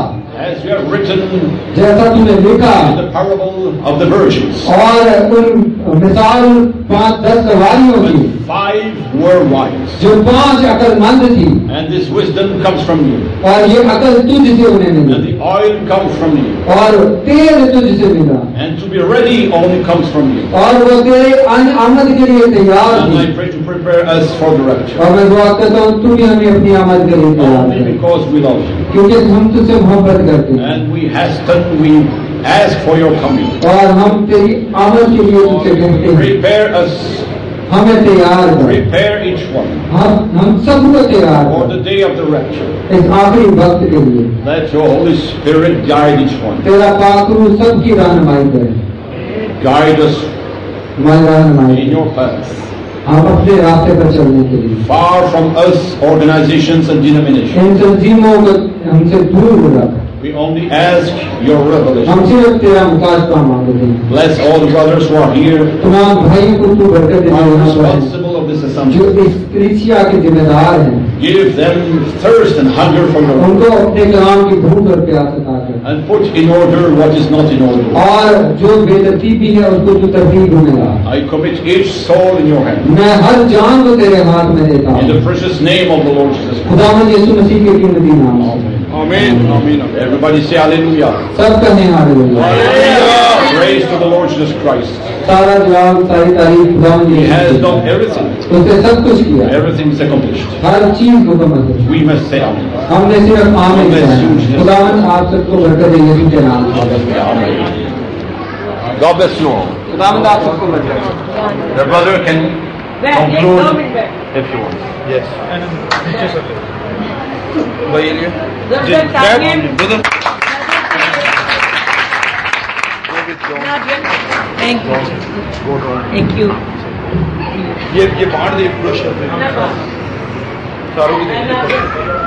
as you have written जैसा तुमने लिखा in the parable of the virgins. और उन मिसाल 5-10 सवारियों की 5 were wise, जो 5 अकलमंद थी and this wisdom comes from you, और ये अकल तुझसे उन्हें and milli the oil comes from you, और तेल तुझसे मिला and to be ready only comes from you. और वो तेरे आमद के लिए तैयार And I थी pray to prepare us for the rapture, और मैं दुआ करता हूँ तू भी हमें अपनी आमद के लिए तैयार only कर because we love you, क्योंकि हम तुझसे मोहब्बत करते हैं and we ask for your coming. और हम तेरी आमद के लिए तुझसे कहते हैं Prepare us, हमें तैयार कर prepare each one हम सबको तैयार for कर the day of the rapture. इस आखिरी वक्त के लिए Let your Holy Spirit guide each one. तेरा पाकरू सबकी रहनुमाई करे Guide us हमारी रहनुमाई in your path. हम अपने रास्ते पर चलने के लिए Far from us, organizations and denominations. इन तंजीमों को हमसे दूर रख We only ask your revelation. हम सिर्फ तेरा मुकाशफा मांगते हैं Bless all the brothers who are here, तमाम भाइयों को तू बरकत who are देना responsible of this जो assumption. इस कलीसिया के जिम्मेदार हैं Give them thirst and hunger for your word, उनको अपने कलाम की भूख और प्यास अता कर and put in order what is not in order. और जो बेतरतीबी है उसको तू तरतीब में ला I commit each soul in your hand. मैं हर जान को तेरे हाथ में देता In हूँ the precious name of the Lord Jesus Christ. खुदावंद यीशु मसीह के कीमती नाम से आमीन आमीन Everybody say hallelujah. सब कहें hallelujah Praise to the Lord Jesus Christ. सारा जवाब सारी तारीफ खुदावंद He Yeshu has Masih done everything. उसने सब कुछ किया Everything is accomplished. हर चीज मुकम्मल है We must say amen. हमने सिर्फ आमीन कहा है। खुदावंद आप सबको बरकत दे यीशु के नाम से Amen. God bless you all. खुदावंद आप सबको बरकत दे The brother can conclude if you want. Yes भाई लिए ब्रदर Thank you. ये बांट दे पूरा शब्द सारों की देखिए